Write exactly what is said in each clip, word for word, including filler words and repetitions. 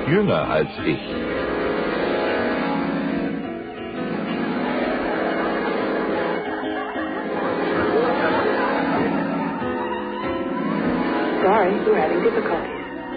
jünger als ich. Sorry, we're having difficulties.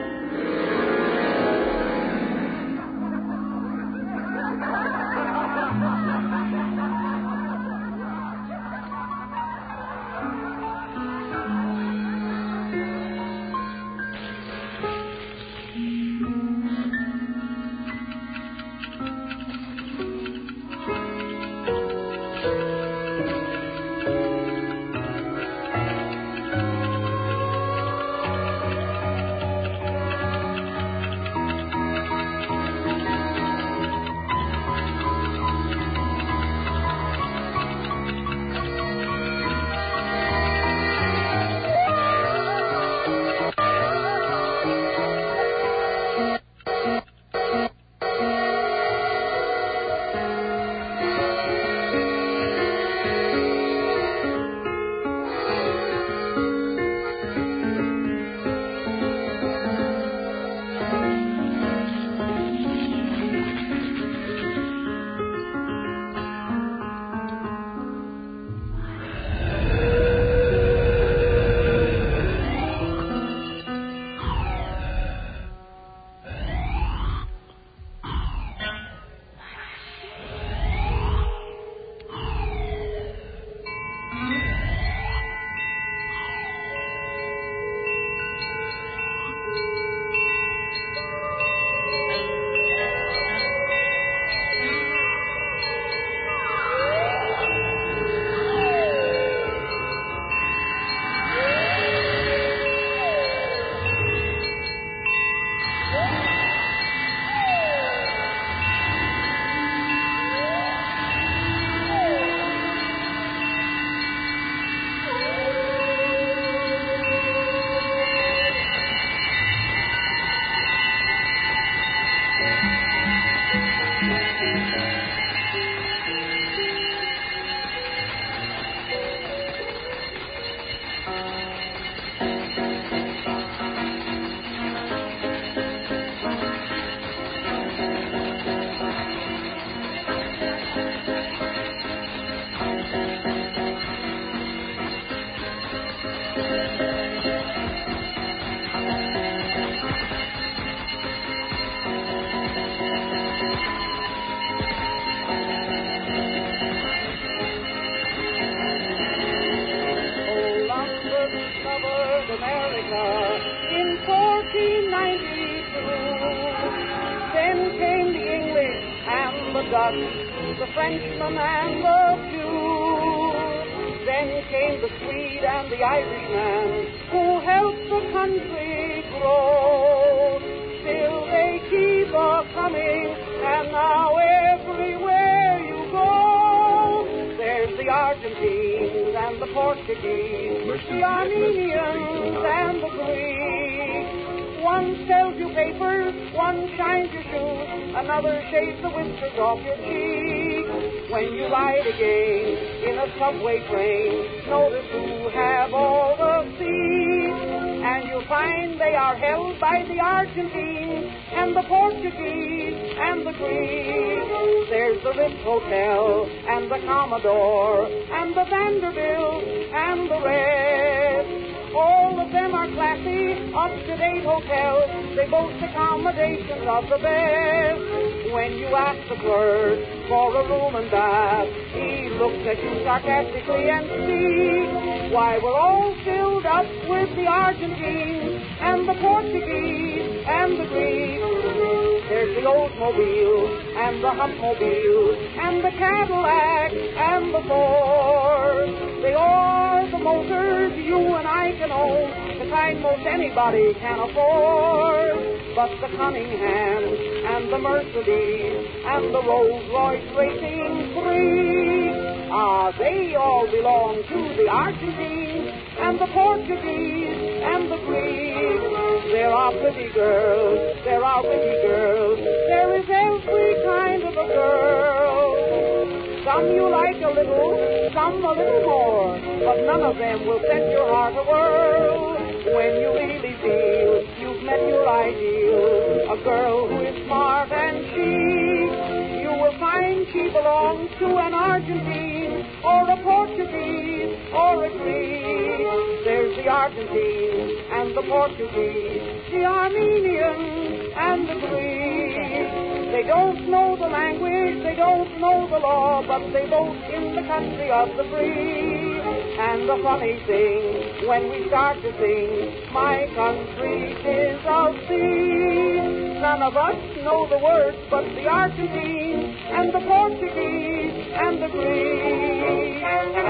America in fourteen ninety-two. Then came the English and the Dutch, the Frenchman and the Jew. Then came the Swede and the Irishman who helped the country grow. Still they keep a-coming, and now everywhere you go, there's the Argentines and the Portuguese, the Armenians and the Greeks. One sells you papers, one shines your shoes, another shaves the whiskers off your cheeks. When you ride again in a subway train, notice who have all the seats, and you'll find they are held by the Argentines and the Portuguese and the Greeks. There's the Ritz Hotel and the Commodore and the Vanderbilt and the rest. All of them are classy, up-to-date hotels. They boast accommodations of the best. When you ask the clerk for a room and bath, he looks at you sarcastically and speaks. Why, we're all filled up with the Argentines and the Portuguese and the Greeks. There's the Oldsmobile and the Humpmobile and the Cadillac and the Ford. They are the motors you and I can own, the kind most anybody can afford. But the Cunningham and the Mercedes and the Rolls-Royce Racing three, ah, they all belong to the Argentines and the Portuguese and the Greeks. There are pretty girls, there are witty girls, there is every kind of a girl. Some you like a little, some a little more, but none of them will set your heart a whirl. When you really feel you've met your ideal, a girl who Argentine and the Portuguese, the Armenian and the Greek. They don't know the language, they don't know the law, but they vote in the country of the free. And the funny thing, when we start to sing, my country is of thee, none of us know the words but the Argentine and the Portuguese and the Greek.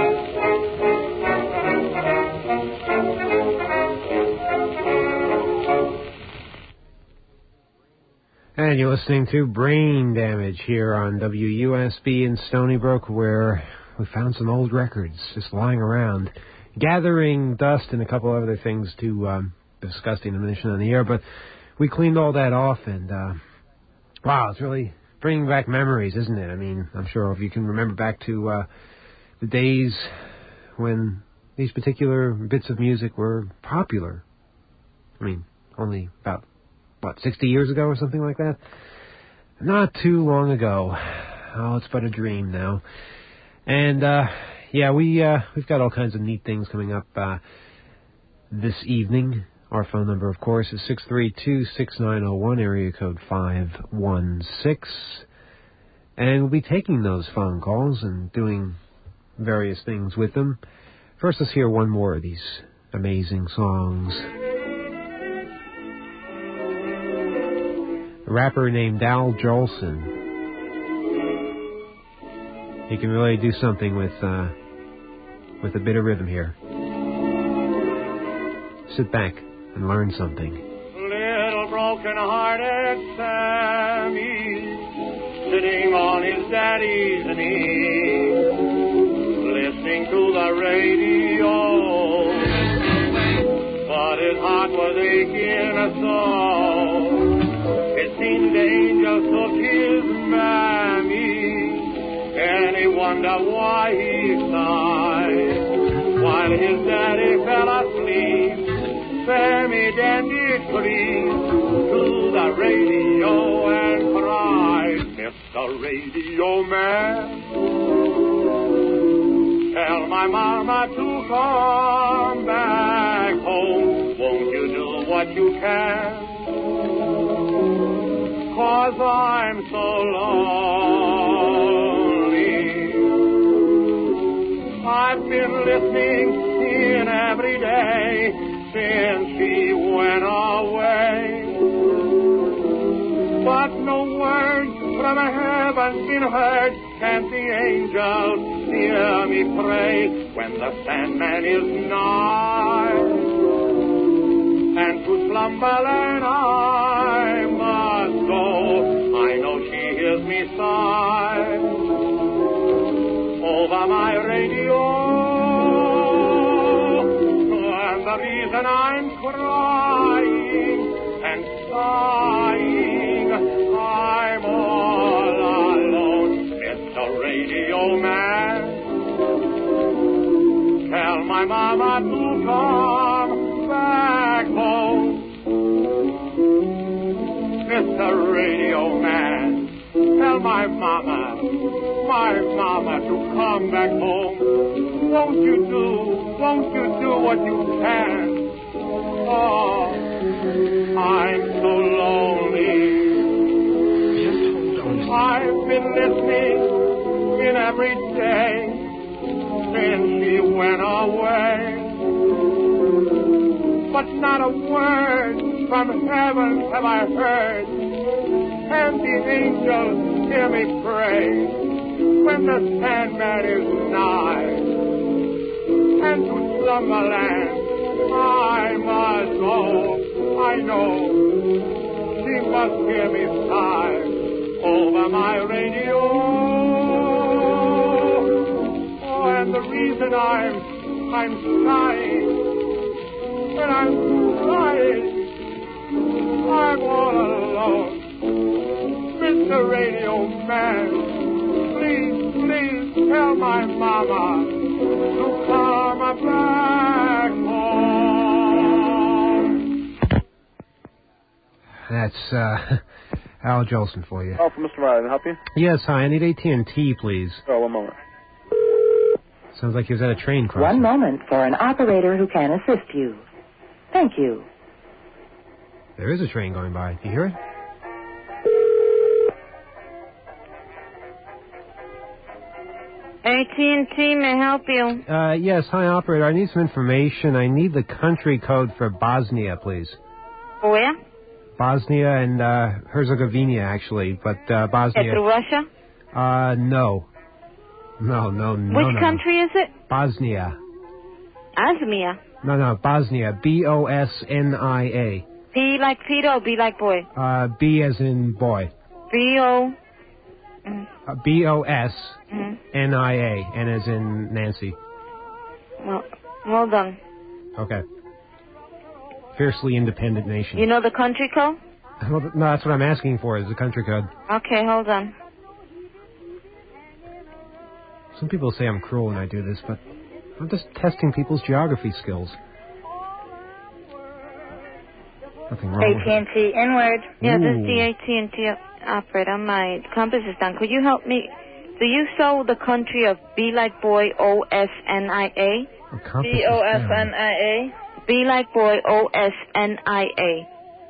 And you're listening to Brain Damage here on W U S B in Stony Brook, where we found some old records just lying around, gathering dust and a couple of other things to um, disgusting to mention on the air. But we cleaned all that off, and uh, wow, it's really bringing back memories, isn't it? I mean, I'm sure if you can remember back to uh, the days when these particular bits of music were popular. I mean, only about, what, sixty years ago or something like that? Not too long ago. Oh, it's but a dream now. And, uh, yeah, we, uh, we've got all kinds of neat things coming up uh, this evening. Our phone number, of course, is six three two, six nine zero one, area code five one six. And we'll be taking those phone calls and doing various things with them. First, let's hear one more of these amazing songs. A rapper named Al Jolson. He can really do something with uh, with a bit of rhythm here. Sit back and learn something. Little broken-hearted Sammy, sitting on his daddy's knee, listening to the radio, but his heart was aching so. It seemed the angel took his mammy, and he wondered why he sighed, while his daddy fell asleep. Sammy then did flee to the radio and cried, Mister Radio Man, tell my mama to come back home. Won't you do what you can? 'Cause I'm so lonely. I've been listening in every day since she went away, but no word from heaven's been heard. Can't the angels hear me pray when the Sandman is nigh? And to slumberland I must go. I know she hears me sigh over my radio. The reason I'm crying and sighing, I'm all alone. Mister Radio Man, tell my mama to come back home. Mister Radio Man, tell my mama, my mama to come back home. Won't you do, won't you do what you can? Oh, I'm so lonely. Just hold on. I've been listening in every day since she went away, but not a word from heaven have I heard. And the angels hear me pray when the Sandman is nigh. And to slumberland I must go. I know she must hear me sigh over my radio. Oh, and the reason I'm I'm sighing, when I'm sighing, I'm all alone. Mister Radio Man, please, please tell my mama to come back home. That's uh, Al Jolson for you. Oh, for Mister Riley, can I help you? Yes, hi. I need A T and T, please. Oh, one moment. Sounds like he was at a train crossing. One moment for an operator who can assist you. Thank you. There is a train going by. Do you hear it? A T and T, may I help you? Uh, yes, hi, operator. I need some information. I need the country code for Bosnia, please. Where? Bosnia and uh, Herzegovina, actually, but uh, Bosnia... Yeah, through Russia? Uh, no. No, no, no, Which no. country is it? Bosnia. Asmia. No, no, Bosnia. B O S N I A. P like Peter or B like boy? Uh, B as in boy. B O... Mm. Uh, B O S Mm-hmm. N I A. N as in Nancy. Well, hold on. Okay. Fiercely independent nation. You know the country code? Well, no, that's what I'm asking for, is the country code. Okay, hold on. Some people say I'm cruel when I do this, but I'm just testing people's geography skills. Nothing wrong with A T and T inward. Yeah, this Ooh. is the A T and T operator. My compass is done. Could you help me? Do you show the country of B like boy, O S N I A? B O S N I A. B like boy, O S N I A.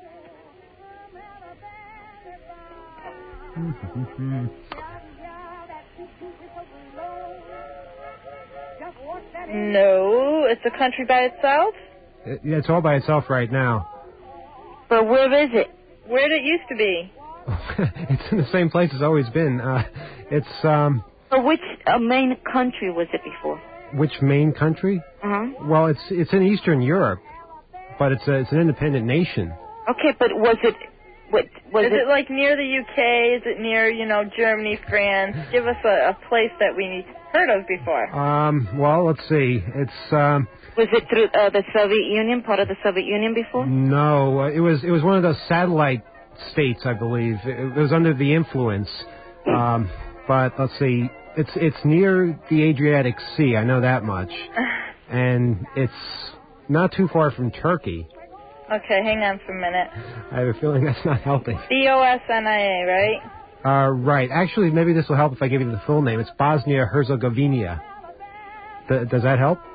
No, it's a country by itself. It, yeah, it's all by itself right now. But where is it? Where did it used to be? It's in the same place it's always been. Uh, it's, um... But which uh, main country was it before? Which main country? Uh-huh. Well, it's it's in Eastern Europe, but it's a, it's an independent nation. Okay, but was it... What, was Is it, like near the U K? Is it near, you know, Germany, France? Give us a, a place that we heard of before. Um, well, let's see. It's, um... Was it through uh, the Soviet Union, part of the Soviet Union before? No, uh, it was it was one of those satellite states, I believe. It, it was under the influence. Um, but let's see. It's it's near the Adriatic Sea. I know that much. And it's not too far from Turkey. Okay, hang on for a minute. I have a feeling that's not helping. B O S N I A, right? Uh, right. Actually, maybe this will help if I give you the full name. It's Bosnia-Herzegovina. Th- does that help?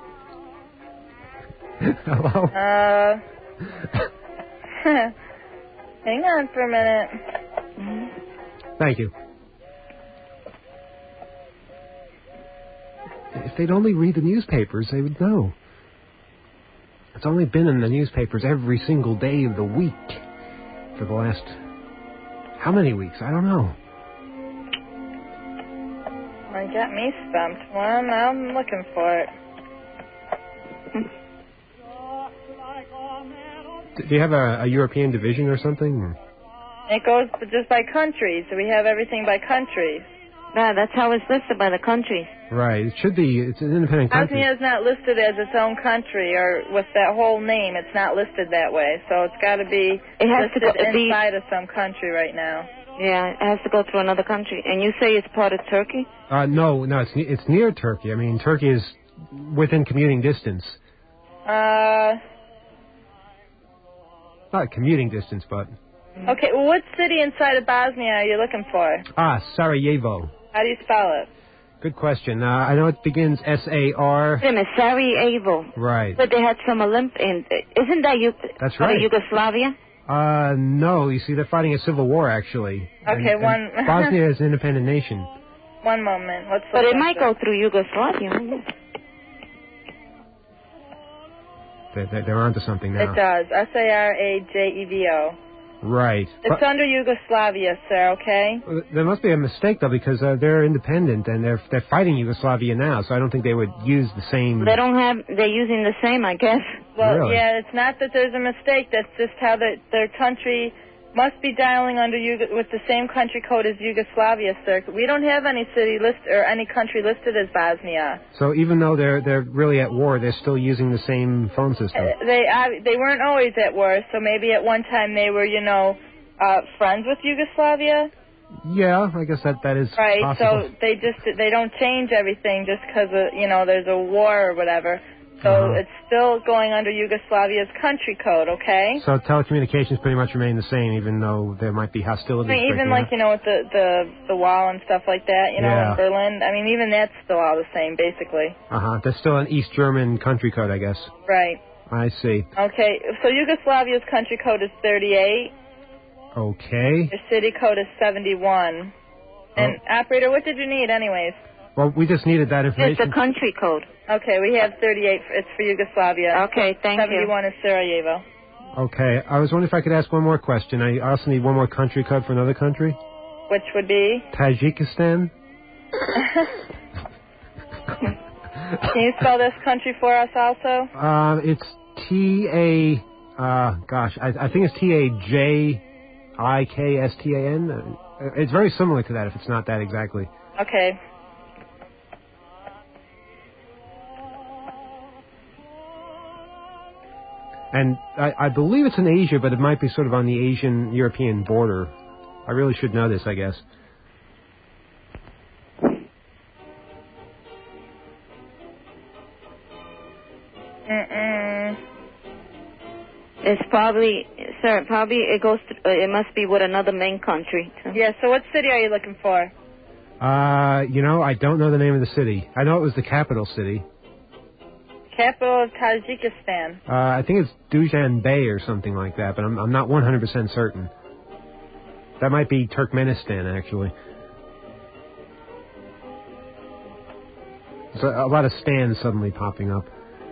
Hello? Uh, hang on for a minute. Thank you. If they'd only read the newspapers, they would know. It's only been in the newspapers every single day of the week for the last... How many weeks? I don't know. Well, you got me stumped. Well, now I'm looking for it. Do you have a, a European division or something? It goes just by countries. So we have everything by countries. Yeah, that's how it's listed by the countries. Right. It should be. It's an independent country. Bosnia is not listed as its own country or with that whole name. It's not listed that way. So it's got to be It has to listed go- be- inside of some country right now. Yeah, it has to go through another country. And you say it's part of Turkey? Uh, no, no, it's ne- it's near Turkey. I mean, Turkey is within commuting distance. Uh, Not commuting distance, but... okay, well, what city inside of Bosnia are you looking for? Ah, Sarajevo. How do you spell it? Good question. Uh, I know it begins S A R... Wait a minute, Sarajevo. Right. But they had some Olymp... In, isn't that you? That's part of right. Yugoslavia? Uh, no, you see, they're fighting a civil war, actually. Okay, And- one- and Bosnia is an independent nation. One moment. Let's But look it up might the- go through Yugoslavia. They're, they're, they're onto something now. It does. S A R A J E V O. Right. It's But- under Yugoslavia, sir, okay? There must be a mistake, though, because uh, they're independent and they're they're fighting Yugoslavia now, so I don't think they would use the same... They don't have... They're using the same, I guess. Well, Really? yeah, it's not that there's a mistake. That's just how the, their country must be dialing under Yug- with the same country code as Yugoslavia, sir. We don't have any city list or any country listed as Bosnia. So even though they're they're really at war, they're still using the same phone system. Uh, They uh, they weren't always at war, so maybe at one time they were, you know, uh, friends with Yugoslavia. Yeah, I guess that that is Right, possible. so they just they don't change everything just because, you know, there's a war or whatever. So Uh-huh. it's still going under Yugoslavia's country code, okay? So telecommunications pretty much remain the same, even though there might be I hostilities. mean, even breaking like, out? you know, with the, the, the wall and stuff like that, you know, Yeah. in Berlin. I mean, even that's still all the same, basically. Uh-huh. There's still an East German country code, I guess. Right. I see. Okay, so Yugoslavia's country code is thirty-eight. Okay. Your city code is seventy-one. And, Oh. operator, what did you need anyways? Well, we just needed that It's information. the country code. Okay, we have thirty-eight. For, it's for Yugoslavia. Okay, thank you. seventy-one is Sarajevo. Okay. I was wondering if I could ask one more question. I also need one more country code for another country. Which would be? Tajikistan. Can you spell this country for us also? Uh, it's T A. Uh, gosh, I, I think it's T A J I K S T A N. Uh, It's very similar to that, if it's not that exactly. Okay. And I, I believe it's in Asia, but it might be sort of on the Asian-European border. I really should know this, I guess. Mm-mm. It's probably, sir, probably it goes to, uh, it must be with another main country. Too. Yeah, so what city are you looking for? Uh, you know, I don't know the name of the city. I know it was the capital city. Capital of Tajikistan. Uh, I think it's Dushanbe or something like that, but I'm, I'm not one hundred percent certain. That might be Turkmenistan, actually. There's a, a lot of stands suddenly popping up.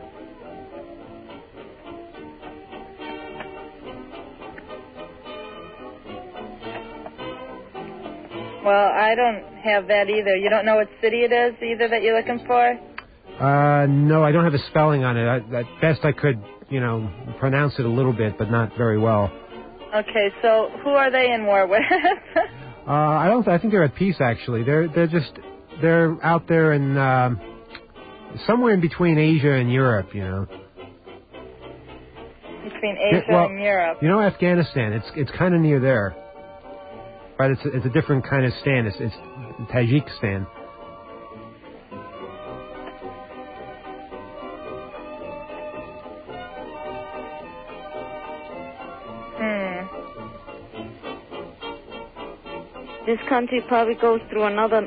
Well, I don't have that either. You don't know what city it is either that you're looking for? Uh, no, I don't have a spelling on it. I, at best, I could, you know, pronounce it a little bit, but not very well. Okay, so who are they in war with? Uh, I don't. I think they're at peace. Actually, they're they're just they're out there in um, somewhere in between Asia and Europe. You know. Between Asia Yeah, well, and Europe. You know, Afghanistan. It's it's kind of near there, but it's a, it's a different kind of stand. It's, it's Tajikistan. Hmm. This country probably goes through another.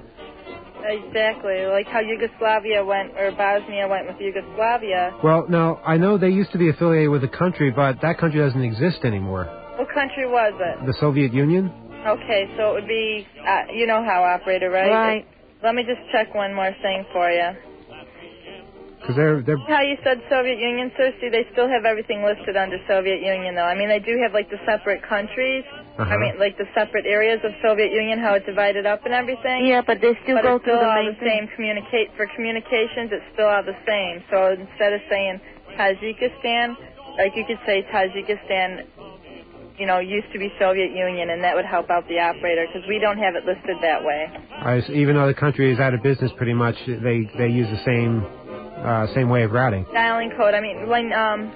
Exactly, like how Yugoslavia went, or Bosnia went with Yugoslavia. Well, no, I know they used to be affiliated with a country, but that country doesn't exist anymore. What country was it? The Soviet Union. Okay, so it would be, uh, you know how, operator, right? Right. Let me just check one more thing for you. Because they're they're How you said Soviet Union, sir? See, they still have everything listed under Soviet Union, though. I mean, they do have, like, the separate countries. Uh-huh. I mean, like, the separate areas of Soviet Union, how it's divided up and everything. Yeah, but they still But go it's still through the all main the same communicate for communications. It's still all the same. So instead of saying Tajikistan, like you could say Tajikistan, you know, used to be Soviet Union, and that would help out the operator because we don't have it listed that way. I, even though the country is out of business, pretty much they they use the same uh, same way of routing. Dialing code. I mean, when um,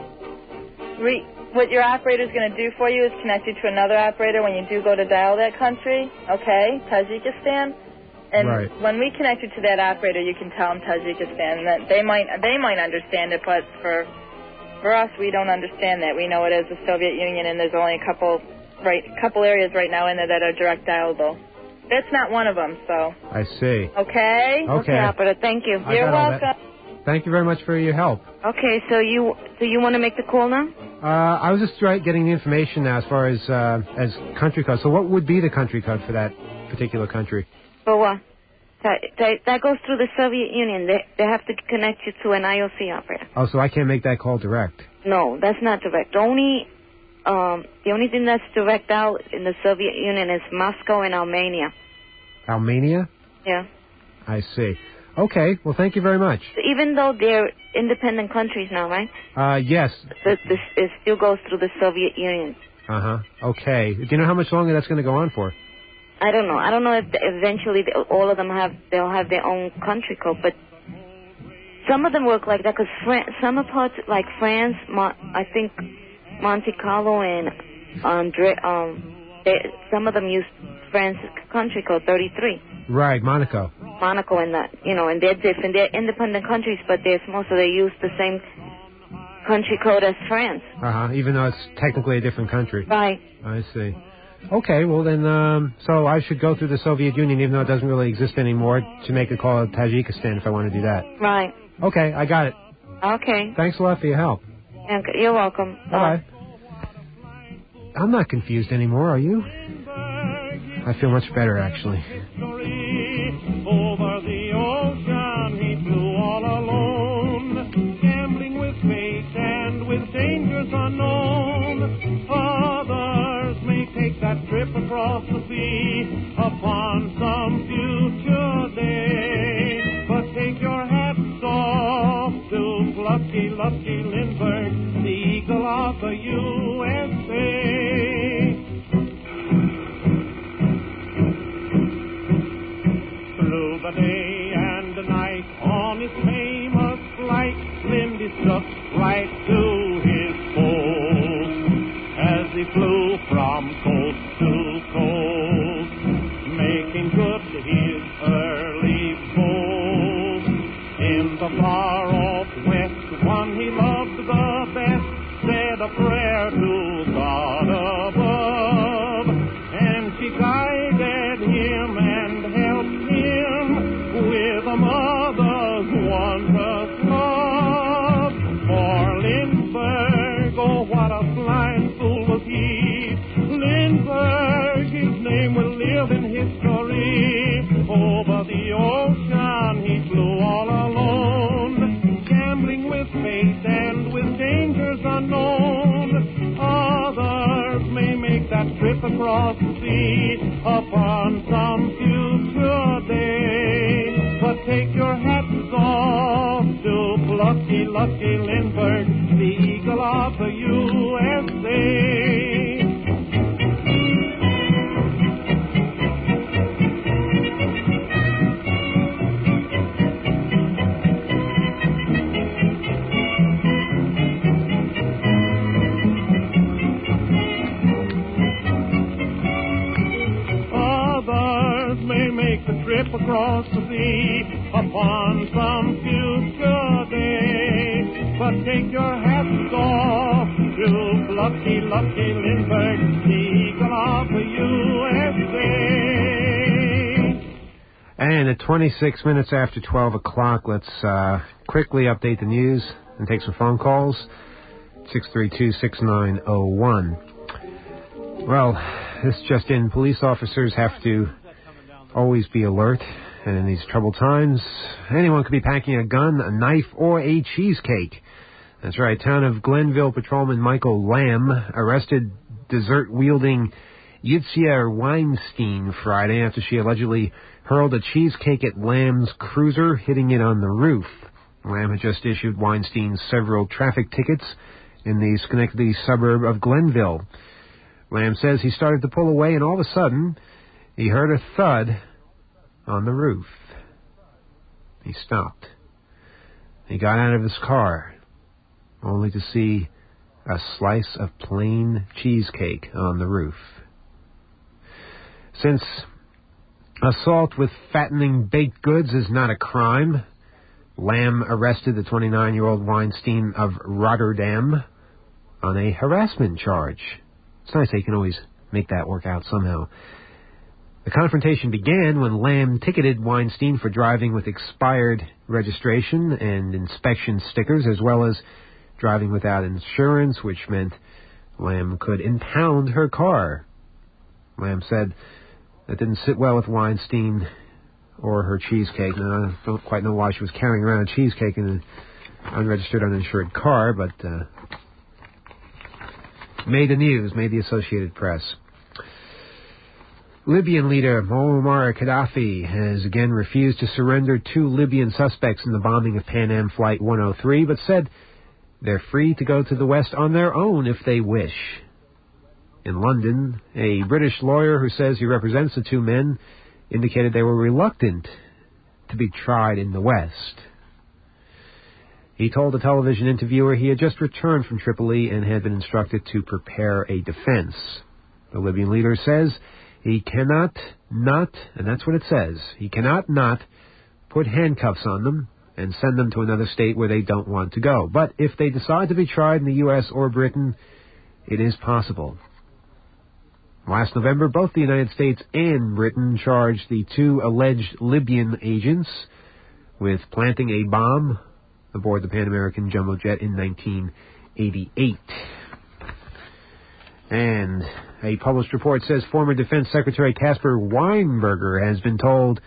re, what your operator is going to do for you is connect you to another operator when you do go to dial that country. Okay, Tajikistan. And Right. when we connect you to that operator, you can tell them Tajikistan. That they might they might understand it, but for for us, we don't understand that. We know it as the Soviet Union, and there's only a couple right couple areas right now in there that are direct dialable. That's not one of them. So I see. okay. Okay. operator. Thank you. I You're got all that. welcome. Thank you very much for your help. Okay, so you so you want to make the call now? Uh, I was just trying getting the information now as far as uh, as country code. So what would be the country code for that particular country? For what? That, that, that goes through the Soviet Union. They they have to connect you to an I O C operator. Oh, so I can't make that call direct. No, that's not direct. The only um the only thing that's direct out in the Soviet Union is Moscow and Armenia. Almania? Yeah. I see. Okay. Well, thank you very much. So even though they're independent countries now, right? Uh, yes. This, this it still goes through the Soviet Union. Uh huh. Okay. Do you know how much longer that's going to go on for? I don't know. I don't know if the, eventually they, all of them have they'll have their own country code, but some of them work like that because Fran- some of parts like France, Mon- I think Monte Carlo and Andre, um, they, some of them use France's country code thirty-three. Right, Monaco. Monaco and that, you know, and they're different. They're independent countries, but they're small, so they use the same country code as France. Uh-huh, even though it's technically a different country. Right. I see. Okay, well then, um, so I should go through the Soviet Union, even though it doesn't really exist anymore, to make a call to Tajikistan if I want to do that. Right. Okay, I got it. Okay. Thanks a lot for your help. Okay, you're welcome. Bye-bye. I'm not confused anymore, are you? I feel much better, actually. Over the ocean he flew all alone, gambling with fate and with dangers unknown. Others may take that trip across the sea upon some future day, but take your hats off to Lucky Lucky Lindbergh, the eagle of the U S A. Through the day and the night on his famous flight, Lindy struck right to his post as he flew from coast to coast, making good his early boast. In the far-off west, one he loved the best said a prayer to God above, and she guided him and helped him with a mother's wondrous love. For Lindbergh, oh what a blind fool was he. Lindbergh, his name will live in history. Over the ocean he flew all alone, gambling with fate and with dangers unknown. Others may make that trip across the sea upon some future day, but take your hats off to Lucky Lucky Lindbergh, the eagle of the U S A. Trip across the sea upon some future day, but take your hats off to Lucky Lucky Lindbergh, the eagle of the U S A. And at twenty-six minutes after twelve o'clock, let's uh, quickly update the news and take some phone calls. six three two, six nine zero one. Well, this just in, police officers have to always be alert, and in these troubled times, anyone could be packing a gun, a knife, or a cheesecake. That's right, town of Glenville patrolman Michael Lamb arrested dessert-wielding Yitzhak Weinstein Friday after she allegedly hurled a cheesecake at Lamb's cruiser, hitting it on the roof. Lamb had just issued Weinstein several traffic tickets in the Schenectady suburb of Glenville. Lamb says he started to pull away, and all of a sudden, he heard a thud on the roof. He stopped. He got out of his car, only to see a slice of plain cheesecake on the roof. Since assault with fattening baked goods is not a crime, Lamb arrested the twenty-nine-year-old Weinstein of Rotterdam on a harassment charge. It's nice how you can always make that work out somehow. The confrontation began when Lamb ticketed Weinstein for driving with expired registration and inspection stickers, as well as driving without insurance, which meant Lamb could impound her car. Lamb said that didn't sit well with Weinstein or her cheesecake. Now, I don't quite know why she was carrying around a cheesecake in an unregistered, uninsured car, but uh, made the news, made the Associated Press. Libyan leader Muammar Gaddafi has again refused to surrender two Libyan suspects in the bombing of Pan Am Flight one oh three, but said they're free to go to the West on their own if they wish. In London, a British lawyer who says he represents the two men indicated they were reluctant to be tried in the West. He told a television interviewer he had just returned from Tripoli and had been instructed to prepare a defense. The Libyan leader says he cannot not, and that's what it says, he cannot not put handcuffs on them and send them to another state where they don't want to go. But if they decide to be tried in the U S or Britain, it is possible. Last November, both the United States and Britain charged the two alleged Libyan agents with planting a bomb aboard the Pan American jumbo jet in nineteen eighty-eight. And a published report says former Defense Secretary Caspar Weinberger has been told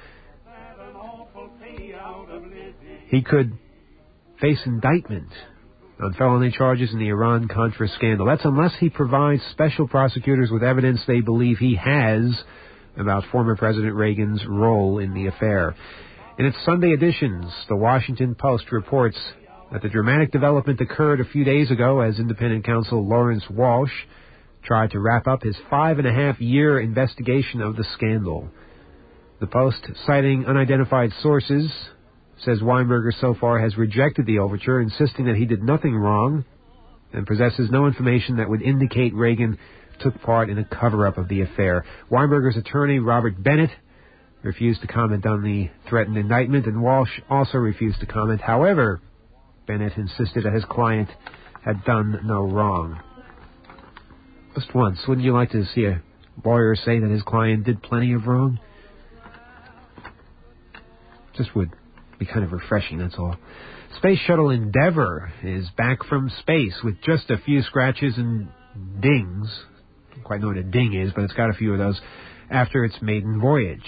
he could face indictment on felony charges in the Iran-Contra scandal. That's unless he provides special prosecutors with evidence they believe he has about former President Reagan's role in the affair. In its Sunday editions, the Washington Post reports that the dramatic development occurred a few days ago as independent counsel Lawrence Walsh tried to wrap up his five-and-a-half-year investigation of the scandal. The Post, citing unidentified sources, says Weinberger so far has rejected the overture, insisting that he did nothing wrong and possesses no information that would indicate Reagan took part in a cover-up of the affair. Weinberger's attorney, Robert Bennett, refused to comment on the threatened indictment, and Walsh also refused to comment. However, Bennett insisted that his client had done no wrong. Just once, wouldn't you like to see a lawyer say that his client did plenty of wrong? Just would be kind of refreshing, that's all. Space Shuttle Endeavour is back from space with just a few scratches and dings. I don't quite know what a ding is, but it's got a few of those after its maiden voyage.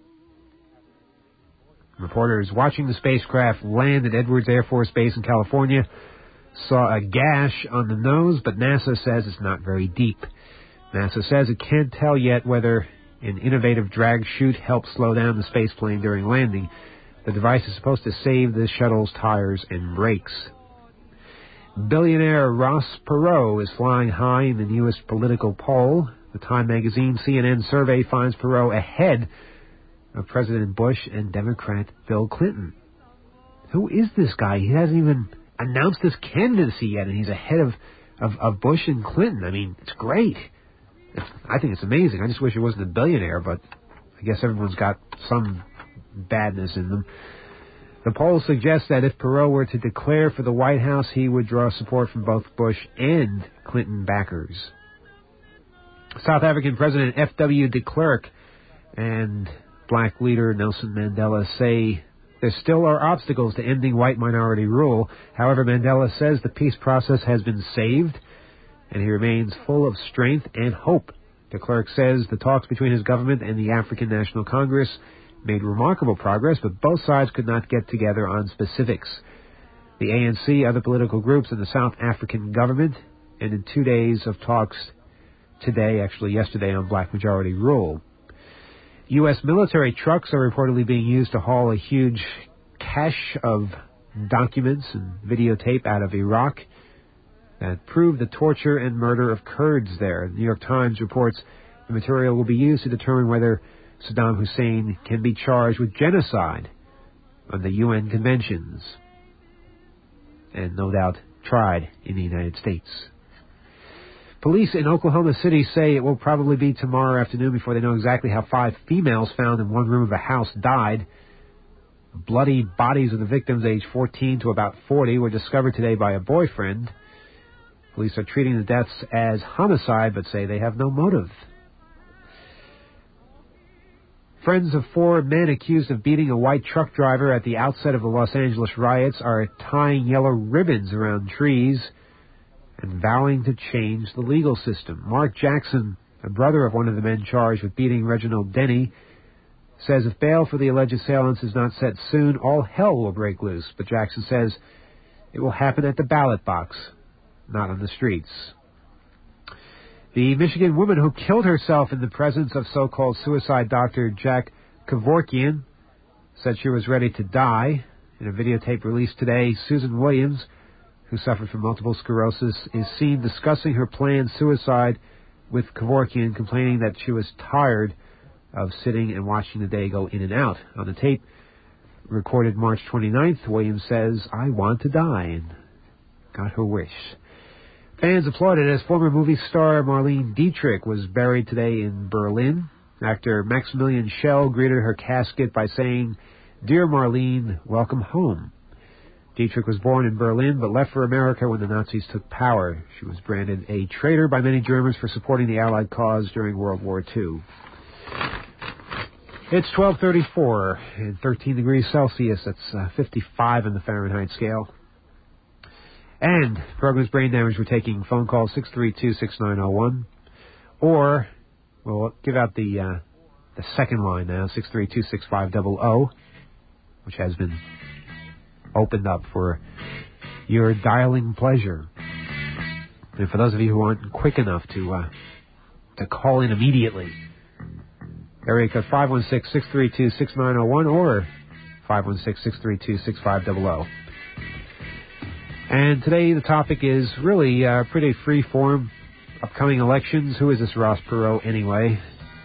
Reporters watching the spacecraft land at Edwards Air Force Base in California saw a gash on the nose, but NASA says it's not very deep. NASA says it can't tell yet whether an innovative drag chute helped slow down the spaceplane during landing. The device is supposed to save the shuttle's tires and brakes. Billionaire Ross Perot is flying high in the newest political poll. The Time magazine C N N survey finds Perot ahead of President Bush and Democrat Bill Clinton. Who is this guy? He hasn't even announced his candidacy yet, and he's ahead of, of, of Bush and Clinton. I mean, it's great. It's, I think it's amazing. I just wish it wasn't a billionaire, but I guess everyone's got some badness in them. The poll suggests that if Perot were to declare for the White House, he would draw support from both Bush and Clinton backers. South African President F W de Klerk and black leader Nelson Mandela say there still are obstacles to ending white minority rule. However, Mandela says the peace process has been saved, and he remains full of strength and hope. De Klerk says the talks between his government and the African National Congress made remarkable progress, but both sides could not get together on specifics. The A N C, other political groups, and the South African government ended two days of talks today, actually yesterday, on black majority rule. U S military trucks are reportedly being used to haul a huge cache of documents and videotape out of Iraq that prove the torture and murder of Kurds there. The New York Times reports the material will be used to determine whether Saddam Hussein can be charged with genocide under U N conventions, and no doubt tried in the United States. Police in Oklahoma City say it will probably be tomorrow afternoon before they know exactly how five females found in one room of a house died. Bloody bodies of the victims, aged fourteen to about forty, were discovered today by a boyfriend. Police are treating the deaths as homicide, but say they have no motive. Friends of four men accused of beating a white truck driver at the outset of the Los Angeles riots are tying yellow ribbons around trees and vowing to change the legal system. Mark Jackson, a brother of one of the men charged with beating Reginald Denny, says if bail for the alleged assailants is not set soon, all hell will break loose. But Jackson says it will happen at the ballot box, not on the streets. The Michigan woman who killed herself in the presence of so-called suicide doctor Jack Kevorkian said she was ready to die. In a videotape released today, Susan Williams, who suffered from multiple sclerosis, is seen discussing her planned suicide with Kevorkian, complaining that she was tired of sitting and watching the day go in and out. On the tape, recorded March twenty-ninth, Williams says, "I want to die," and got her wish. Fans applauded as former movie star Marlene Dietrich was buried today in Berlin. Actor Maximilian Schell greeted her casket by saying, "Dear Marlene, welcome home." Dietrich was born in Berlin but left for America when the Nazis took power. She was branded a traitor by many Germans for supporting the Allied cause during World War Two. It's twelve thirty-four and thirteen degrees Celsius. That's uh, fifty-five on the Fahrenheit scale. And program's Brain Damage, we're taking phone call six three two, six nine zero one. Or, we'll give out the uh, the second line now, six three two, six five zero zero, which has been opened up for your dialing pleasure. And for those of you who aren't quick enough to uh, to call in immediately, area code five one six, six three two, six nine zero one or five one six, six three two, six five zero zero. And today the topic is really uh, pretty free form. Upcoming elections. Who is this Ross Perot anyway?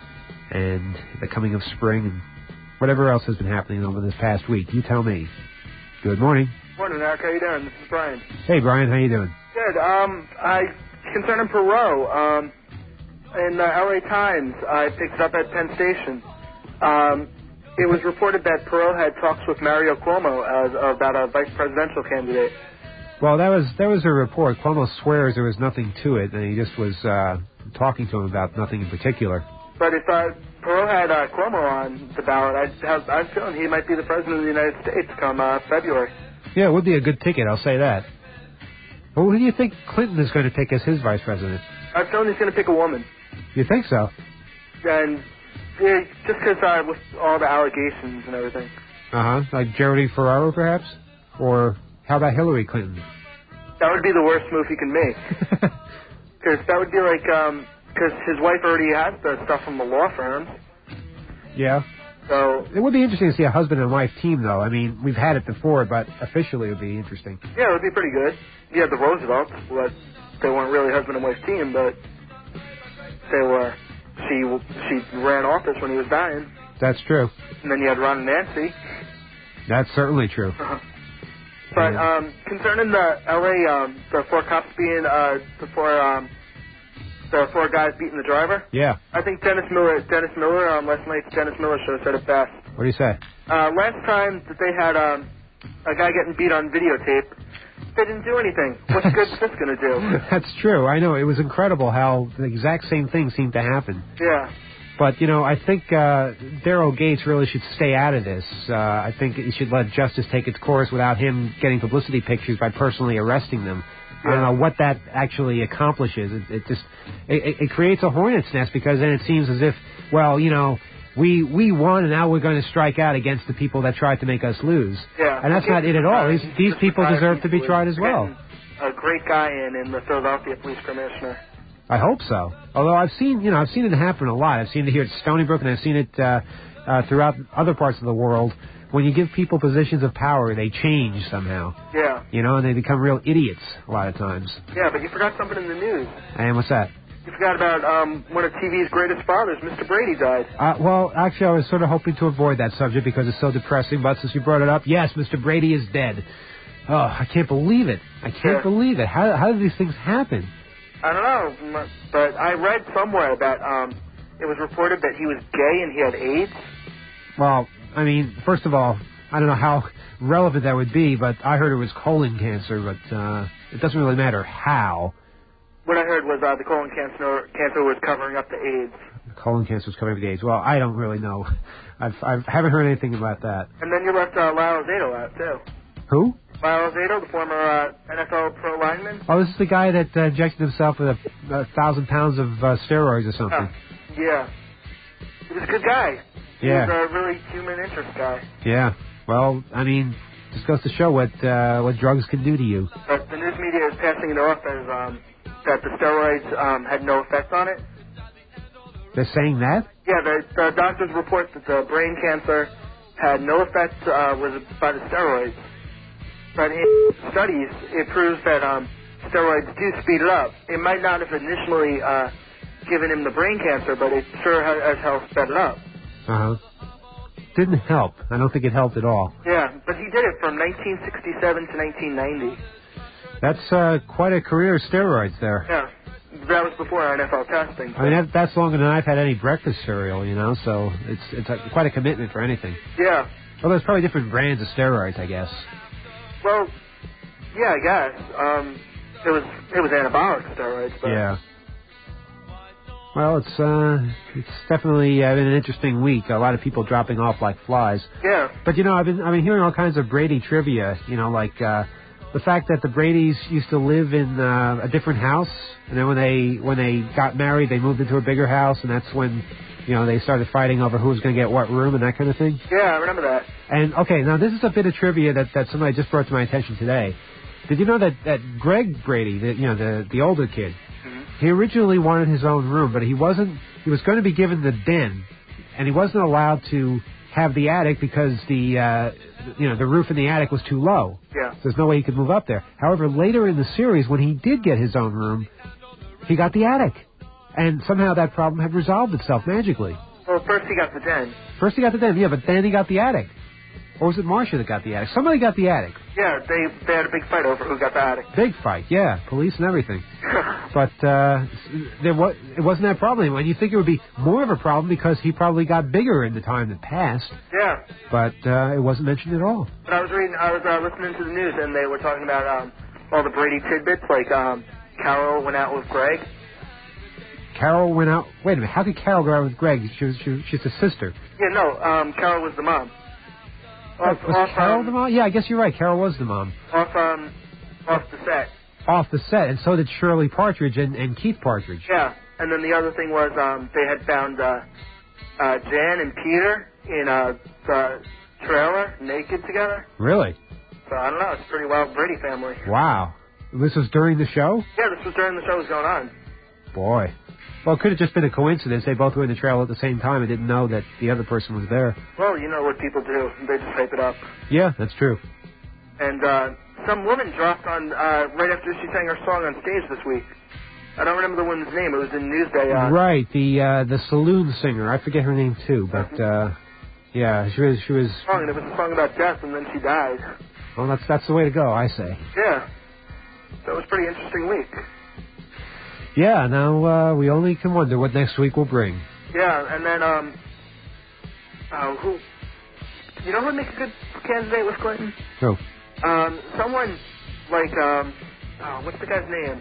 And the coming of spring and whatever else has been happening over this past week. You tell me. Good morning. Morning, Eric. How you doing? This is Brian. Hey, Brian. How you doing? Good. Um, I concerning Perot. Um, in the L A Times, I picked it up at Penn Station. Um, it was reported that Perot had talks with Mario Cuomo as, about a vice presidential candidate. Well, that was that was a report. Cuomo swears there was nothing to it, and he just was uh, talking to him about nothing in particular. But if uh, Perot had uh, Cuomo on the ballot, I'd have, I'm feeling he might be the president of the United States come uh, February. Yeah, it would be a good ticket, I'll say that. Well, who do you think Clinton is going to pick as his vice president? I'm feeling he's going to pick a woman. You think so? And yeah, just because uh, with all the allegations and everything. Uh-huh. Like Geraldine Ferraro, perhaps? Or how about Hillary Clinton? That would be the worst move he can make. Because that would be like, um, because his wife already has the stuff from the law firms. Yeah. So it would be interesting to see a husband and wife team, though. I mean, we've had it before, but officially it would be interesting. Yeah, it would be pretty good. You had the Roosevelts, but they weren't really husband and wife team, but they were. She she ran office when he was dying. That's true. And then you had Ron and Nancy. That's certainly true. Uh-huh. But um, concerning the L A, um, the four cops being uh, the four um, the four guys beating the driver. Yeah. I think Dennis Miller, Dennis Miller, um, last night's Dennis Miller show said it best. What do you say? Uh, last time that they had um, a guy getting beat on videotape, they didn't do anything. What's good is this going to do? That's true. I know. It was incredible how the exact same thing seemed to happen. Yeah. But, you know, I think uh, Daryl Gates really should stay out of this. Uh, I think he should let justice take its course without him getting publicity pictures by personally arresting them. Yeah. I don't know what that actually accomplishes. It, it just it, it creates a hornet's nest because then it seems as if, well, you know, we we won and now we're going to strike out against the people that tried to make us lose. Yeah. And that's not it at all. These, these people deserve to be tried as well. A great guy in, in the Philadelphia Police Commissioner. I hope so. Although I've seen, you know, I've seen it happen a lot. I've seen it here at Stony Brook, and I've seen it uh, uh, throughout other parts of the world. When you give people positions of power, they change somehow. Yeah. You know, and they become real idiots a lot of times. Yeah, but you forgot something in the news. And what's that? You forgot about um, one of T V's greatest fathers, Mister Brady, died. Uh, well, actually, I was sort of hoping to avoid that subject because it's so depressing. But since you brought it up, yes, Mister Brady is dead. Oh, I can't believe it. I can't yeah. believe it. How, how do these things happen? I don't know, but I read somewhere that um, it was reported that he was gay and he had AIDS. Well, I mean, first of all, I don't know how relevant that would be, but I heard it was colon cancer, but uh, it doesn't really matter how. What I heard was uh, the colon cancer cancer was covering up the AIDS. The colon cancer was covering up the AIDS. Well, I don't really know. I've, I've, I haven't heard anything about that. And then you left uh, Lyle Zato out, too. Who? Lyle Zato, the former uh, N F L pro lineman. Oh, this is the guy that uh, injected himself with a, a thousand pounds of uh, steroids or something. Uh, yeah. He was a good guy. He yeah. was a really human interest guy. Yeah. Well, I mean, just goes to show what uh, what drugs can do to you. But the news media is passing it off as um, that the steroids um, had no effect on it. They're saying that? Yeah, the, the doctors report that the brain cancer had no effect uh, was by the steroids. But in studies, it proves that um, steroids do speed it up. It might not have initially uh, given him the brain cancer, but it sure has helped sped it up. Uh-huh. Didn't help. I don't think it helped at all. Yeah, but he did it from nineteen sixty-seven to nineteen ninety. That's uh, quite a career of steroids there. Yeah. That was before N F L testing. So. I mean, that, that's longer than I've had any breakfast cereal, you know, so it's it's a, quite a commitment for anything. Yeah. Well, there's probably different brands of steroids, I guess. Well, yeah, I guess. Um, it was it was anabolic steroids. But yeah. Well, it's uh, it's definitely uh, been an interesting week. A lot of people dropping off like flies. Yeah. But you know, I've been I've been hearing all kinds of Brady trivia. You know, like uh, the fact that the Bradys used to live in uh, a different house, and then when they when they got married, they moved into a bigger house, and that's when you know they started fighting over who was going to get what room and that kind of thing. Yeah, I remember that. And okay, now this is a bit of trivia that that somebody just brought to my attention today. Did you know that that Greg Brady, the, you know the the older kid? He originally wanted his own room, but he wasn't. He was going to be given the den, and he wasn't allowed to have the attic because the uh, you know the roof in the attic was too low. Yeah. So there's no way he could move up there. However, later in the series, when he did get his own room, he got the attic, and somehow that problem had resolved itself magically. Well, first he got the den. First he got the den, yeah, but then he got the attic. Or was it Marcia that got the attic? Somebody got the attic. Yeah, they they had a big fight over who got the attic. Big fight, yeah, police and everything. But uh, there was it wasn't that problem. And you think it would be more of a problem because he probably got bigger in the time that passed. Yeah. But uh, it wasn't mentioned at all. But I was reading, I was uh, listening to the news, and they were talking about um, all the Brady tidbits, like um, Carol went out with Greg. Carol went out. Wait a minute. How did Carol go out with Greg? She was, she was, she's a sister. Yeah, no. Um, Carol was the mom. Off, was off, Carol um, the mom? Yeah, I guess you're right. Carol was the mom. Off um, off the set. Off the set, and so did Shirley Partridge and, and Keith Partridge. Yeah, and then the other thing was um, they had found uh, uh, Jan and Peter in a the trailer, naked together. Really? So I don't know. It's a pretty wild Brady family. Wow. This was during the show? Yeah, this was during the show was going on. Boy. Well, it could have just been a coincidence. They both were in the trailer at the same time and didn't know that the other person was there. Well, you know what people do. They just hype it up. Yeah, that's true. And uh, some woman dropped on, uh, right after she sang her song on stage this week. I don't remember the woman's name. It was in Newsday. Uh, right, the uh, the saloon singer. I forget her name, too. But, uh, yeah, she was... She was. Song, and it was a song about death, and then she died. Well, that's, that's the way to go, I say. Yeah. That was a pretty interesting week. Yeah, now uh, we only can wonder what next week will bring. Yeah, and then, um, uh, who, you know who would make a good candidate with Clinton? Who? Um, someone like, um, oh, what's the guy's name?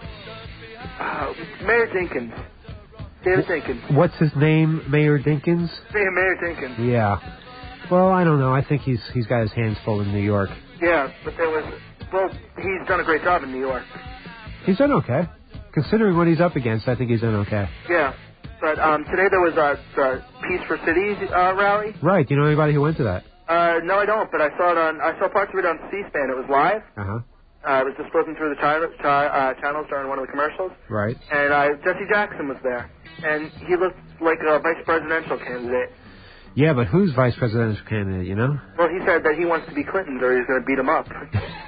Uh, Mayor Dinkins. David Dinkins. What's his name, Mayor Dinkins? Yeah, Mayor Dinkins. Yeah. Well, I don't know. I think he's he's got his hands full in New York. Yeah, but there was, well, he's done a great job in New York. He's done okay. Considering what he's up against, I think he's done okay. Yeah, but um, today there was a, the Peace for Cities uh, rally. Right. Do you know anybody who went to that? Uh, no, I don't. But I saw it on. I saw parts of it on C-SPAN. It was live. Uh-huh. Uh, it was just flipping through the chi- chi- uh, channels during one of the commercials. Right. And uh, Jesse Jackson was there, and he looked like a vice presidential candidate. Yeah, but who's vice presidential candidate? You know? Well, he said that he wants to be Clinton's, or he's going to beat him up.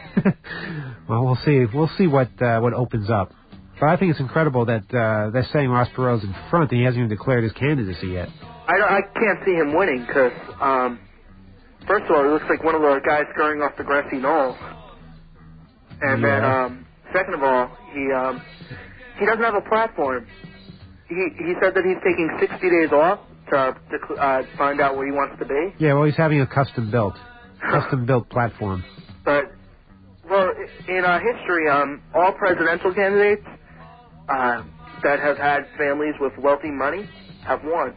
Well, we'll see. We'll see what uh, what opens up. But I think it's incredible that uh, they're saying Ross Perot's in front and he hasn't even declared his candidacy yet. I, don't, I can't see him winning because, um, first of all, he looks like one of the guys scurrying off the grassy knoll. And yeah. then, um, second of all, he um, he doesn't have a platform. He he said that he's taking sixty days off to, to uh, find out where he wants to be. Yeah, well, he's having a custom built, custom built platform. But, well, in uh, history, um, all presidential candidates Uh, that have had families with wealthy money have won.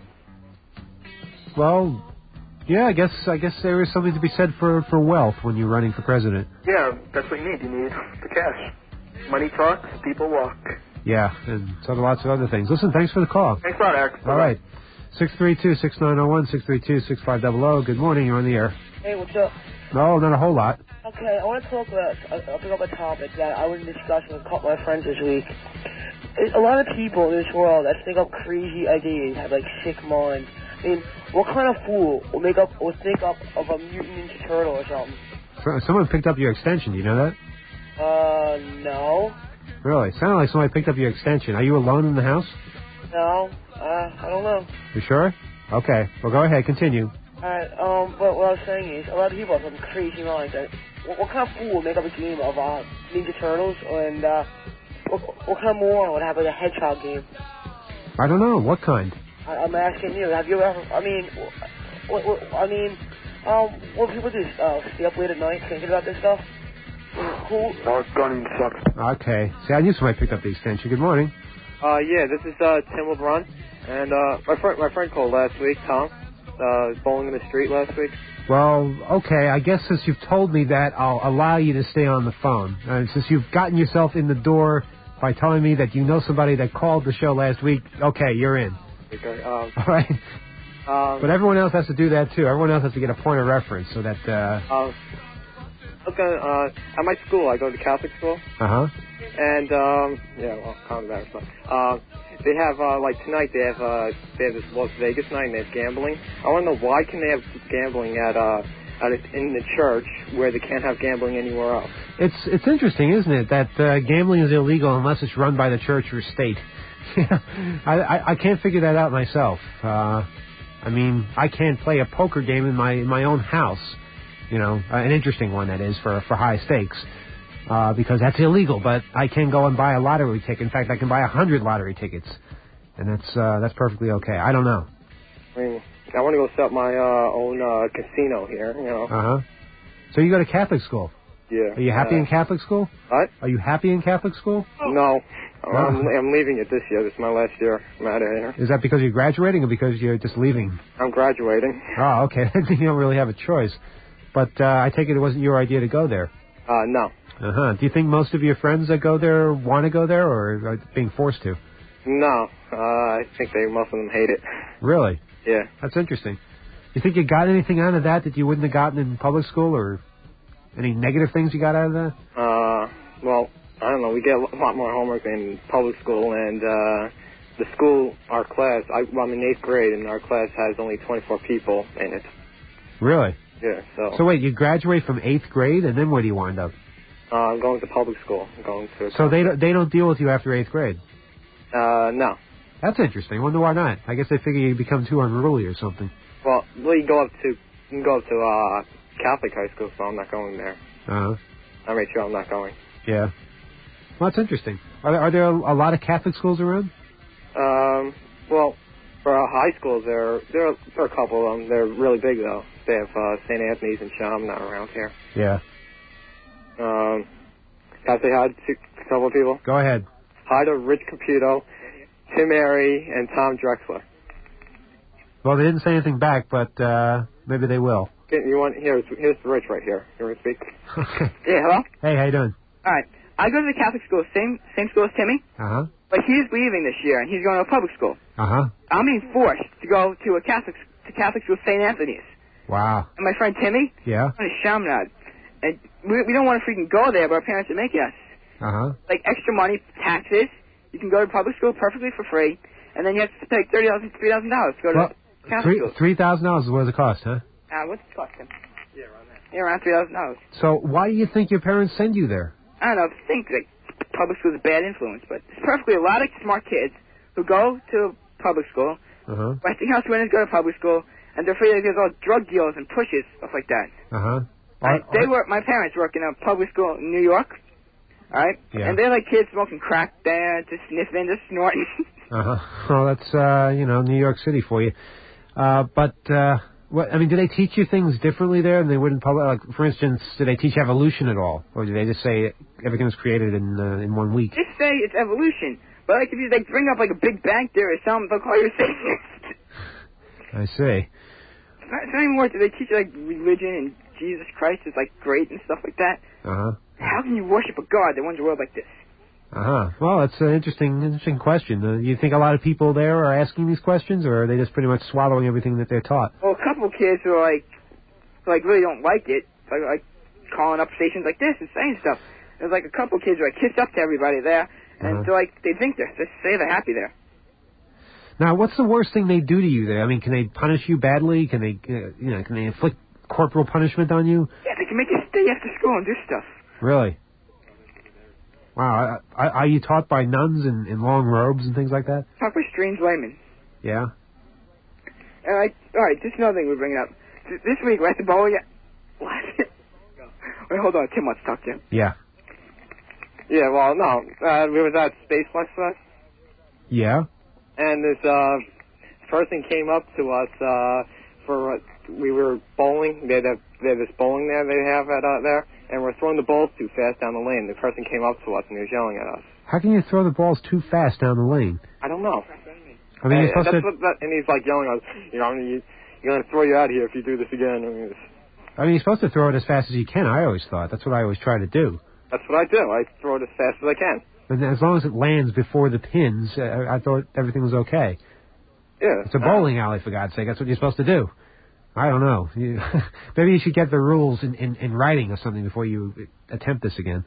Well, yeah, I guess I guess there is something to be said for, for wealth when you're running for president. Yeah, that's what you need. You need the cash. Money talks, people walk. Yeah, and so do lots of other things. Listen, thanks for the call. Thanks a lot, Eric. All right. six three two, six nine zero one, six three two, six five zero zero. Good morning. You're on the air. Hey, what's up? No, not a whole lot. Okay, I want to talk about, I'll pick up a topic that I was discussing with a couple of my friends this week. A lot of people in this world that think up crazy ideas have like sick minds. I mean, what kind of fool will make up will think up of a mutant ninja turtle or something? Someone picked up your extension. Do you know that? Uh, no. Really? Sounded like somebody picked up your extension. Are you alone in the house? No. Uh, I don't know. You sure? Okay. Well, go ahead. Continue. Alright. Um. But what I was saying is, a lot of people have some crazy minds that what, what kind of fool would make up a game of uh, Ninja Turtles and uh, what, what kind of moron would have like a hedgehog game? I don't know. What kind? I, I'm asking you. Have you ever? I mean, what, what, I mean, um, what do people do? Uh, stay up late at night thinking about this stuff? Cool. Oh, gunning sucks. Okay. See, I knew somebody picked up the extension. Good morning. Uh, yeah, this is uh, Tim LeBron, and uh, my friend my friend called last week, Tom. Uh, was bowling in the street last week. Well, okay. I guess since you've told me that, I'll allow you to stay on the phone. Uh, since you've gotten yourself in the door by telling me that you know somebody that called the show last week, okay, you're in. Okay. Um, All right. Um, but everyone else has to do that too. Everyone else has to get a point of reference so that. Uh, uh, Okay, uh, at my school, I go to Catholic school. Uh-huh. And, um, yeah, well, kind of embarrassed, but, uh, they have, uh, like tonight, they have, uh, they have this Las Vegas night and they have gambling. I want to know why can they have gambling at, uh, at a, in the church where they can't have gambling anywhere else? It's, it's interesting, isn't it, that, uh, gambling is illegal unless it's run by the church or state. I, I, I can't figure that out myself. Uh, I mean, I can't play a poker game in my, in my own house. You know, uh, an interesting one, that is, for for high stakes, uh, because that's illegal. But I can go and buy a lottery ticket. In fact, I can buy a hundred lottery tickets, and that's uh, that's perfectly okay. I don't know. I mean, I want to go set up my uh, own uh, casino here, you know. Uh-huh. So you go to Catholic school? Yeah. Are you happy uh, in Catholic school? What? Are you happy in Catholic school? No. Oh. I'm, I'm leaving it this year. This is my last year. I'm out of here. Is that because you're graduating or because you're just leaving? I'm graduating. Oh, okay. You don't really have a choice. But uh, I take it it wasn't your idea to go there. Uh, no. Uh-huh. Do you think most of your friends that go there want to go there or are being forced to? No. Uh, I think they most of them hate it. Really? Yeah. That's interesting. You think you got anything out of that that you wouldn't have gotten in public school, or any negative things you got out of that? Uh, well, I don't know. We get a lot more homework in public school, and uh, the school, our class, I, well, I'm in eighth grade, and our class has only twenty-four people in it. Really? Yeah, so... So wait, you graduate from eighth grade, and then where do you wind up? Uh, I'm going to public school. I'm going to... So they don't, they don't deal with you after eighth grade? Uh, no. That's interesting. I wonder why not. I guess they figure you become too unruly or something. Well, well, you go up to, you can go up to, uh, Catholic high school, so I'm not going there. Uh-huh. I made sure I'm not going. Yeah. Well, that's interesting. Are there, are there a, a lot of Catholic schools around? Um, well, for our high schools, there, there, are, there are a couple of them. They're really big, though. They have uh, Saint Anthony's and Chaminade around here. Yeah. Um, can I say hi to a couple of people? Go ahead. Hi to Rich Caputo, Tim Airy, and Tom Drexler. Well, they didn't say anything back, but uh, maybe they will. Okay, you want here's here's Rich right here. You want to speak? Okay. Yeah, hello? Hey, how you doing? All right. I go to the Catholic school, same same school as Timmy, Uh-huh. but he's leaving this year, and he's going to a public school. Uh-huh. I'm being forced to go to a Catholic to Catholic school, Saint Anthony's. Wow. And my friend Timmy, Yeah? going to Chaminade. And we, we don't want to freaking go there, but our parents are making us. Uh-huh. Like, extra money, taxes. You can go to public school perfectly for free, and then you have to pay thirty thousand dollars, three thousand dollars to go Well, to Catholic three, school. three thousand dollars is what does it cost, huh? Uh, what's it cost him? Yeah, around there. Yeah, around three thousand dollars. So why do you think your parents send you there? I don't know, I think like public school is a bad influence, but it's perfectly a lot of smart kids who go to public school. Uh-huh. Westinghouse winners go to public school, and they're afraid that there's all drug deals and pushes, stuff like that. Uh-huh. Right? They work. My parents work in a public school in New York. All right, Yeah. and they're like kids smoking crack there, just sniffing, just snorting. Uh-huh. Well, that's, uh, you know, New York City for you. Uh, but, uh, what, I mean, do they teach you things differently there than they would in public? Like, for instance, do they teach evolution at all? Or do they just say everything was created in uh, in one week? Just say it's evolution. But like if you like bring up like a Big Bang theory or something, they'll call you a Satanist. I see. It's not, it's not even more. Do they teach you like religion and Jesus Christ is like great and stuff like that? Uh-huh. How can you worship a God that runs a world like this? Uh-huh. Well, that's an interesting, interesting question. Uh, you think a lot of people there are asking these questions, or are they just pretty much swallowing everything that they're taught? Well, a couple of kids who are like, who like really don't like it, like, like calling up stations like this and saying stuff. There's like a couple of kids who like kiss up to everybody there, and Uh-huh. they're like they think they're they say they're happy there. Now, what's the worst thing they do to you there? I mean, can they punish you badly? Can they, uh, you know, can they inflict corporal punishment on you? Yeah, they can make you stay after school and do stuff. Really? Wow. I, I, are you taught by nuns in, in long robes and things like that? Talk by strange laymen. Yeah. All right, all right. Just another thing we're bringing up. Th- This week we're at the bowling. What? Wait, hold on. Tim wants to talk to you. Yeah. Yeah, well, no. Uh, we was at Spaceplex Fest, Yeah? and this uh, person came up to us uh, for, uh, we were bowling. They had, a, they had this bowling there they have at, uh, there, and we're throwing the balls too fast down the lane. The person came up to us, and he was yelling at us. How can you throw the balls too fast down the lane? I don't know. I mean, you're and, supposed that's to... what that, and he's like yelling at us, you know, I mean, you, you're going to throw you out of here if you do this again. I mean, it's, I mean, you're supposed to throw it as fast as you can, I always thought. That's what I always try to do. that's what I do. I throw it as fast as I can. And as long as it lands before the pins, uh, I thought everything was okay. Yeah. It's a bowling alley, for God's sake. That's what you're supposed to do. I don't know. You, maybe you should get the rules in, in, in writing or something before you attempt this again.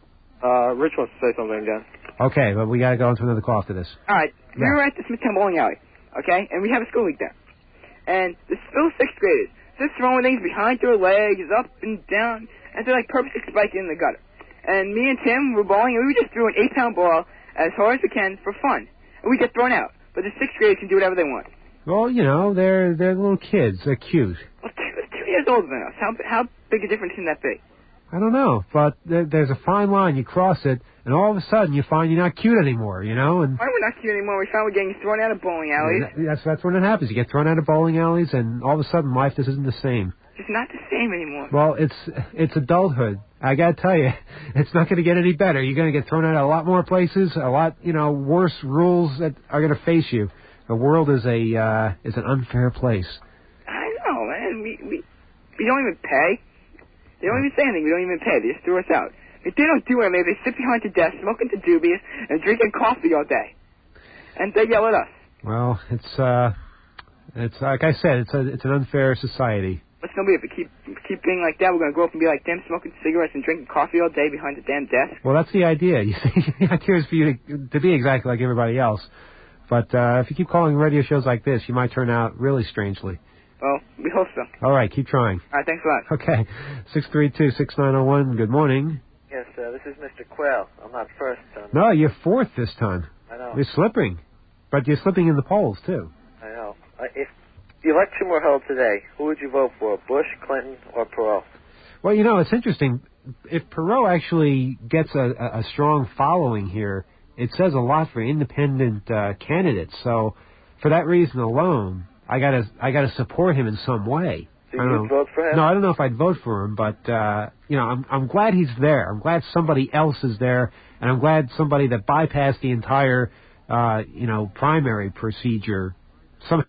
Uh, Rich wants to say something again. Okay, but we got to go into another call after this. All right. We Yeah. were at the Smithtown Bowling Alley, okay? And we have a school week there. And there's still sixth graders just throwing things behind their legs, up and down, and they're like purposely spiking in the gutter. And me and Tim were bowling, and we just threw an eight-pound ball as hard as we can for fun. And we get thrown out. But the sixth graders can do whatever they want. Well, you know, they're they're little kids. They're cute. Well, two, two years older than us. How how big a difference can that be? I don't know, but there, there's a fine line. You cross it, and all of a sudden you find you're not cute anymore, you know? And Why we're not cute anymore? We found we're getting thrown out of bowling alleys. that- that's that's when it happens. You get thrown out of bowling alleys, and all of a sudden life just isn't the same. It's not the same anymore. Well, it's it's adulthood. I gotta tell you, it's not gonna get any better. You're gonna get thrown out of a lot more places, a lot, you know, worse rules that are gonna face you. The world is a uh, is an unfair place. I know, man. We we we don't even pay. They don't even say anything. We don't even pay. They just throw us out. If they don't do anything, they sit behind the desk, smoking the doobies, and drinking coffee all day. And they yell at us. Well, it's uh, it's like I said, it's a it's an unfair society. What's gonna be if we keep keep being like that? We're gonna grow up and be like them, smoking cigarettes and drinking coffee all day behind the damn desk. Well, that's the idea. You see, the idea is for you to, to be exactly like everybody else. But uh, if you keep calling radio shows like this, you might turn out really strangely. Well, we hope so. All right, keep trying. All right, thanks a lot. Okay, six three two six nine zero one. Good morning. Yes, uh, this is Mister Quayle. I'm not first. Um, No, you're fourth this time. I know. You're slipping, but you're slipping in the polls too. I know. Uh, if the election were held today, who would you vote for, Bush, Clinton, or Perot? Well, you know, it's interesting. If Perot actually gets a, a, a strong following here, it says a lot for independent uh, candidates. So, for that reason alone, I gotta I gotta support him in some way. So I you don't would know. vote for him? No, I don't know if I'd vote for him, but uh, you know, I'm I'm glad he's there. I'm glad somebody else is there, and I'm glad somebody that bypassed the entire uh, you know primary procedure. Some.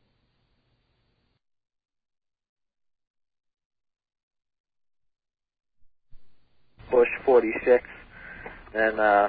Bush, forty-six, and uh,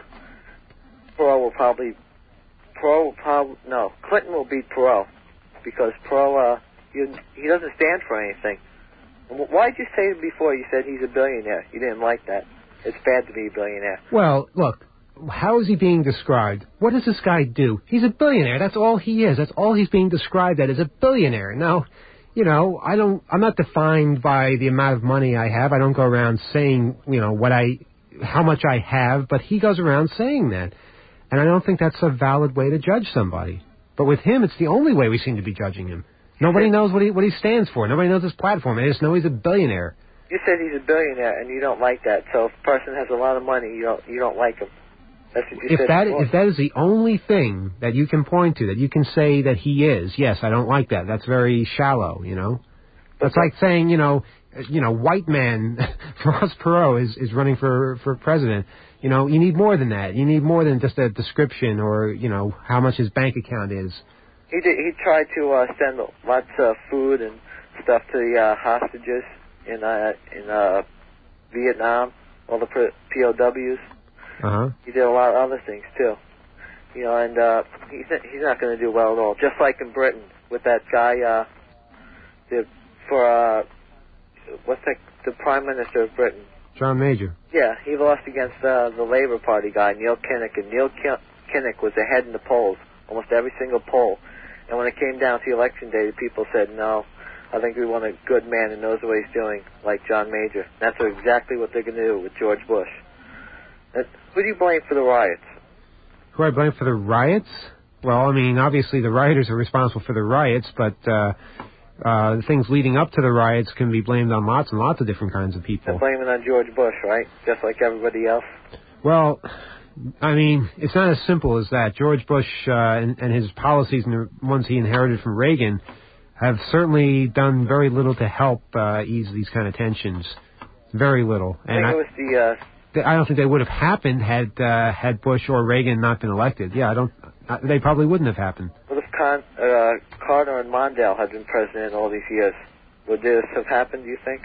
Perot will probably, Perot will probably, no, Clinton will beat Perot, because Perot, uh, he, he doesn't stand for anything. Why did you say before you said he's a billionaire? You didn't like that. It's bad to be a billionaire. Well, look, how is he being described? What does this guy do? He's a billionaire. That's all he is. That's all he's being described as, a billionaire. Now, you know, I don't, I'm not defined by the amount of money I have. I don't go around saying, you know, what I, how much I have, but he goes around saying that. And I don't think that's a valid way to judge somebody. But with him, it's the only way we seem to be judging him. Nobody knows what he, what he stands for. Nobody knows his platform. They just know he's a billionaire. You said he's a billionaire, and you don't like that. So if a person has a lot of money, you don't, you don't like him. That's what you If said that, before. if that is the only thing that you can point to, that you can say that he is, yes, I don't like that. That's very shallow, you know. That's like saying, you know, you know, white man, Ross Perot is, is running for, for president. You know, you need more than that. You need more than just a description or, you know, how much his bank account is. He did, he tried to uh, send lots of food and stuff to the uh, hostages in uh, in uh, Vietnam, all the P O Ws. Uh huh. He did a lot of other things too, you know, and uh, he's not, he's not going to do well at all. Just like in Britain with that guy, uh, the for uh, what's that? The Prime Minister of Britain. John Major. Yeah, he lost against uh, the Labour Party guy, Neil Kinnock, and Neil Kinnock was ahead in the polls, almost every single poll. And when it came down to election day, the people said, no, I think we want a good man who knows what he's doing, like John Major. And that's exactly what they're going to do with George Bush. And who do you blame for the riots? Who I blame for the riots? Well, I mean, obviously the rioters are responsible for the riots, but uh, uh, the things leading up to the riots can be blamed on lots and lots of different kinds of people. They're blaming on George Bush, right? Just like everybody else. Well, I mean, it's not as simple as that. George Bush uh, and, and his policies and the ones he inherited from Reagan have certainly done very little to help uh, ease these kind of tensions. Very little. And I think it was the... Uh, I don't think they would have happened had uh, had Bush or Reagan not been elected. Yeah, I don't. Uh, they probably wouldn't have happened. What if Con, uh, Carter and Mondale had been president all these years? Would this have happened, do you think?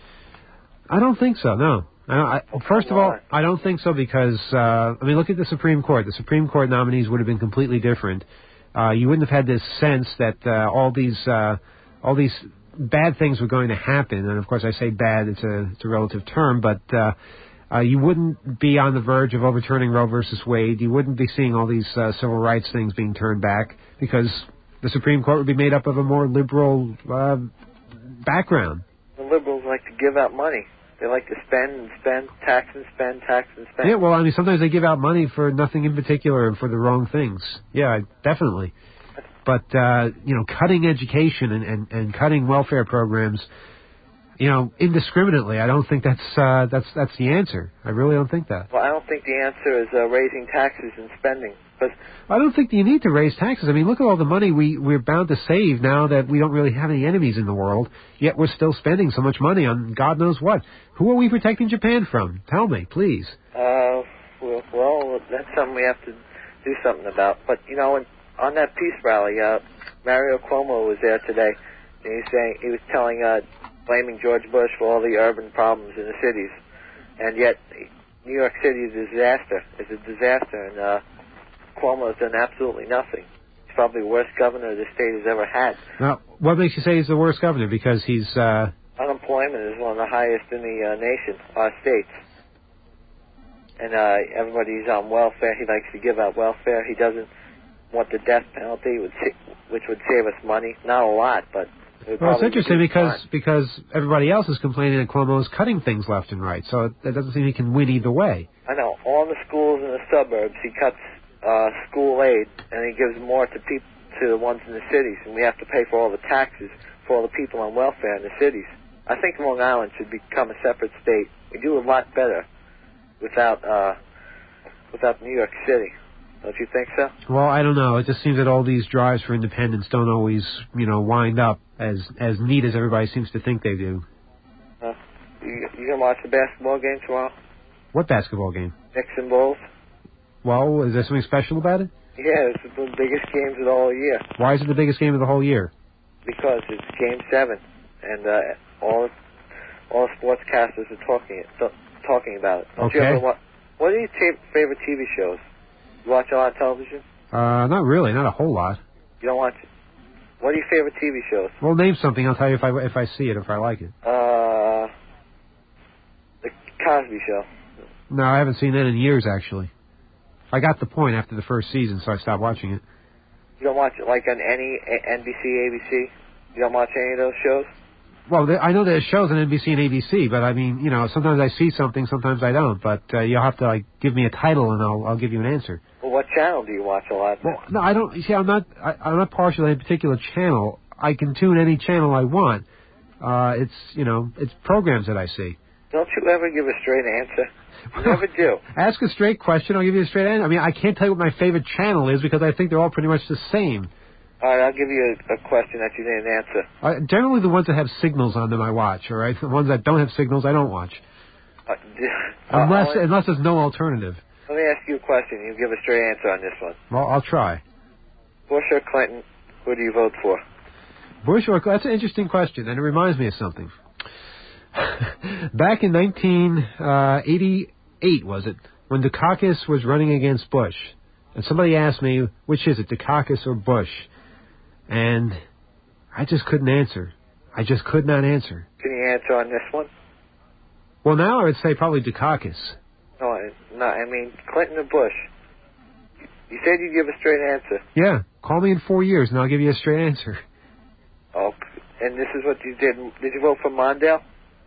I don't think so, no. I, I, first of all, I don't think so because, uh, I mean, look at the Supreme Court. The Supreme Court nominees would have been completely different. Uh, you wouldn't have had this sense that uh, all these uh, all these bad things were going to happen. And, of course, I say bad, it's a, it's a relative term, but uh, uh, you wouldn't be on the verge of overturning Roe versus Wade. You wouldn't be seeing all these uh, civil rights things being turned back because the Supreme Court would be made up of a more liberal uh, background. The liberals like to give out money. They like to spend and spend, tax and spend, tax and spend. Yeah, well, I mean, sometimes they give out money for nothing in particular and for the wrong things. Yeah, definitely. But, uh, you know, cutting education and, and, and cutting welfare programs, you know, indiscriminately, I don't think that's uh, that's that's the answer. I really don't think that. Well, I don't think the answer is uh, raising taxes and spending. But I don't think you need to raise taxes. I mean, look at all the money we, we're bound to save now that we don't really have any enemies in the world, yet we're still spending so much money on God knows what. Who are we protecting Japan from? Tell me, please. Uh, well, well that's something we have to do something about. But, you know, when, on that peace rally, uh, Mario Cuomo was there today, and he was saying, he was telling, uh, blaming George Bush for all the urban problems in the cities. And yet, New York City is a disaster. It's a disaster, and, uh, Cuomo has done absolutely nothing. He's probably the worst governor the state has ever had. Now, what makes you say he's the worst governor? Because he's... Uh... Unemployment is one of the highest in the uh, nation, our states. And uh, everybody's on welfare. He likes to give out welfare. He doesn't want the death penalty, which, which would save us money. Not a lot, but... It well, it's interesting because because everybody else is complaining that Cuomo is cutting things left and right, so it, it doesn't seem he can win either way. I know. All the schools in the suburbs, he cuts... Uh, school aid, and he gives more to people to the ones in the cities, and we have to pay for all the taxes for all the people on welfare in the cities. I think Long Island should become a separate state. We do a lot better without uh, without New York City. Don't you think so? Well, I don't know. It just seems that all these drives for independence don't always, you know, wind up as as neat as everybody seems to think they do. Uh, you, you gonna watch the basketball game tomorrow? What basketball game? Knicks and Bulls. Well, is there something special about it? Yeah, it's the biggest games of the whole year. Why is it the biggest game of the whole year? Because it's Game Seven, and uh, all all sportscasters are talking it, t- talking about it. Don't okay. You ever wa- what are your t- favorite T V shows? You watch a lot of television? Uh, not really, not a whole lot. You don't watch. What are your favorite T V shows? Well, name something. I'll tell you if I if I see it, if I like it. Uh, the Cosby Show. No, I haven't seen that in years, actually. I got the point after the first season, so I stopped watching it. You don't watch it like on any N B C, A B C? You don't watch any of those shows? Well, I know there's shows on N B C and A B C, but I mean, you know, sometimes I see something, sometimes I don't. But uh, you'll have to like give me a title, and I'll I'll give you an answer. Well, what channel do you watch a lot? Well, no, I don't. See, I'm not. I, I'm not partial to any particular channel. I can tune any channel I want. Uh, it's you know, it's programs that I see. Don't you ever give a straight answer? You never do. Ask a straight question, I'll give you a straight answer. I mean, I can't tell you what my favorite channel is because I think they're all pretty much the same. All right, I'll give you a, a question that you didn't answer. Uh, generally, the ones that have signals on them, I watch. All right, the ones that don't have signals, I don't watch. Uh, unless uh, unless there's no alternative. Let me ask you a question. You give a straight answer on this one. Well, I'll try. Bush or Clinton? Who do you vote for? Bush or Clinton? That's an interesting question, and it reminds me of something. Back in nineteen eighty-eight, was it, when Dukakis was running against Bush, and somebody asked me, which is it, Dukakis or Bush? And I just couldn't answer. I just could not answer. Can you answer on this one? Well, now I would say probably Dukakis. No, I, no, I mean Clinton or Bush. You said you'd give a straight answer. Yeah, call me in four years and I'll give you a straight answer. Oh, and this is what you did. Did you vote for Mondale?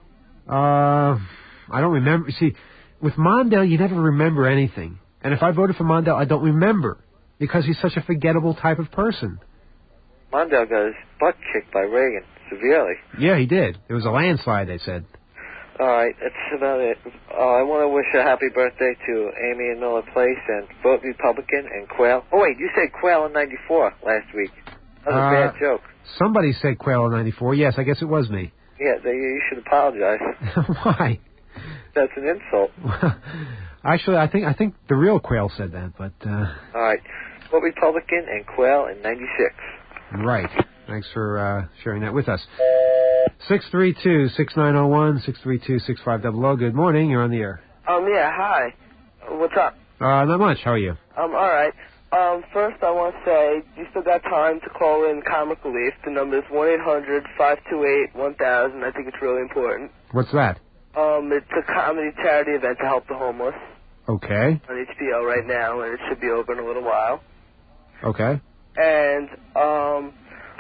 Uh, I don't remember. See, with Mondale, you never remember anything. And if I voted for Mondale, I don't remember because he's such a forgettable type of person. Mondale got his butt kicked by Reagan. severely. Yeah, he did. It was a landslide, they said. All right, that's about it. Uh, I want to wish a happy birthday to Amy in Miller Place and Vote Republican and Quail. Oh, wait, you said Quail in ninety-four last week. That was a Uh, bad joke. Somebody said Quail in ninety-four. Yes, I guess it was me. Yeah, they, you should apologize. Why? That's an insult. Actually, I think I think the real Quail said that, but... Uh, All right, Vote Republican and Quail in ninety-six. Right. Thanks for uh, sharing that with us. six three two, six nine zero one, six three two, six five zero zero. Good morning. You're on the air. Um, yeah, hi. What's up? Uh, not much. How are you? Um, alright. Um, first I want to say, you still got time to call in Comic Relief. The number is one eight hundred, five two eight, one thousand. I think it's really important. What's that? Um, it's a comedy charity event to help the homeless Okay. on H B O right now, and it should be over in a little while. Okay. And, um,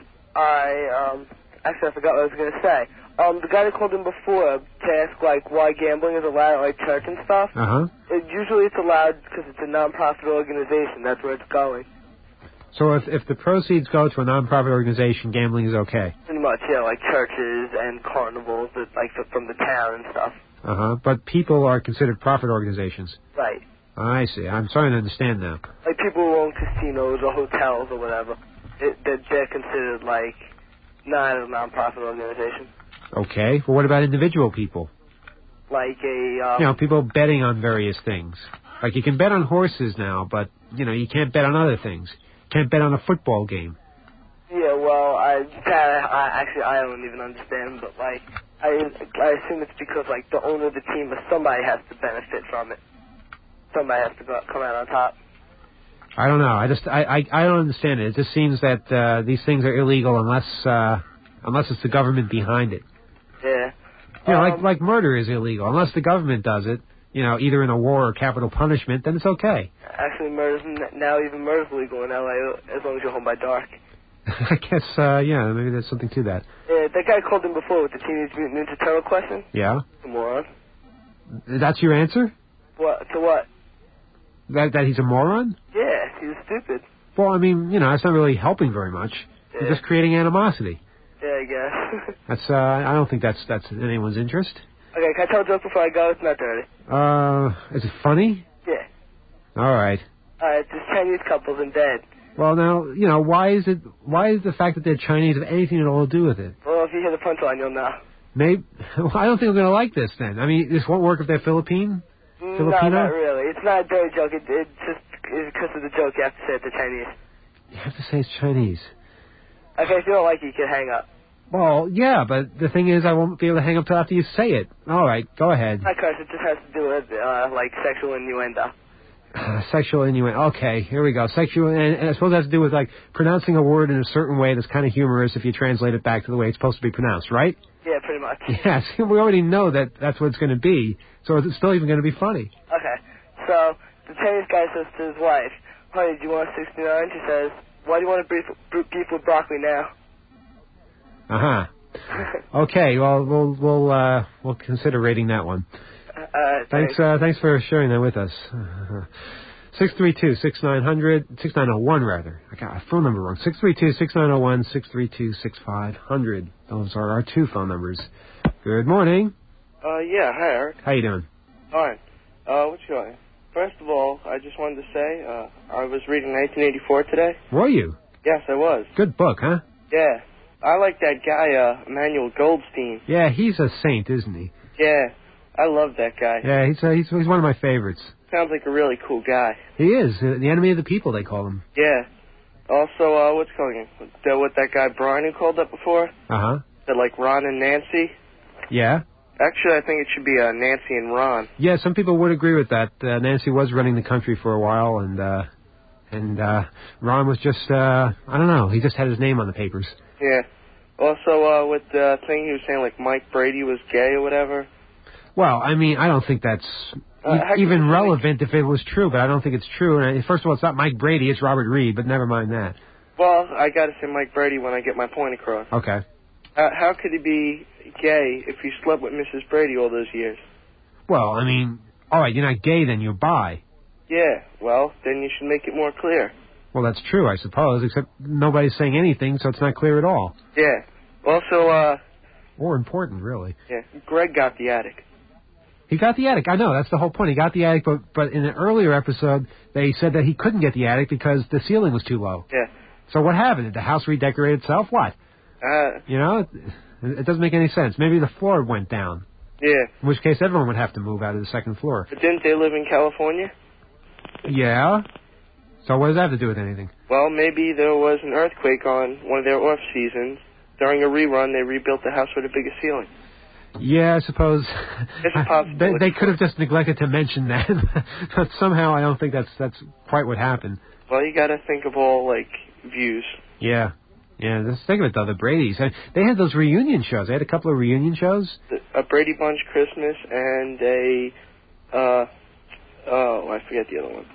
I, um, actually I forgot what I was going to say. Um, the guy that called in before to ask, like, why gambling is allowed at, like, church and stuff, Uh-huh. it, usually it's allowed because it's a non-profit organization. That's where it's going. So if if the proceeds go to a nonprofit organization, gambling is okay? Pretty much, yeah, like churches and carnivals, that, like, from the town and stuff. Uh-huh. But people are considered profit organizations. Right. I see. I'm starting to understand now. Like, people who own casinos or hotels or whatever, it, they're, they're considered, like, not a non-profit organization. Okay. Well, what about individual people? Like a, um... You know, people betting on various things. Like, you can bet on horses now, but, you know, you can't bet on other things. Can't bet on a football game. Yeah, well, I, that, I actually, I don't even understand, but, like, I, I assume it's because, like, the owner of the team or somebody has to benefit from it. Somebody has to go, come out on top. I don't know. I just, I, I, I don't understand it. It just seems that uh, these things are illegal unless, uh, unless it's the government behind it. Yeah. You know, um, like like murder is illegal unless the government does it. You know, either in a war or capital punishment, then it's okay. Actually, murder's, now even murder's legal in L A as long as you're home by dark. I guess, uh, yeah, maybe there's something to that. Yeah, that guy called in before with the Teenage Mutant Ninja Turtle question. Yeah. A moron. That's your answer? What? To what? That that he's a moron? Yeah, he was stupid. Well, I mean, you know, that's not really helping very much. Yeah. You're just creating animosity. Yeah, I guess. That's, uh, I don't think that's that's in anyone's interest. Okay, can I tell a joke before I go? It's not dirty. Uh, is it funny? Yeah. All right. Alright, this Chinese couple's in bed. Well, now, you know, why is it, why is the fact that they're Chinese have anything at all to do with it? Well, if you hear the punchline, you'll know. Maybe, well, I don't think I'm going to like this then. I mean, this won't work if they're Philippine? No, Filipino? not really. It's not a dirty joke. It, it's just it's because of the joke you have to say it to Chinese. You have to say it's Chinese. Okay, if you don't like it, you can hang up. Well, yeah, but the thing is, I won't be able to hang up till after you say it. All right, go ahead. Not curse, it just has to do with, uh, like, sexual innuendo. Uh, sexual innuendo. Okay, here we go. Sexual, and, and I suppose it has to do with, like, pronouncing a word in a certain way that's kind of humorous if you translate it back to the way it's supposed to be pronounced, right? Yeah, pretty much. Yes, we already know that that's what it's going to be, so it's still even going to be funny. Okay, so the Chinese guy says to his wife, honey, do you want a sixty-nine? She says, why do you want to beef, beef with broccoli now? Uh-huh. Okay, well, we'll we'll uh, we'll consider rating that one. Uh, thanks, uh, thanks for sharing that with us. Six three two six nine hundred six nine zero one rather. I got a phone number wrong. Six three two six nine zero one six three two six five hundred. Those are our two phone numbers. Good morning. Uh, yeah, hi, Eric. How you doing? Fine. Uh, what's going on? First of all, I just wanted to say, uh, I was reading nineteen eighty-four today. Were you? Yes, I was. Good book, huh? Yeah. I like that guy, uh, Emmanuel Goldstein. Yeah, he's a saint, isn't he? Yeah. I love that guy. Yeah, he's uh, he's he's one of my favorites. Sounds like a really cool guy. He is. Uh, the enemy of the people, they call him. Yeah. Also, uh, what's going on? The, what that guy Brian who called up before? Uh-huh. That, like, Ron and Nancy? Yeah? Actually, I think it should be uh, Nancy and Ron. Yeah, some people would agree with that. Uh, Nancy was running the country for a while, and uh, and uh, Ron was just, uh, I don't know, he just had his name on the papers. Yeah. Also, uh, with the thing he was saying, like, Mike Brady was gay or whatever. Well, I mean, I don't think that's Uh, e- even relevant if it was true, but I don't think it's true. And I, first of all, it's not Mike Brady, it's Robert Reed, but never mind that. Well, I gotta say Mike Brady when I get my point across. Okay. Uh, how could he be gay if he slept with Missus Brady all those years? Well, I mean, all right, you're not gay then, you're bi. Yeah, well, then you should make it more clear. Well, that's true, I suppose, except nobody's saying anything, so it's not clear at all. Yeah. Also, uh... Or important, really. Yeah, Greg got the attic. He got the attic. I know, that's the whole point. He got the attic, but, but in an earlier episode, they said that he couldn't get the attic because the ceiling was too low. Yeah. So what happened? Did the house redecorate itself? What? Uh... You know, it, it doesn't make any sense. Maybe the floor went down. Yeah. In which case, everyone would have to move out of the second floor. But didn't they live in California? Yeah. So what does that have to do with anything? Well, maybe there was an earthquake on one of their off seasons. During a rerun, they rebuilt the house with a bigger ceiling. Yeah, I suppose. It's a possibility. they, they could have just neglected to mention that, but somehow I don't think that's that's quite what happened. Well, you got to think of all like views. Yeah, yeah. Just think of it though. The Brady's, they had those reunion shows. They had a couple of reunion shows. A Brady Bunch Christmas and a uh oh I forget the other one.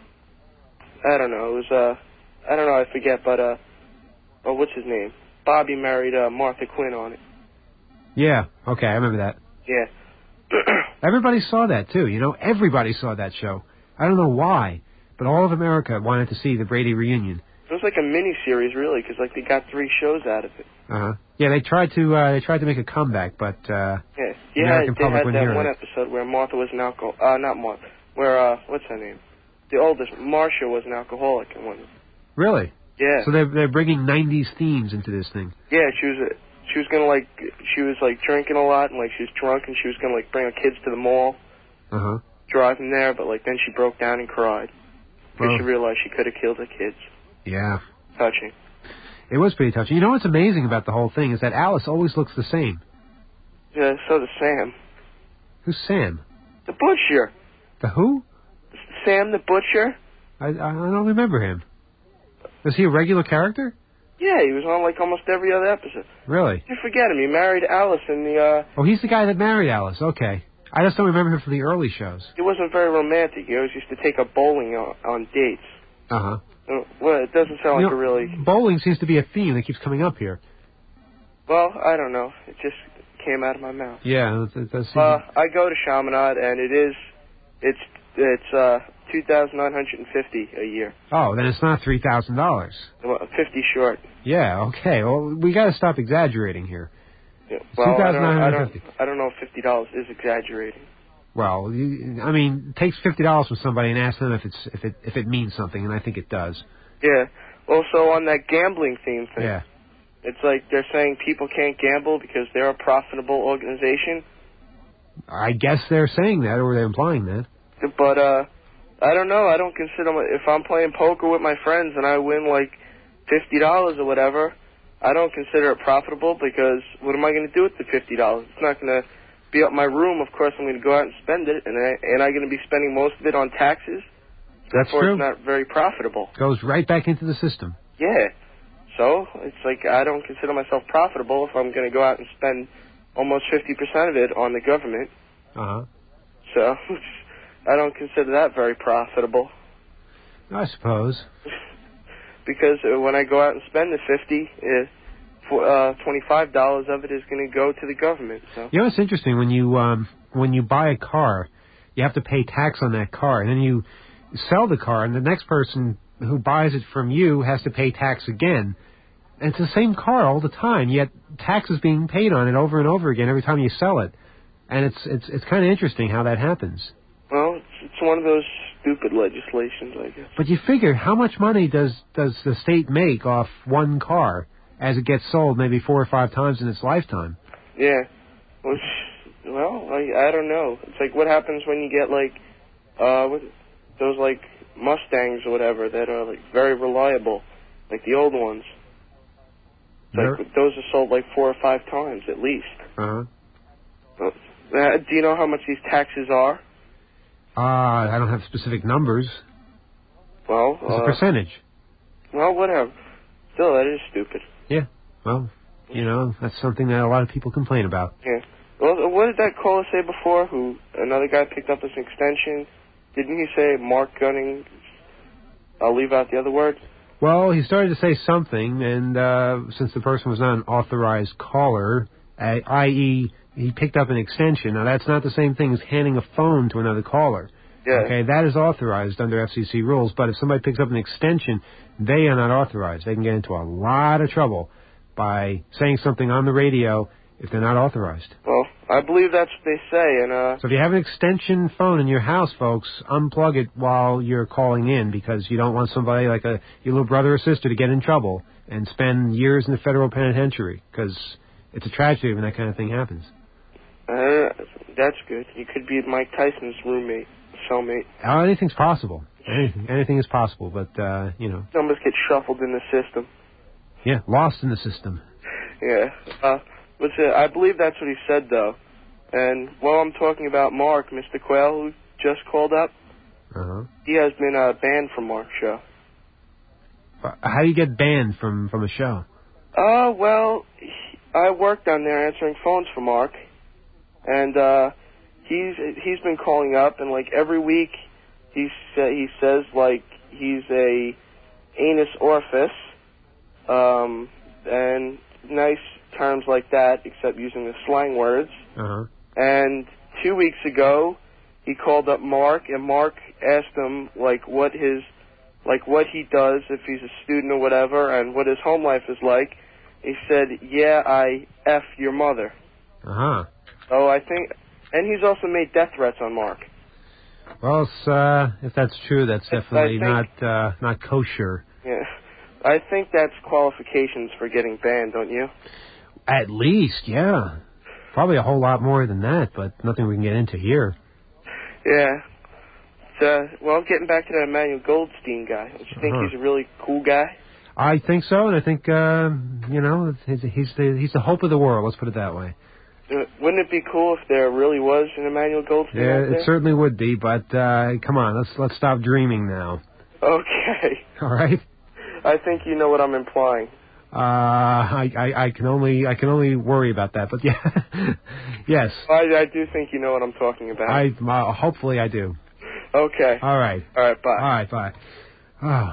I don't know. It was uh I don't know. I forget, but uh oh what's his name? Bobby married uh, Martha Quinn on it. Yeah, okay, I remember that. Yeah. Everybody saw that, too. You know, everybody saw that show. I don't know why, but all of America wanted to see the Brady reunion. It was like a mini-series, really, because like, they got three shows out of it. Uh-huh. Yeah, they tried to uh, they tried to make a comeback, but uh, yeah. the Yeah, American they public had wouldn't that hear one it. episode where Martha was an alcohol... Uh, not Martha. Where, uh, what's her name? The oldest, Marcia, was an alcoholic in one. Really? Yeah. So they're, they're bringing nineties themes into this thing. Yeah, she was... A, She was gonna like, she was like drinking a lot and like she was drunk and she was gonna like bring her kids to the mall, Uh huh. drive them there, but like then she broke down and cried because Oh. she realized she could have killed her kids. Yeah. Touching. It was pretty touching. You know what's amazing about the whole thing is that Alice always looks the same. Yeah, so does Sam. Who's Sam? The butcher. The who? Sam the butcher. I I don't remember him. Is he a regular character? Yeah, he was on like almost every other episode. Really? You forget him. He married Alice in the. uh Oh, he's the guy that married Alice. Okay. I just don't remember him from the early shows. He wasn't very romantic. He always used to take her bowling on, on dates. Uh huh. Uh, Well, it doesn't sound You like know, a really. Bowling seems to be a theme that keeps coming up here. Well, I don't know. It just came out of my mouth. Yeah, it, it does seem. Uh, I go to Chaminade, and it is, it's it's uh two thousand nine hundred and fifty a year. Oh, then it's not three thousand dollars. Well, fifty short. Yeah. Okay. Well, we got to stop exaggerating here. Yeah. Well, I don't, I don't, fifty. I don't know if fifty dollars is exaggerating. Well, you, I mean, it takes fifty dollars from somebody and ask them if it's if it if it means something, and I think it does. Yeah. Also, on that gambling theme thing. Yeah. It's like they're saying people can't gamble because they're a profitable organization. I guess they're saying that, or they're implying that. But uh, I don't know. I don't consider my, if I'm playing poker with my friends and I win like fifty dollars or whatever, I don't consider it profitable because what am I going to do with the fifty dollars? It's not going to be up my room. Of course, I'm going to go out and spend it, and I, and I'm going to be spending most of it on taxes. That's Therefore, true. it's not very profitable. Goes right back into the system. Yeah. So it's like I don't consider myself profitable if I'm going to go out and spend almost fifty percent of it on the government. Uh huh. So I don't consider that very profitable. I suppose. Because uh, when I go out and spend the fifty, uh, for, uh, twenty-five dollars of it is going to go to the government. So. You know, it's interesting when you um, when you buy a car, you have to pay tax on that car, and then you sell the car, and the next person who buys it from you has to pay tax again. And it's the same car all the time, yet tax is being paid on it over and over again every time you sell it. And it's it's it's kind of interesting how that happens. Well, it's, it's one of those stupid legislations, I guess. But you figure, how much money does does the state make off one car as it gets sold maybe four or five times in its lifetime? Yeah. Well, well I, I don't know. It's like what happens when you get like uh what, those like Mustangs or whatever that are like very reliable, like the old ones. Like those are sold like four or five times at least. Uh-huh. Uh, do you know how much these taxes are? Uh, I don't have specific numbers. Well, it's uh, a percentage. Well, whatever. Still, that is stupid. Yeah. Well, you know, that's something that a lot of people complain about. Yeah. Well, what did that caller say before? Who another guy picked up as an extension? Didn't he say Mark Gunning? I'll leave out the other word. Well, he started to say something, and uh, since the person was not an authorized caller, uh, that is, he picked up an extension. Now, that's not the same thing as handing a phone to another caller. Yeah. Okay, that is authorized under F C C rules, but if somebody picks up an extension, they are not authorized. They can get into a lot of trouble by saying something on the radio if they're not authorized. Well, I believe that's what they say, and uh. So if you have an extension phone in your house, folks, unplug it while you're calling in because you don't want somebody like a your little brother or sister to get in trouble and spend years in the federal penitentiary because it's a tragedy when that kind of thing happens. Uh, that's good. You could be Mike Tyson's roommate, cellmate. Oh, anything's possible. Anything, anything is possible, but, uh, you know. Numbers get shuffled in the system. Yeah, lost in the system. Yeah. Uh, but uh, I believe that's what he said, though. And while I'm talking about Mark, Mister Quayle, who just called up, uh-huh. he has been uh, banned from Mark's show. How do you get banned from, from a show? Uh, well, he, I worked down there answering phones for Mark, and uh, he's he's been calling up, and like every week he sa- he says like he's a anus orifice, um, and nice terms like that, except using the slang words. Uh-huh. And two weeks ago, he called up Mark, and Mark asked him like what his like what he does if he's a student or whatever, and what his home life is like. He said, "Yeah, I F your mother." Uh-huh. So I think, and he's also made death threats on Mark. Well, it's, uh, if that's true, that's definitely think, not uh, not kosher. Yeah, I think that's qualifications for getting banned, don't you? At least, yeah. Probably a whole lot more than that, but nothing we can get into here. Yeah. So, well, getting back to that Emmanuel Goldstein guy, don't you think Uh-huh. he's a really cool guy? I think so, and I think, uh, you know, he's, he's the he's the hope of the world, let's put it that way. Uh, Wouldn't it be cool if there really was an Emmanuel Goldstein Yeah, out there? it certainly would be, but uh, come on, let's let's stop dreaming now. Okay. All right. I think you know what I'm implying. Uh, I, I I can only I can only worry about that, but yeah, yes. I I do think you know what I'm talking about. I uh, hopefully I do. Okay. All right. All right. Bye. All right. Bye. Oh.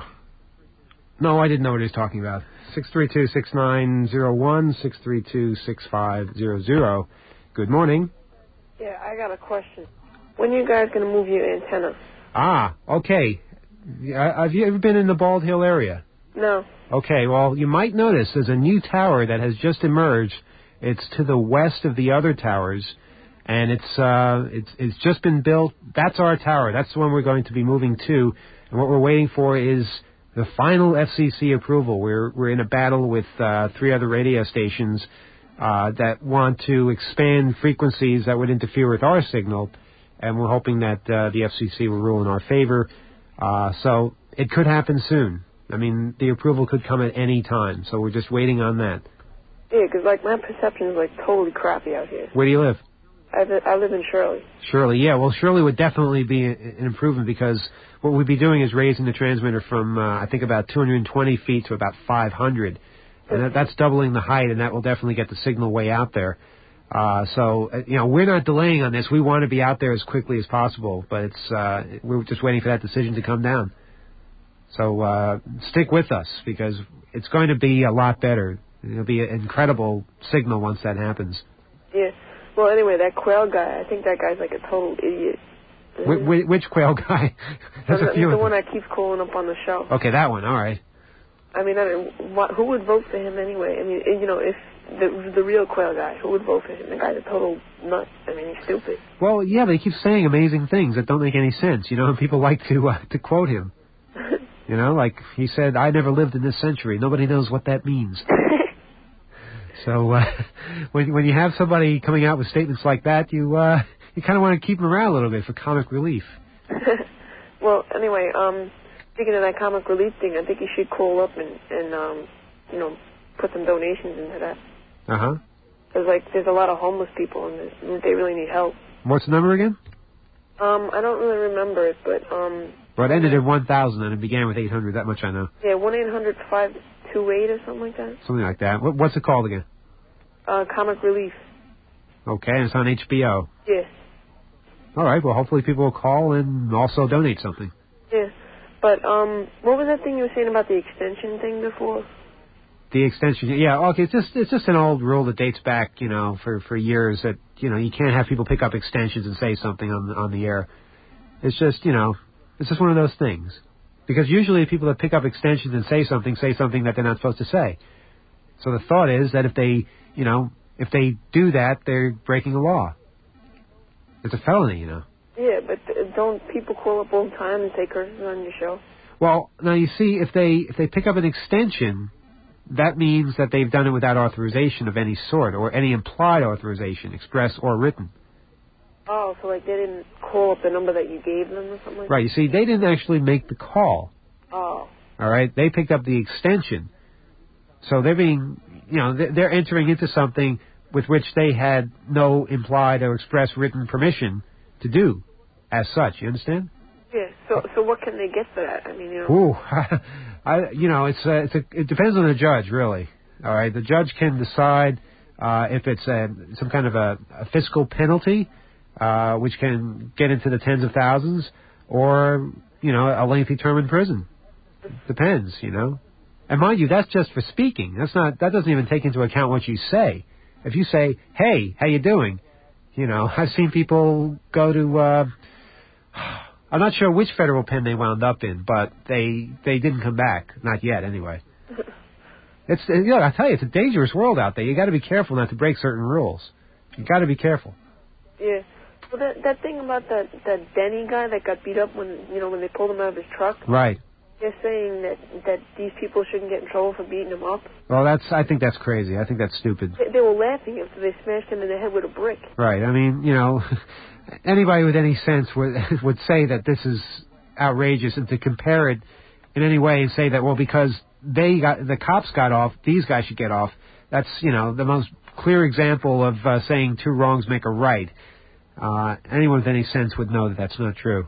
No, I didn't know what he was talking about. Six three two six nine zero one six three two six five zero zero. Good morning. Yeah, I got a question. When are you guys going to move your antenna? Ah, okay. Uh, Have you ever been in the Bald Hill area? No. Okay, well, you might notice there's a new tower that has just emerged. It's to the west of the other towers, and it's uh, it's it's just been built. That's our tower. That's the one we're going to be moving to, and what we're waiting for is the final F C C approval. We're we're in a battle with uh, three other radio stations uh, that want to expand frequencies that would interfere with our signal, and we're hoping that uh, the F C C will rule in our favor. Uh, so it could happen soon. I mean, the approval could come at any time, so we're just waiting on that. Yeah, 'cause like, my perception is, like, totally crappy out here. Where do you live? I, li- I live in Shirley. Shirley, yeah. Well, Shirley would definitely be an improvement because what we'd be doing is raising the transmitter from, uh, I think, about two hundred twenty feet to about five hundred. And that, that's doubling the height, and that will definitely get the signal way out there. Uh, so, uh, you know, we're not delaying on this. We want to be out there as quickly as possible, but it's uh, we're just waiting for that decision to come down. So uh, stick with us because it's going to be a lot better. It'll be an incredible signal once that happens. Yeah. Well, anyway, that Quail guy, I think that guy's like a total idiot. Wh- wh- which Quail guy? There's the, a few the of one them. that keeps calling up on the show. Okay, that one. All right. I mean, I don't, what, who would vote for him anyway? I mean, you know, if the the real Quail guy, who would vote for him? The guy's a total nut. I mean, he's stupid. Well, yeah, but he keeps saying amazing things that don't make any sense. You know, and people like to uh, to quote him. You know, like he said, "I never lived in this century." Nobody knows what that means. So uh, when when you have somebody coming out with statements like that, you uh, you kind of want to keep them around a little bit for comic relief. Well, anyway, um, speaking of that comic relief thing, I think you should call up and and um, you know, put some donations into that. Uh huh. There's like there's a lot of homeless people in this. They really need help. What's the number again? Um, I don't really remember it, but um. Well, it ended in one thousand and it began with eight hundred. That much I know. Yeah, one eight hundred five two eight or something like that. Something like that. What, what's it called again? Uh, Comic Relief. Okay, and it's on H B O. Yeah. All right. Well, hopefully people will call and also donate something. Yeah. But um, what was that thing you were saying about the extension thing before? The extension, yeah, okay. It's just it's just an old rule that dates back, you know, for, for years that you know you can't have people pick up extensions and say something on the, on the air. It's just you know, it's just one of those things because usually people that pick up extensions and say something say something that they're not supposed to say. So the thought is that if they, you know, if they do that, they're breaking the law. It's a felony, you know. Yeah, but don't people call up all the time and say curses on your show? Well, now you see, if they if they pick up an extension, that means that they've done it without authorization of any sort, or any implied authorization, express or written. Oh, so like they didn't call up the number that you gave them or something like Right, you see, they didn't actually make the call. that? Oh. All right, they picked up the extension. So they're being, you know, they're entering into something with which they had no implied or express written permission to do as such. You understand? Yeah, so so what can they get for that? I mean, you know. Ooh, I, you know, it's uh, it's a, it depends on the judge, really. All right, the judge can decide uh, if it's a, some kind of a, a fiscal penalty, uh, which can get into the tens of thousands, or you know, a lengthy term in prison. Depends, you know. And mind you, that's just for speaking. That's not. That doesn't even take into account what you say. If you say, "Hey, how you doing?" You know, I've seen people go to. Uh, I'm not sure which federal pen they wound up in, but they they didn't come back. Not yet, anyway. It's you know, I tell you, it's a dangerous world out there. You got to be careful not to break certain rules. You got to be careful. Yeah. Well, that that thing about that that Denny guy that got beat up when you know when they pulled him out of his truck. Right. They're saying that that these people shouldn't get in trouble for beating him up. Well, that's I think that's crazy. I think that's stupid. They, they were laughing after they smashed him in the head with a brick. Right. I mean, you know, anybody with any sense would would say that this is outrageous, and to compare it in any way and say that, well, because they got the cops got off, these guys should get off. That's, you know, the most clear example of uh, saying two wrongs make a right. Uh, anyone with any sense would know that that's not true.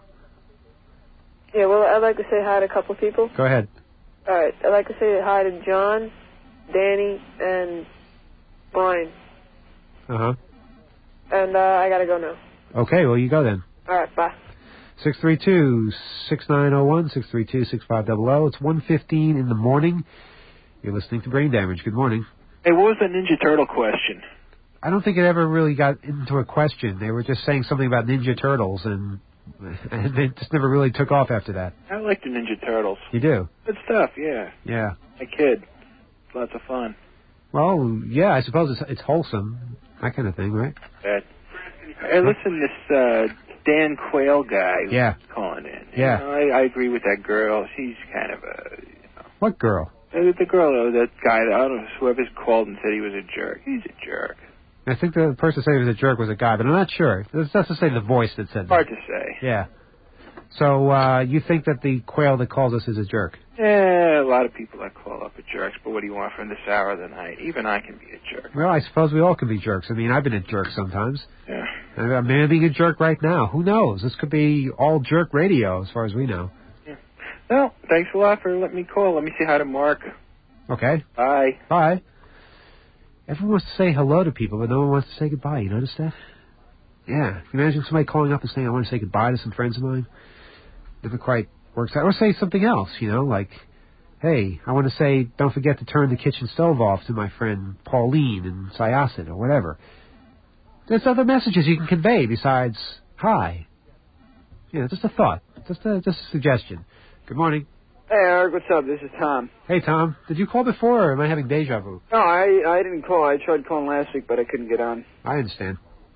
Yeah, well, I'd like to say hi to a couple of people. Go ahead. All right, I'd like to say hi to John, Danny, and Brian. Uh-huh. And uh, I got to go now. Okay, well, you go then. All right, bye. six three two, six nine zero one, six three two, six five zero zero. It's one fifteen in the morning. You're listening to Brain Damage. Good morning. Hey, what was that Ninja Turtle question? I don't think it ever really got into a question. They were just saying something about Ninja Turtles, and, and it just never really took off after that. I like the Ninja Turtles. You do? Good stuff, yeah. Yeah. A kid. Lots of fun. Well, yeah, I suppose it's, it's wholesome. That kind of thing, right? Good. Hey, listen, this uh, Dan Quayle guy who's Yeah. calling in. Yeah. You know, I, I agree with that girl. She's kind of a... You know, What girl? uh, the girl, uh, that guy, I don't know, whoever's called and said he was a jerk. He's a jerk. I think the person saying he was a jerk was a guy, but I'm not sure. That's not to say the voice that said that. Hard to say. Yeah. So, uh, you think that the Quayle that calls us is a jerk? Yeah, a lot of people that call up are jerks, but what do you want from this hour of the night? Even I can be a jerk. Well, I suppose we all can be jerks. I mean, I've been a jerk sometimes. Yeah. I may be being a jerk right now. Who knows? This could be all jerk radio, as far as we know. Yeah. Well, thanks a lot for letting me call. Let me say hi to Mark. Okay. Bye. Bye. Everyone wants to say hello to people, but no one wants to say goodbye. You notice that? Yeah. Can you imagine somebody calling up and saying, I want to say goodbye to some friends of mine? Never quite works out. Or say something else, you know, like, hey, I want to say, don't forget to turn the kitchen stove off to my friend Pauline in Syosset or whatever. There's other messages you can convey besides hi. You know, just a thought. Just a, just a suggestion. Good morning. Hey, Eric, what's up? This is Tom. Hey, Tom. Did you call before, or am I having deja vu? No, I I didn't call. I tried calling last week, but I couldn't get on. I understand.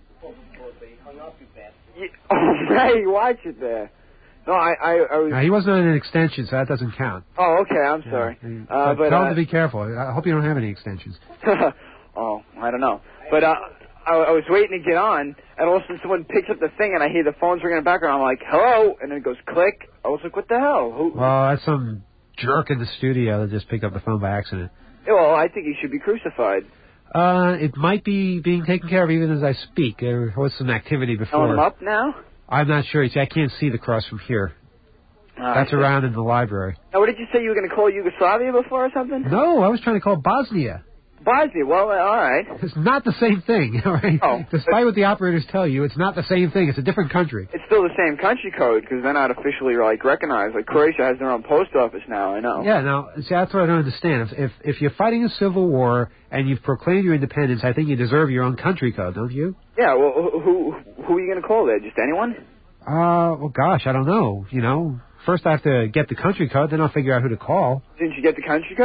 Yeah. Oh, hey, watch it there. No, I, I, I was... No, he wasn't on an extension, so that doesn't count. Oh, okay, I'm Yeah. sorry. Uh, Uh, but, tell him uh, to be careful. I hope you don't have any extensions. oh, I don't know. But uh, I, I was waiting to get on, and all of a sudden someone picks up the thing, and I hear the phone's ringing in the background. I'm like, hello? And then it goes click. I was like, what the hell? Who? Well, that's some jerk in the studio that just picked up the phone by accident. Yeah, well, I think he should be crucified. Uh, it might be being taken care of even as I speak. There was some activity before. Telling him up now? I'm not sure. See, I can't see the cross from here. Uh, That's around in the library. Now, what did you say you were going to call Yugoslavia before or something? No, I was trying to call Bosnia. Bosnia, well, uh, all right. It's not the same thing, all right? Oh, Despite what the operators tell you, it's not the same thing. It's a different country. It's still the same country code because they're not officially, like, recognized. Like, Croatia has their own post office now, I know. Yeah, now, see, that's what I don't understand. If, if if you're fighting a civil war and you've proclaimed your independence, I think you deserve your own country code, don't you? Yeah, well, who who, who are you going to call there? Just anyone? Uh, well, gosh, I don't know. You know, first I have to get the country code, then I'll figure out who to call. Didn't you get the country code?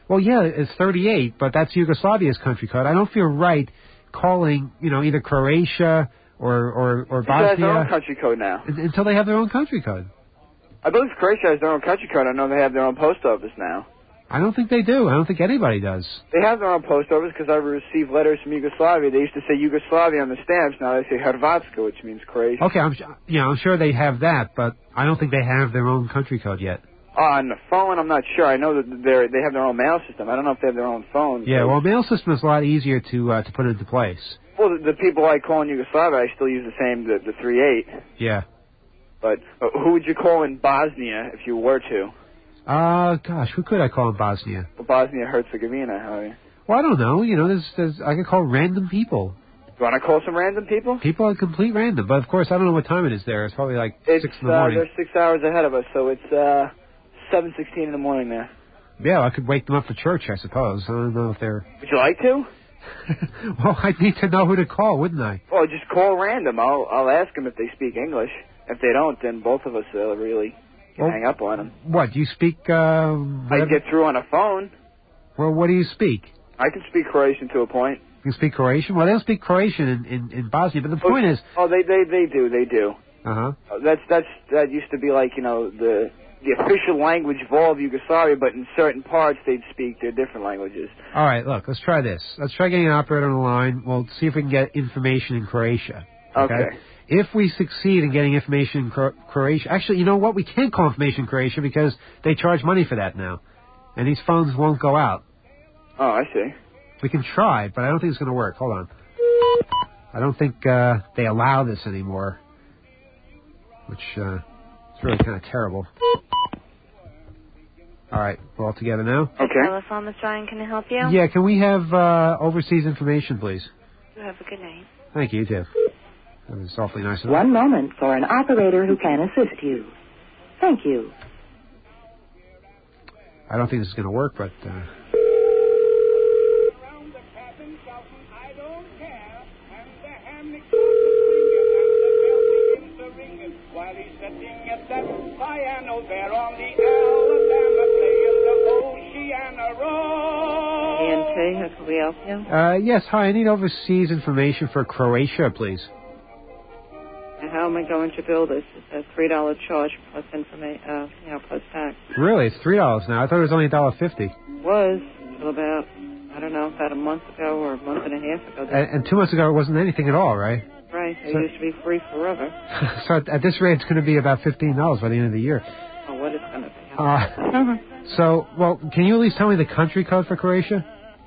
Well, yeah, it's thirty-eight, but that's Yugoslavia's country code. I don't feel right calling, you know, either Croatia or or, or Croatia has their own Bosnia country code now. until they have their own country code. I believe Croatia has their own country code. I know they have their own post office now. I don't think they do. I don't think anybody does. They have their own post office because I received letters from Yugoslavia. They used to say Yugoslavia on the stamps. Now they say Hrvatska, which means Croatia. Okay, I'm, you know, I'm sure they have that, but I don't think they have their own country code yet. On the phone, I'm not sure. I know that they they have their own mail system. I don't know if they have their own phone. Yeah, well, mail system is a lot easier to uh, to put into place. Well, the, the people I call in Yugoslavia, I still use the same, the, the three eight. Yeah. But uh, who would you call in Bosnia if you were to? Uh, gosh, who could I call in Bosnia? Well, Bosnia Herzegovina. How are you? Well, I don't know. You know, there's, there's I could call random people. You want to call some random people? People are complete random, but of course I don't know what time it is there. It's probably like It's, six in the uh, morning. they're six hours ahead of us, so it's uh, seven sixteen in the morning there. Yeah, I could wake them up for church, I suppose. I don't know if they're. Would you like to? Well, I'd need to know who to call, wouldn't I? Well, just call random. I'll I'll ask them if they speak English. If they don't, then both of us uh, really can Well, hang up on them. What, do you speak, uh... I whatever- get through on a phone. Well, what do you speak? I can speak Croatian to a point. You speak Croatian? Well, they don't speak Croatian in, in, in Bosnia, but the Oh, point is... Oh, they they they do, they do. Uh-huh. Uh, That's that's that used to be like, you know, the the official language of all of Yugoslavia, but in certain parts they'd speak their different languages. All right, look, let's try this. Let's try getting an operator on the line. We'll see if we can get information in Croatia. Okay? Okay. If we succeed in getting information in Cro- Croatia... Actually, you know what? We can't call information in Croatia because they charge money for that now. And these phones won't go out. Oh, I see. We can try, but I don't think it's going to work. Hold on. I don't think uh, they allow this anymore, which uh, is really kind of terrible. All right, we're all together now? Okay. Telephone, Mister Ryan, can I help you? Yeah, can we have uh, overseas information, please? You have a good night. Thank you, too. That was awfully nice of you. One moment for an operator who can assist you. Thank you. I don't think this is going to work, but... Uh... While he's sitting at that piano there on the Alabama playing the Oceana Road. E N T, how can we help you? Uh, yes, hi, I need overseas information for Croatia, please. And how am I going to bill this? It's a three dollar charge plus information, uh, you know, plus tax. Really? It's three dollars now. I thought it was only one dollar fifty. Was until about, I don't know, about a month ago or a month and a half ago. And, and two months ago, it wasn't anything at all, right? Right, it So- used to be free forever. So at, at this rate, it's going to be about fifteen dollars by the end of the year. Oh, what it's going to be. Uh, so, well, can you at least tell me the country code for Croatia?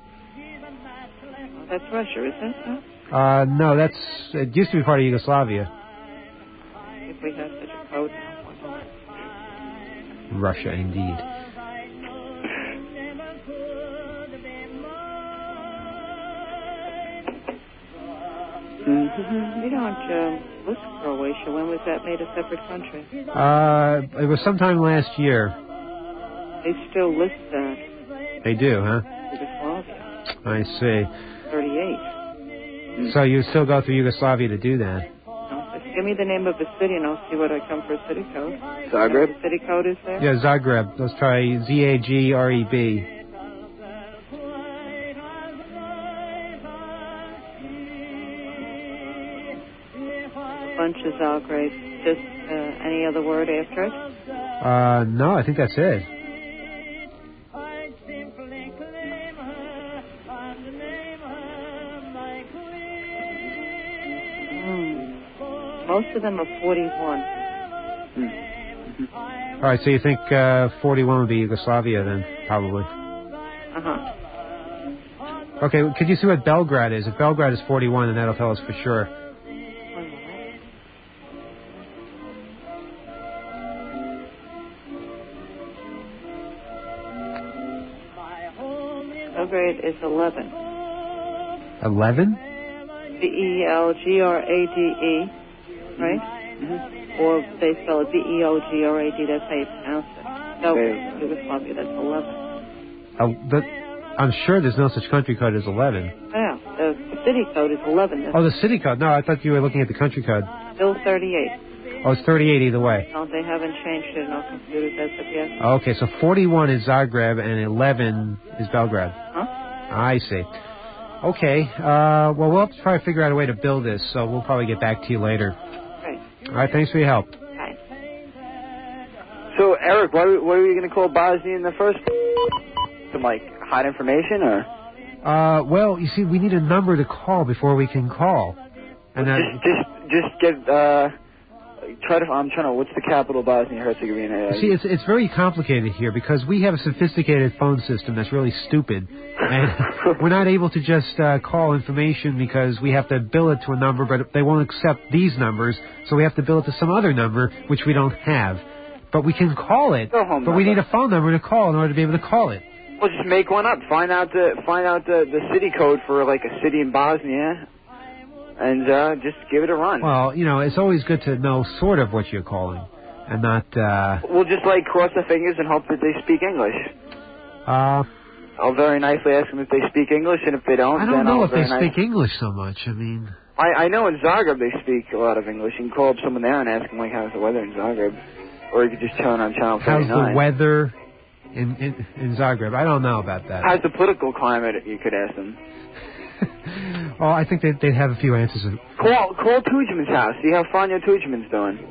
Oh, that's Russia, isn't it? Huh? Uh, no, that's, it used to be part of Yugoslavia. If we have such a code now. Russia, indeed. Mm-hmm. We don't uh, list Croatia. When was that made a separate country? Uh, it was sometime last year. They still list that. They do, huh? Yugoslavia. I see. thirty-eight. So you still go through Yugoslavia to do that? No, just give me the name of the city and I'll see what I come for a city code. Zagreb? The city code is there? Yeah, Zagreb. Let's try Z A G R E B. A bunch of Zagreb. Just uh, any other word after it? Uh, no, I think that's it. Hmm. Most of them are forty-one. All right, so you think uh, forty-one would be Yugoslavia then, probably. Uh-huh. Okay, could you see what Belgrade is? If Belgrade is forty-one, then that'll tell us for sure. Belgrade is eleven. eleven? B E L G R A D E, right? Mm-hmm. Or they spell it B E L G R A D, that's how you pronounce it. No, Yugoslavia, that's eleven. Uh, but I'm sure there's no such country code as eleven. Yeah, the city code is eleven. That's Oh, the city code. No, I thought you were looking at the country code. still thirty-eight. Oh, it's thirty-eight either way. No, they haven't changed it in our computers as of yet. Okay, so forty-one is Zagreb and eleven is Belgrade. Huh? I see. Okay, uh, well, we'll have to try to figure out a way to build this, so we'll probably get back to you later. Right. All right, thanks for your help. Bye. So, Eric, why, why were you going to call Bosnia in the first place? Some, like, hot information, or? Uh, well, you see, we need a number to call before we can call. And Well, uh, just, just, just get, uh, try to, I'm trying to, what's the capital of Bosnia-Herzegovina? See, it's it's very complicated here because we have a sophisticated phone system that's really stupid, and we're not able to just uh, call information because we have to bill it to a number, but they won't accept these numbers, so we have to bill it to some other number which we don't have. But we can call it, Go home but we number. need a phone number to call in order to be able to call it. Well, just make one up. Find out the, find out the, the city code for, like, a city in Bosnia, and, uh, just give it a run. Well, you know, it's always good to know sort of what you're calling, and not. Uh, We'll just, like, cross the fingers and hope that they speak English. uh, I'll very nicely ask them if they speak English, and if they don't, I don't then know I'll if they very speak English so much. I mean. I, I know in Zagreb they speak a lot of English. You can call up someone there and ask them, like, how's the weather in Zagreb? Or you could just turn on Channel How's thirty-nine. the weather in, in in Zagreb? I don't know about that. How's the political climate, you could ask them. Oh, I think they'd, they'd have a few answers. Call call Tujiman's house. See how Fanya Tujiman's doing.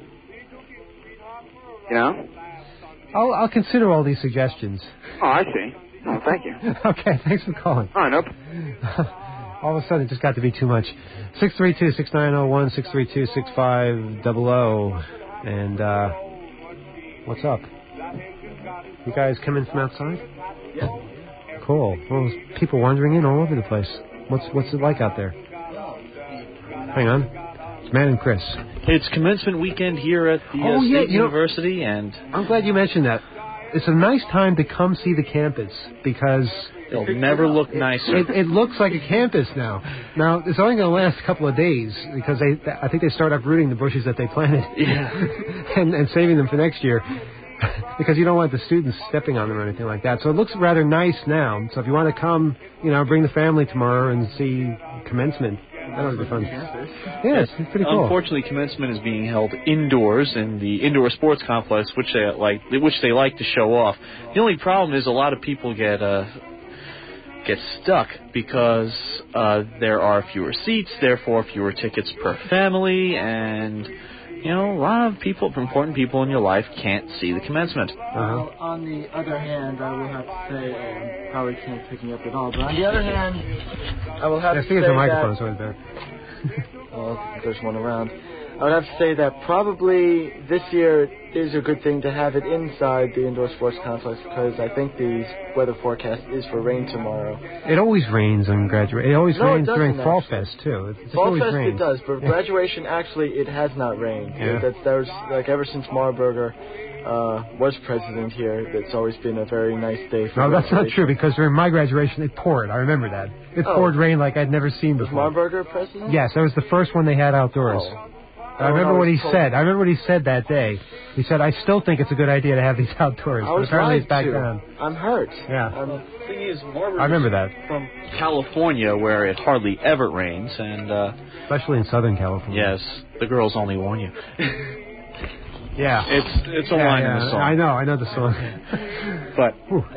You know? I'll, I'll consider all these suggestions. Oh, I see. Oh, thank you. Okay, thanks for calling. Oh, nope. All of a sudden, it just got to be too much. six three two, six nine zero one, six three two, six five zero zero. And, uh, what's up? You guys come in from outside? Yeah. Cool. Well, there's people wandering in all over the place. What's what's it like out there? Hang on. It's Man and Chris. It's commencement weekend here at the Oh, uh, yeah, State you know- University, and I'm glad you mentioned that. It's a nice time to come see the campus because it'll never look nicer. It, it looks like a campus now. Now it's only going to last a couple of days because they, I think they start uprooting the bushes that they planted, Yeah. and, and saving them for next year because you don't want the students stepping on them or anything like that. So it looks rather nice now. So if you want to come, you know, bring the family tomorrow and see commencement. That'll be fun. Yeah, it's pretty cool. Unfortunately, commencement is being held indoors in the indoor sports complex, which they like, which they like to show off. The only problem is a lot of people get uh, get stuck because uh, there are fewer seats, therefore fewer tickets per family, and you know a lot of people, important people in your life, can't see the commencement. Well, on the other hand, I will have to say, um, probably can't pick me up at all, but on the other hand, I will have I to think say it's a microphone, that... so it's better. Well, there's one around. I would have to say that probably this year it is a good thing to have it inside the indoor sports complex because I think the weather forecast is for rain tomorrow. It always rains on graduation. It always No, it rains during doesn't, Fall actually. Fest, too. It just Fall always Fest rains. it does, but Yeah. graduation actually it has not rained. Yeah. That there's like ever since Marburger uh, was president here, it's always been a very nice day for No, that's not graduation. true because during my graduation it poured. I remember that. It Oh. poured rain like I'd never seen Was before. Marburger president? Yes, that was the first one they had outdoors. Oh. I remember I what he was told- said. I remember what he said that day. He said, I still think it's a good idea to have these outdoors. I But was apparently lied it's back to. down. I'm hurt. Yeah. Um, thing is, Marburger's I remember that. from California, where it hardly ever rains, and uh, Especially in Southern California. yes, the girls only warn you. Yeah. It's it's a Yeah, line yeah. in the song. I know, I know the song. But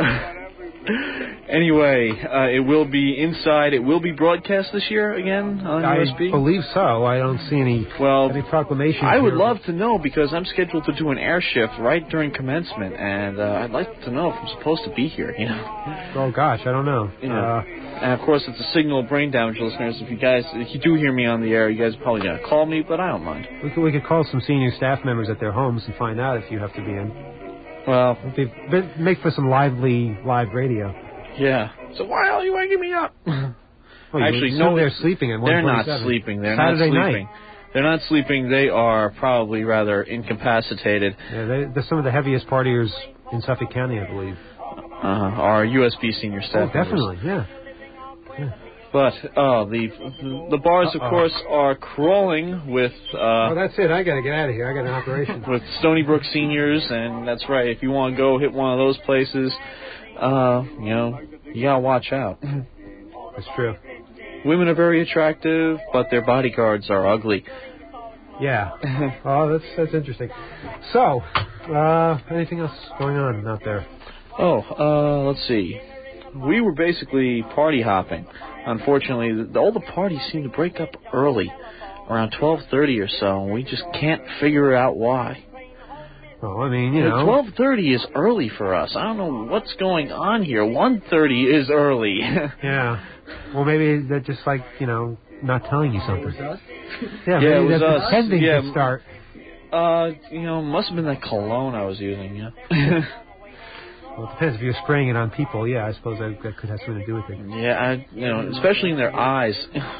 anyway, uh, it will be inside. It will be broadcast this year again on I U S B. believe so. I don't see any, well, any proclamations. I would here. love to know because I'm scheduled to do an air shift right during commencement, and uh, I'd like to know if I'm supposed to be here. You know. Oh, gosh, I don't know. You know. Uh, and of course, it's a signal of brain damage, listeners. If you guys, if you do hear me on the air, you guys are probably gonna call me, but I don't mind. we, could, we could call some senior staff members at their homes and find out if you have to be in. Well, It'd be, but make for some lively live radio. yeah. So why are you waking me up? Well, you Actually, know no, they're sleeping at They're not one twenty-seven. sleeping. They're Saturday not sleeping. night. They're not sleeping. They are probably rather incapacitated. Yeah, they, they're some of the heaviest partiers in Suffolk County, I believe. Uh, our U S B senior staff. Oh, definitely, yeah. yeah. But uh, the the bars, of Uh-oh. course, are crawling with. Uh, Oh, that's it. I got to get out of here. I got an operation. with Stony Brook seniors, and that's right. If you want to go hit one of those places, uh, you know, you gotta watch out. That's true. Women are very attractive, but their bodyguards are ugly. Yeah. Oh, that's that's interesting. So, uh, anything else going on out there? Oh, uh, let's see. We were basically party hopping. Unfortunately, the, all the parties seem to break up early, around twelve thirty or so, and we just can't figure out why. Well, I mean, you Yeah, know. twelve thirty is early for us. I don't know what's going on here. one thirty is early. Yeah. Well, maybe they're just like, you know, not telling you something. Yeah, Yeah, maybe it was they're us. pretending Yeah. to start. Uh, you know, must have been that cologne I was using, yeah. Well, it depends if you're spraying it on people. Yeah, I suppose that, that could have something to do with it. Yeah, I, you know, especially in their eyes.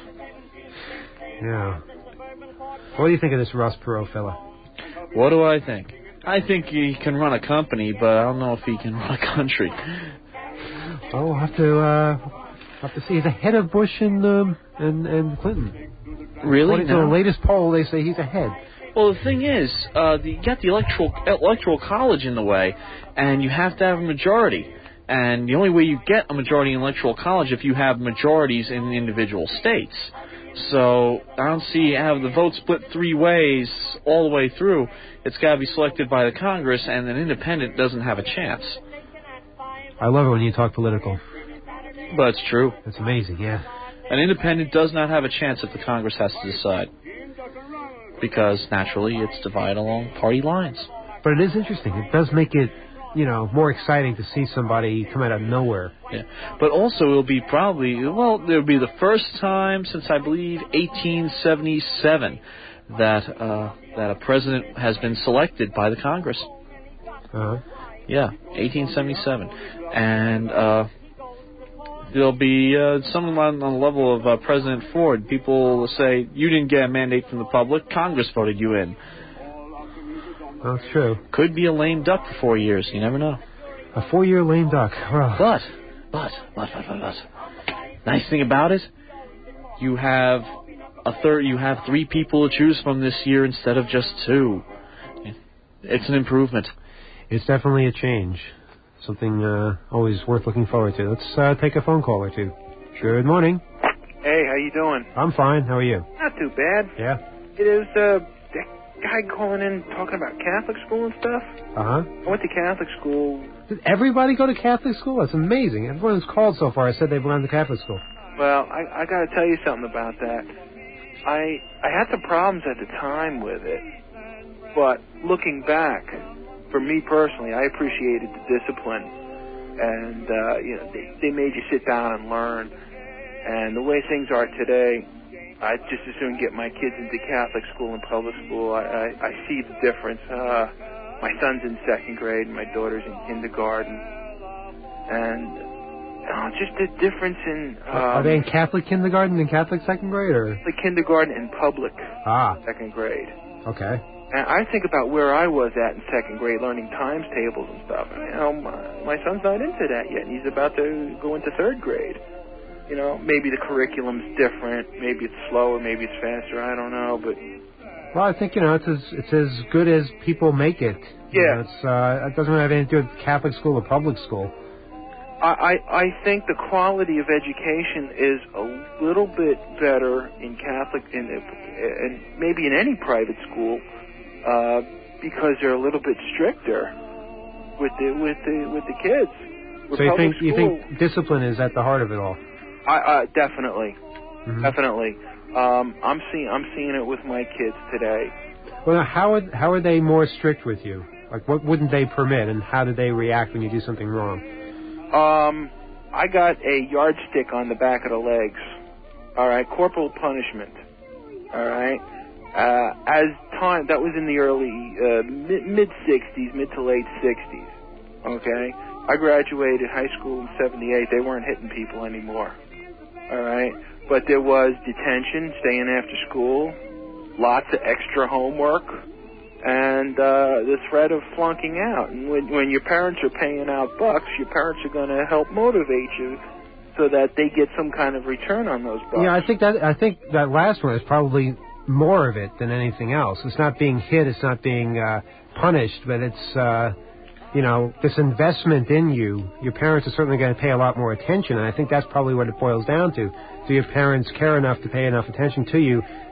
Yeah. What do you think of this Ross Perot fella? What do I think? I think he can run a company, but I don't know if he can run a country. Oh, we'll have to, uh, have to see. He's ahead of Bush and, um, and, and Clinton. Really? According to No? the latest poll, they say he's ahead. Well, the thing is, uh, the, you got the electoral electoral college in the way, and you have to have a majority. And the only way you get a majority in electoral college if you have majorities in the individual states. So I don't see how the vote split three ways all the way through. It's got to be selected by the Congress, and an independent doesn't have a chance. I love it when you talk political. But it's true. It's amazing, yeah. An independent does not have a chance if the Congress has to decide. Because, naturally, it's divided along party lines. But it is interesting. It does make it, you know, more exciting to see somebody come out of nowhere. Yeah. But also, it'll be probably, well, it'll be the first time since, I believe, eighteen seventy-seven that uh, that a president has been selected by the Congress. Uh-huh. Yeah, eighteen seventy-seven. And uh, there'll be uh, something on the level of uh, President Ford. People will say, you didn't get a mandate from the public, Congress voted you in. That's true. Could be a lame duck for four years. You never know. A four-year lame duck. Well. But, but, but, but, but, but. Nice thing about it, you have a third. You have three people to choose from this year instead of just two. It's an improvement. It's definitely a change. Something uh, always worth looking forward to. Let's uh, take a phone call or two. Good morning. Hey, how you doing? I'm fine. How are you? Not too bad. Yeah. It is uh, that guy calling in talking about Catholic school and stuff. Uh-huh. I went to Catholic school. Did everybody go to Catholic school? That's amazing. Everyone who's called so far has said they've gone to Catholic school. Well, I, I got to tell you something about that. I I had some problems at the time with it, but looking back, for me personally, I appreciated the discipline, and uh, you know they, they made you sit down and learn. And the way things are today, I'd just as soon get my kids into Catholic school and public school. I, I, I see the difference. Uh, my son's in second grade and my daughter's in kindergarten, and oh, just the difference in. Um, Are they in Catholic kindergarten and Catholic second grade, or the kindergarten and public ah second grade? Okay. And I think about where I was at in second grade, learning times tables and stuff. And, you know, my, my son's not into that yet, and he's about to go into third grade. You know, maybe the curriculum's different, maybe it's slower, maybe it's faster. I don't know, but well, I think you know it's as it's as good as people make it. You Yeah. know, it's uh, it doesn't have anything to do with Catholic school or public school. I, I I think the quality of education is a little bit better in Catholic, in, and maybe in any private school, uh, because they're a little bit stricter with the with the with the kids. With So you public think you school, think discipline is at the heart of it all? I, uh, definitely, Mhm. definitely. Um, I'm seeing I'm seeing it with my kids today. Well, now, how are how are they more strict with you? Like, what wouldn't they permit, and how do they react when you do something wrong? Um, I got a yardstick on the back of the legs. All right, corporal punishment. All right. Uh, as time, that was in the early uh, mid sixties, mid to late sixties. Okay. I graduated high school in seventy-eight. They weren't hitting people anymore. All right. But there was detention, staying after school, lots of extra homework, and uh, the threat of flunking out. And when, when your parents are paying out bucks, your parents are going to help motivate you so that they get some kind of return on those bucks. Yeah, I think that I think that last one is probably more of it than anything else. It's not being hit, it's not being uh, punished, but it's uh, you know, this investment in you. Your parents are certainly going to pay a lot more attention, and I think that's probably what it boils down to. Do your parents care enough to pay enough attention to you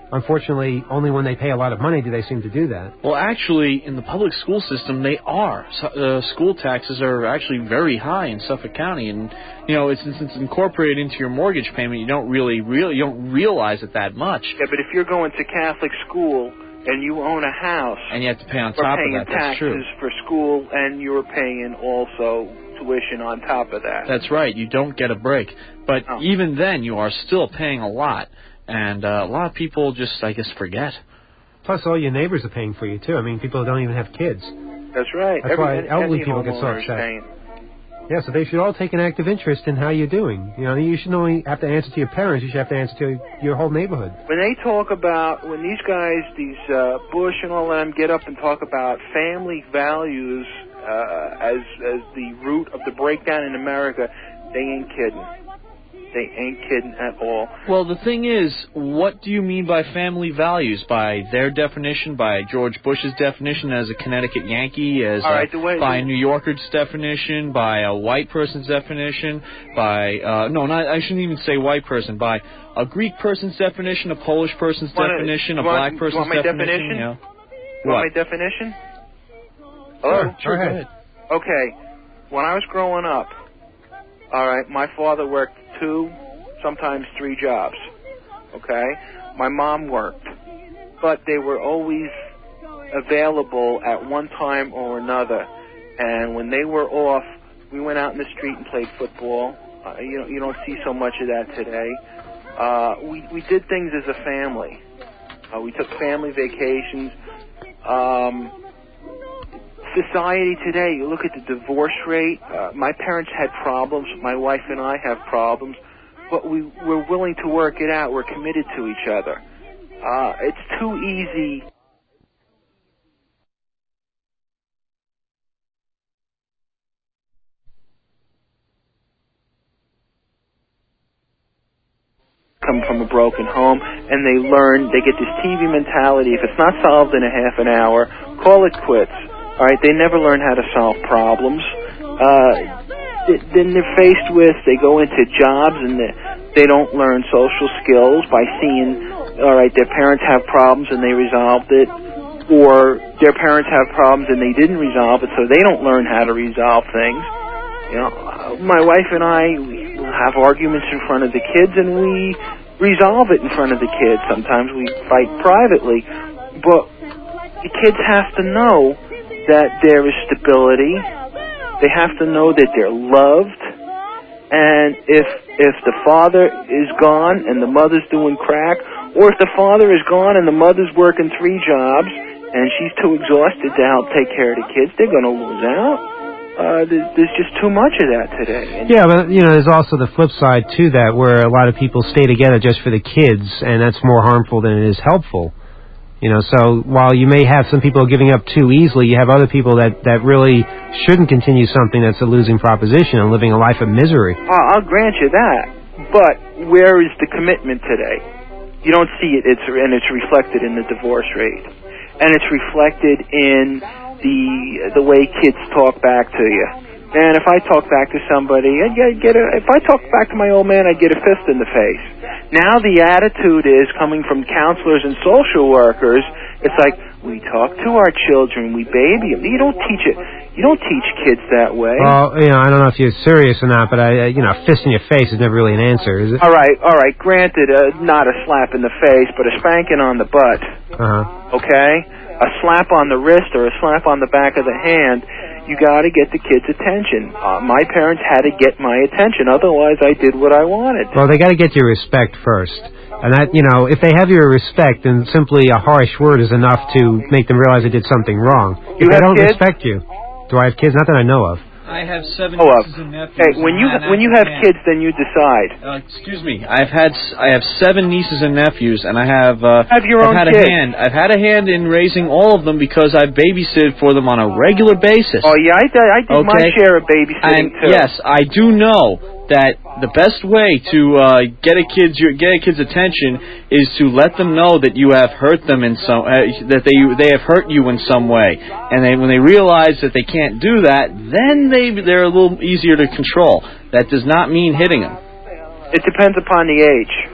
Unfortunately, only when they pay a lot of money do they seem to do that. Well, actually, in the public school system, they are. So, uh, school taxes are actually very high in Suffolk County, and you know, it's, since it's incorporated into your mortgage payment, you don't really, really, you don't realize it that much. Yeah, but if you're going to Catholic school and you own a house, and you have to pay on you're top paying of that. That's true. taxes for school, and you're paying also tuition on top of that. That's right. You don't get a break, but Oh. even then, you are still paying a lot. And uh, a lot of people just, I guess, forget. Plus, all your neighbors are paying for you, too. I mean, people don't even have kids. That's right. That's Every, why any, elderly any people get so homeowner is upset. paying. Yeah, so they should all take an active interest in how you're doing. You know, you shouldn't only have to answer to your parents. You should have to answer to your whole neighborhood. When they talk about, when these guys, these uh, Bush and all them, get up and talk about family values uh, as as the root of the breakdown in America, they ain't kidding. They ain't kidding at all. Well, the thing is, what do you mean by family values? By their definition, by George Bush's definition as a Connecticut Yankee, as All right, a, the way, by a New Yorker's definition, by a white person's definition, by, uh, no, not, I shouldn't even say white person, by a Greek person's definition, a Polish person's wanna, definition, a want, black person's you want my definition. definition? You know? You want What? my definition? Sure, Oh, sure, go ahead. Okay, when I was growing up, all right, my father worked two, sometimes three jobs, okay? My mom worked, but they were always available at one time or another. And when they were off, we went out in the street and played football. Uh, you know, you don't see so much of that today. Uh, we we did things as a family. Uh, we took family vacations. Um, society today, you look at the divorce rate. Uh, my parents had problems. My wife and I have problems. But we, we're willing to work it out. We're committed to each other. Uh, it's too easy. Come from a broken home, and they learn, they get this T V mentality. If it's not solved in a half an hour, call it quits. All right, they never learn how to solve problems. Uh, then they're faced with, they go into jobs and they, they don't learn social skills by seeing, all right, their parents have problems and they resolved it, or their parents have problems and they didn't resolve it, so they don't learn how to resolve things. You know, my wife and I, we have arguments in front of the kids and we resolve it in front of the kids. Sometimes we fight privately, but the kids have to know that there is stability. They have to know that they're loved, and if if the father is gone and the mother's doing crack, or if the father is gone and the mother's working three jobs and she's too exhausted to help take care of the kids, they're going to lose out. Uh, there's, there's just too much of that today. And yeah, but, you know, there's also the flip side to that, where a lot of people stay together just for the kids, and that's more harmful than it is helpful. You know, so while you may have some people giving up too easily, you have other people that, that really shouldn't continue something that's a losing proposition and living a life of misery. I'll, I'll grant you that, but where is the commitment today? You don't see it, it's, and it's reflected in the divorce rate. And it's reflected in the the way kids talk back to you. And if I talk back to somebody, I get, get a, if I talk back to my old man, I get a fist in the face. Now the attitude is coming from counselors and social workers. It's like, we talk to our children, we baby them. You don't teach it. You don't teach kids that way. Well, you know, I don't know if you're serious or not, but I, you know, a fist in your face is never really an answer, is it? All right, all right. Granted, uh, not a slap in the face, but a spanking on the butt. Uh-huh. Okay? A slap on the wrist or a slap on the back of the hand. You got to get the kids' attention. Uh, my parents had to get my attention, otherwise I did what I wanted. Well, they got to get your respect first. And that, you know, if they have your respect, then simply a harsh word is enough to make them realize they did something wrong. You if they have don't kids? respect you. Do I have kids? Not that I know of. I have seven Oh, nieces uh, and nephews. hey, when you and when you have kids, then you decide. Uh, excuse me. I've had s- I have seven nieces and nephews, and I have uh, Have your I've own had kids. a hand. I've had a hand in raising all of them because I babysit for them on a regular basis. Oh yeah, I did, I did my Okay. share of babysitting And too. yes, I do know that the best way to uh, get a kid's your, get a kid's attention is to let them know that you have hurt them in some uh, that they they have hurt you in some way, and they, when they realize that they can't do that, then they they're a little easier to control. That does not mean hitting them. It depends upon the age.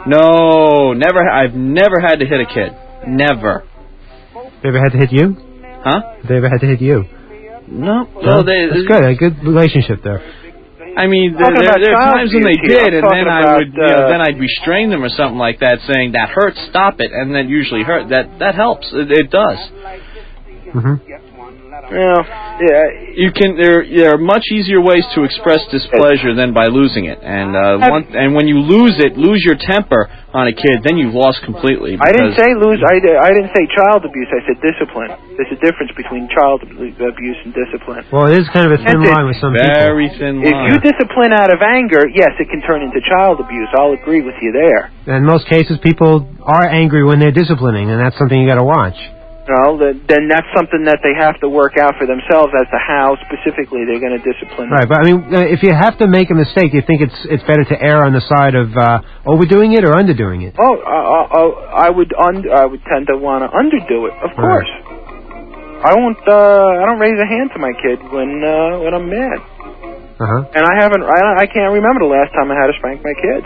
No, never. I've never had to hit a kid. Never. They ever had to hit you? Huh? They ever had to hit you? No. No, No, they, that's good. A good relationship there. I mean, there, Talking there, about there are child times when they abuse here. did, I'm and then talking I about, would, you know, uh, then I'd restrain them or something like that, saying that hurts, stop it, and that usually hurt. That that helps. It, it does. Mm-hmm. Well, yeah. You can. There, there are much easier ways to express displeasure than by losing it, and uh, one, and when you lose it, lose your temper on a kid, then you've lost completely. I didn't because- say lose. I, I didn't say child abuse. I said discipline. There's a difference between child abuse and discipline. Well, it is kind of a thin And it- line with some Very people. thin If you discipline out of anger, yes, it can turn into child abuse. I'll agree with you there. In most cases, people are angry when they're disciplining, and that's something you got to watch. No, then then that's something that they have to work out for themselves as to how specifically they're going to discipline. Right, but I mean, uh, if you have to make a mistake, you think it's it's better to err on the side of uh, overdoing it or underdoing it? Oh, uh, uh, I would un- I would tend to want to underdo it, of course. I won't. Uh, I don't raise a hand to my kid when uh, when I'm mad. Uh huh. And I haven't. I, I can't remember the last time I had to spank my kids.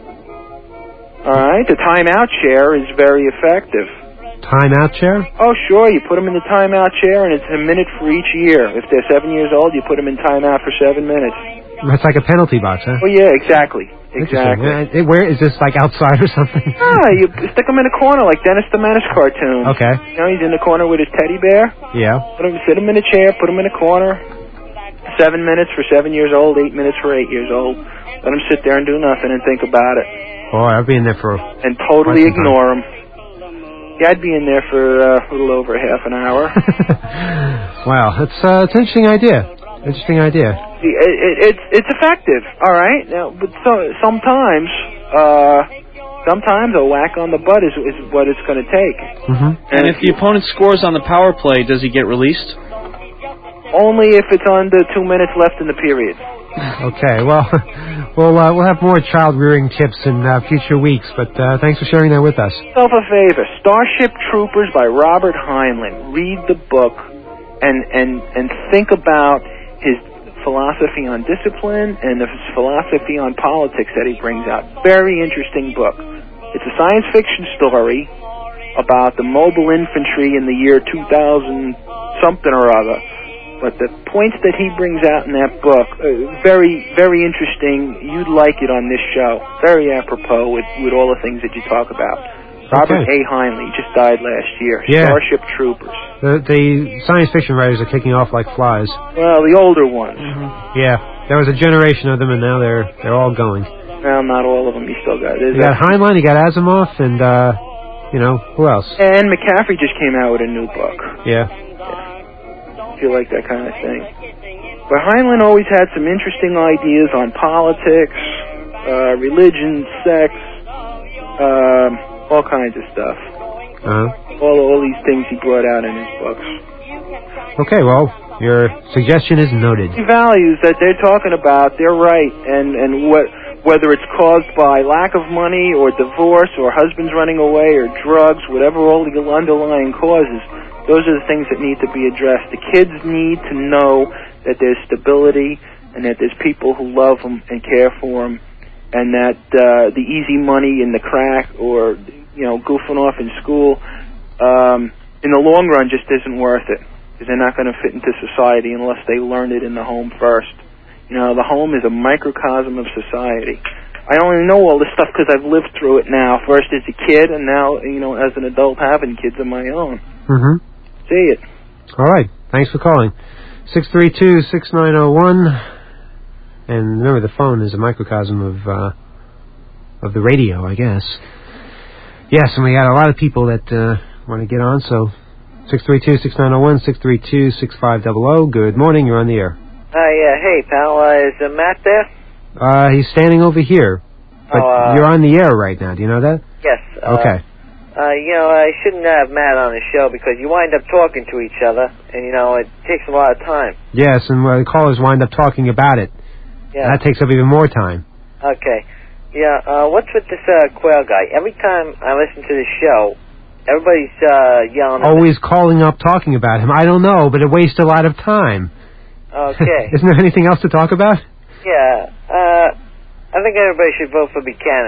All right, the timeout chair is very effective. Timeout chair? Oh, sure. You put them in the timeout chair, and it's a minute for each year. If they're seven years old, you put them in timeout for seven minutes. That's like a penalty box, huh? Oh, yeah, exactly. Interesting. Exactly. Uh, Where is this, like outside or something? Ah, you stick them in a corner like Dennis the Menace cartoon. Okay. You know, he's in the corner with his teddy bear. Yeah. Put him, sit him in a chair, put him in a corner. Seven minutes for seven years old, eight minutes for eight years old. Let him sit there and do nothing and think about it. Boy, I'll be in there for... And totally ignore him. Yeah, I'd be in there for uh, a little over half an hour. Wow, it's, uh, it's an interesting idea. Interesting idea. It, it, it's it's effective, all right. Now, but so, sometimes, uh, sometimes a whack on the butt is is what it's going to take. Mm-hmm. And if the opponent scores on the power play, does he get released? Only if it's under two minutes left in the period. Okay, well, we'll, uh, we'll have more child-rearing tips in uh, future weeks, but uh, thanks for sharing that with us. Yourself a favor, Starship Troopers by Robert Heinlein. Read the book and and and think about his philosophy on discipline and his philosophy on politics that he brings out. Very interesting book. It's a science fiction story about the mobile infantry in the year two thousand something or other. But the points that he brings out in that book, uh, very, very interesting. You'd like it on this show. Very apropos with, with all the things that you talk about. Robert Okay. A. Heinlein just died last year. Yeah. Starship Troopers. The, the science fiction writers are kicking off like flies. Well, the older ones. Yeah, there was a generation of them, and now they're they're all going. Well, not all of them. You still got. You got Heinlein, you got Asimov, and, uh, you know, who else? And McCaffrey just came out with a new book. Yeah. If you like that kind of thing. But Heinlein always had some interesting ideas on politics, uh, religion, sex, um, all kinds of stuff. Uh-huh. All all these things he brought out in his books. Okay, well, your suggestion is noted. The values that they're talking about, they're right, and and what whether it's caused by lack of money or divorce or husbands running away or drugs, whatever all the underlying causes, those are the things that need to be addressed. The kids need to know that there's stability and that there's people who love them and care for them, and that uh, the easy money and the crack or you know goofing off in school, um, in the long run, just isn't worth it, because they're not going to fit into society unless they learn it in the home first. You know, the home is a microcosm of society. I only know all this stuff because I've lived through it now. First as a kid, and now, you know, as an adult having kids of my own. Mm-hmm. See it. All right. Thanks for calling. six three two, six nine zero one. And remember, the phone is a microcosm of uh, of the radio, I guess. Yes, and we got a lot of people that uh, want to get on, so six three two, six nine zero one, six three two, six five zero zero. Good morning. You're on the air. Hi, uh, hey, pal. Uh, is uh, Matt there? Uh, he's standing over here. But Oh, uh, you're on the air right now. Do you know that? Yes. Uh, Okay. Uh, you know, I shouldn't have Matt on the show because you wind up talking to each other, and, you know, it takes a lot of time. Yes, and uh, the callers wind up talking about it. Yeah. That takes up even more time. Okay. Yeah, uh, what's with this uh, Quail guy? Every time I listen to the show, everybody's uh, yelling at me. Always calling up talking about him. I don't know, but it wastes a lot of time. Okay. Isn't there anything else to talk about? Yeah, uh, I think everybody should vote for Buchanan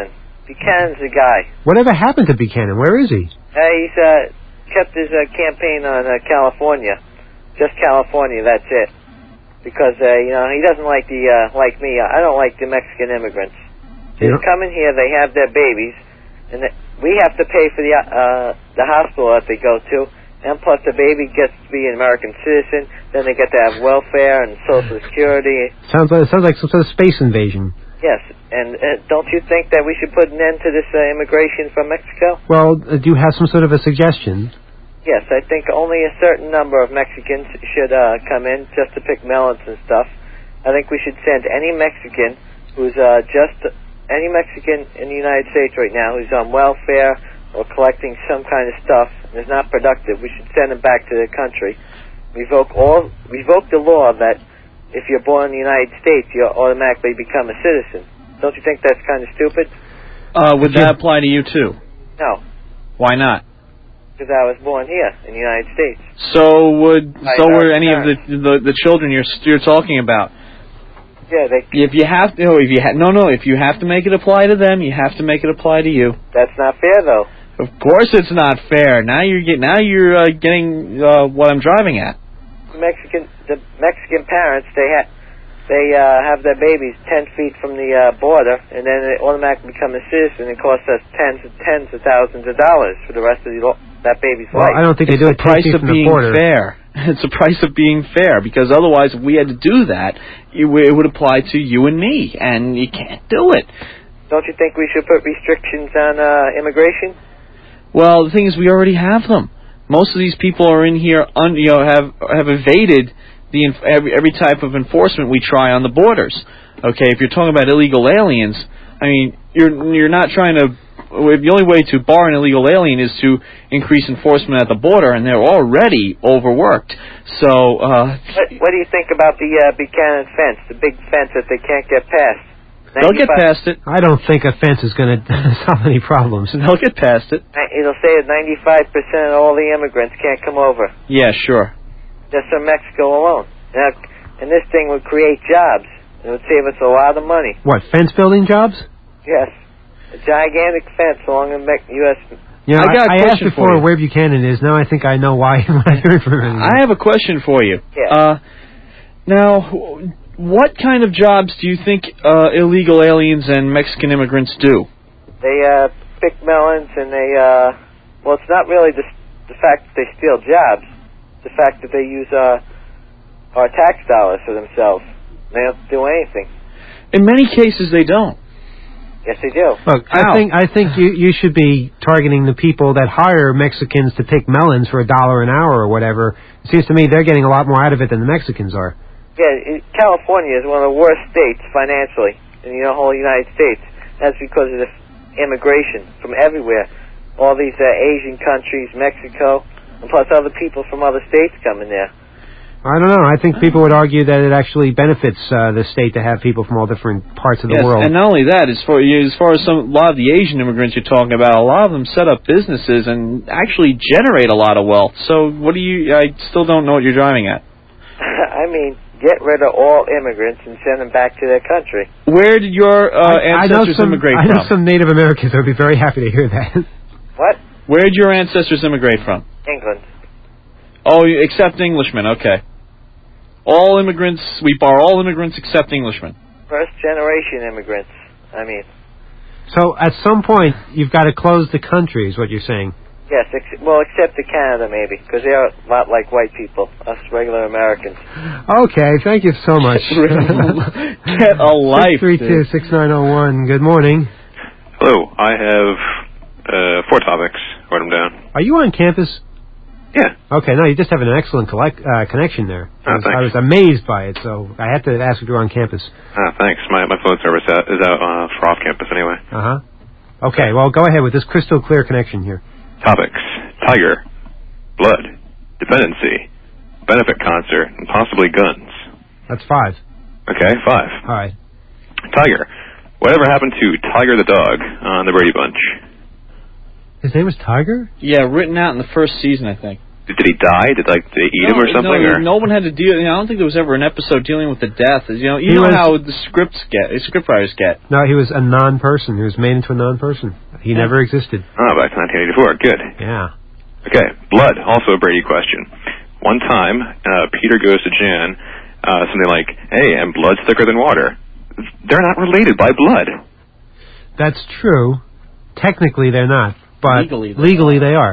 Buchanan's the guy. Whatever happened to Buchanan? Where is he? Uh, he's uh, kept his uh, campaign on uh, California. Just California, that's it. Because, uh, you know, he doesn't like the, uh, like me, I don't like the Mexican immigrants. They come in here, they have their babies, and they, we have to pay for the, uh, the hospital that they go to, and plus the baby gets to be an American citizen, then they get to have welfare and Social Security. Sounds like, it sounds like some sort of space invasion. Yes, and uh, don't you think that we should put an end to this uh, immigration from Mexico? Well, uh, do you have some sort of a suggestion? Yes, I think only a certain number of Mexicans should uh, come in just to pick melons and stuff. I think we should send any Mexican who's uh, just any Mexican in the United States right now who's on welfare or collecting some kind of stuff and is not productive. We should send him back to their country. Revoke all, revoke the law that if you're born in the United States, you automatically become a citizen. Don't you think that's kind of stupid? Uh, would that apply to you too? No, Why not? because I was born here in the United States. So would I so know, were any of parents. the, the the children you're you're talking about? Yeah, they. If you have to, no, if you ha- no, no, if you have to make it apply to them, you have to make it apply to you. That's not fair, though. Of course, it's not fair. Now you're get now you're uh, getting uh, what I'm driving at. Mexican, the Mexican parents, they ha- they uh, have their babies ten feet from the uh, border, and then they automatically become a citizen. It costs us tens and tens of thousands of dollars for the rest of the, that baby's Well, life. I don't think they It's do it the price ten feet of from the being border. fair. It's the price of being fair, because otherwise, if we had to do that, it, w- it would apply to you and me, and you can't do it. Don't you think we should put restrictions on uh, immigration? Well, the thing is, we already have them. Most of these people are in here, un, you know, have have evaded the inf- every every type of enforcement we try on the borders. Okay, if you're talking about illegal aliens, I mean, you're you're not trying to. The only way to bar an illegal alien is to increase enforcement at the border, and they're already overworked. So, uh, What, what do you think about the uh, Buchanan fence, the big fence that they can't get past? they'll get past it. I don't think a fence is going to solve any problems. They'll get past it. It'll say that ninety-five percent of all the immigrants can't come over. Yeah, sure. Just from Mexico alone. Now, and this thing would create jobs. It would save us a lot of money. What, fence building jobs? Yes. A gigantic fence along the U S You know, I got a I, I asked question for before you. where Buchanan is. Now I think I know why. When I heard from him. I have a question for you. Yeah. Uh, now, what kind of jobs do you think uh, illegal aliens and Mexican immigrants do? They uh, pick melons and they, uh, well, it's not really the, the fact that they steal jobs. It's the fact that they use uh, our tax dollars for themselves. They don't do anything. In many cases, they don't. Yes, they do. Look, I think I think you you should be targeting the people that hire Mexicans to pick melons for a dollar an hour or whatever. It seems to me they're getting a lot more out of it than the Mexicans are. Yeah, it, California is one of the worst states financially in the whole United States. That's because of this immigration from everywhere. All these uh, Asian countries, Mexico, and plus other people from other states coming there. I don't know. I think people would argue that it actually benefits uh, the state to have people from all different parts of the Yes, world. and not only that, as far as far as some a lot of the Asian immigrants you're talking about, a lot of them set up businesses and actually generate a lot of wealth. So, what do you? I still don't know what you're driving at. I mean, get rid of all immigrants and send them back to their country. Where did your uh, I, I know ancestors some, immigrate I know from? some Native Americans who would be very happy to hear that. What? Where did your ancestors immigrate from? England. Oh, you- except Englishmen. Okay. All immigrants, we bar all immigrants except Englishmen. First generation immigrants. I mean, So at some point, you've got to close the country, is what you're saying. yes, ex- well, except to Canada maybe, because they're a lot like white people, us regular Americans. Okay, thank you so much. Get a life, six three two, six nine zero one. Good morning. Hello, I have uh, four topics. Write them down. Are you on campus? Yeah. Okay, no, you just have an excellent collect, uh, connection there. Oh, I, was, thanks. I was amazed by it, so I had to ask if you were on campus. Ah, thanks. My my phone service out, is out uh, for off campus anyway. Uh-huh. Okay, well, go ahead with this crystal clear connection here. Topics: Tiger, blood, dependency, benefit concert, and possibly guns. That's five. Okay, five. All right. Tiger. Whatever happened to Tiger the dog on the Brady Bunch? His name was Tiger? Yeah, written out in the first season, I think. Did he die? Did like they eat no, him or something? No, or? no one had to deal. You know, I don't think there was ever an episode dealing with the death. You know, you He know was- how the scripts get, script writers get. No, he was a non-person. He was made into a non-person. He Yeah. never existed. Oh, back to nineteen eighty-four. Good. Yeah. Okay, blood. Also a Brady question. One time, uh, Peter goes to Jan, uh, something like, "Hey, and blood's thicker than water." They're not related by blood. That's true. Technically, they're not, but Legally, they legally they are.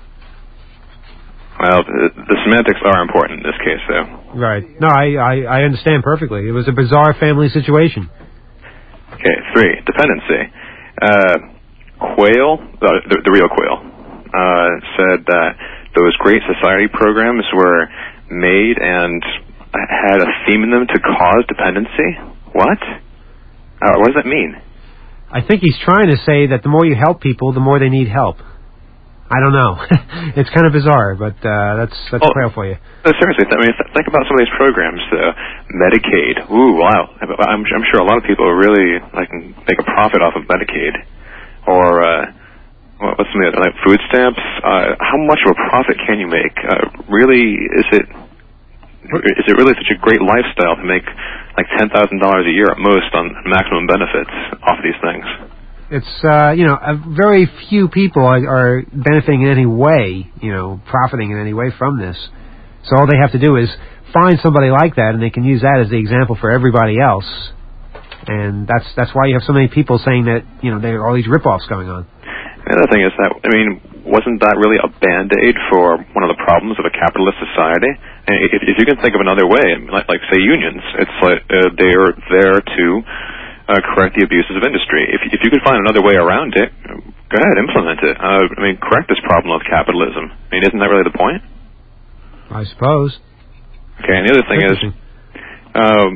Well, the, the semantics are important in this case, though. Right. No, I, I, I understand perfectly. It was a bizarre family situation. Okay, three, dependency. Uh, Quayle, uh, the, the real Quayle, uh, said that those Great Society programs were made and had a theme in them to cause dependency? What? Uh, what does that mean? I think he's trying to say that the more you help people, the more they need help. I don't know. It's kind of bizarre, but uh, that's that's Well, Quayle for you. No, seriously, I mean, th- think about some of these programs, though. Medicaid. Ooh, wow. I'm, I'm sure a lot of people really like make a profit off of Medicaid. Or, uh, what- what's some of the other, like food stamps? Uh, how much of a profit can you make? Uh, really, is it is it really such a great lifestyle to make like ten thousand dollars a year at most on maximum benefits off of these things? It's, uh, you know, a very few people are, are benefiting in any way, you know, profiting in any way from this. So all they have to do is find somebody like that, and they can use that as the example for everybody else. And that's that's why you have so many people saying that, you know, there are all these rip-offs going on. The other thing is that, I mean, wasn't that really a Band-Aid for one of the problems of a capitalist society? And if, if you can think of another way, like, like say unions, it's like uh, they are there to uh, correct the abuses of industry. If, if you could find another way around it, go ahead, implement it. Uh, I mean, correct this problem of capitalism. I mean, isn't that really the point? I suppose. Okay, and the other thing is, um,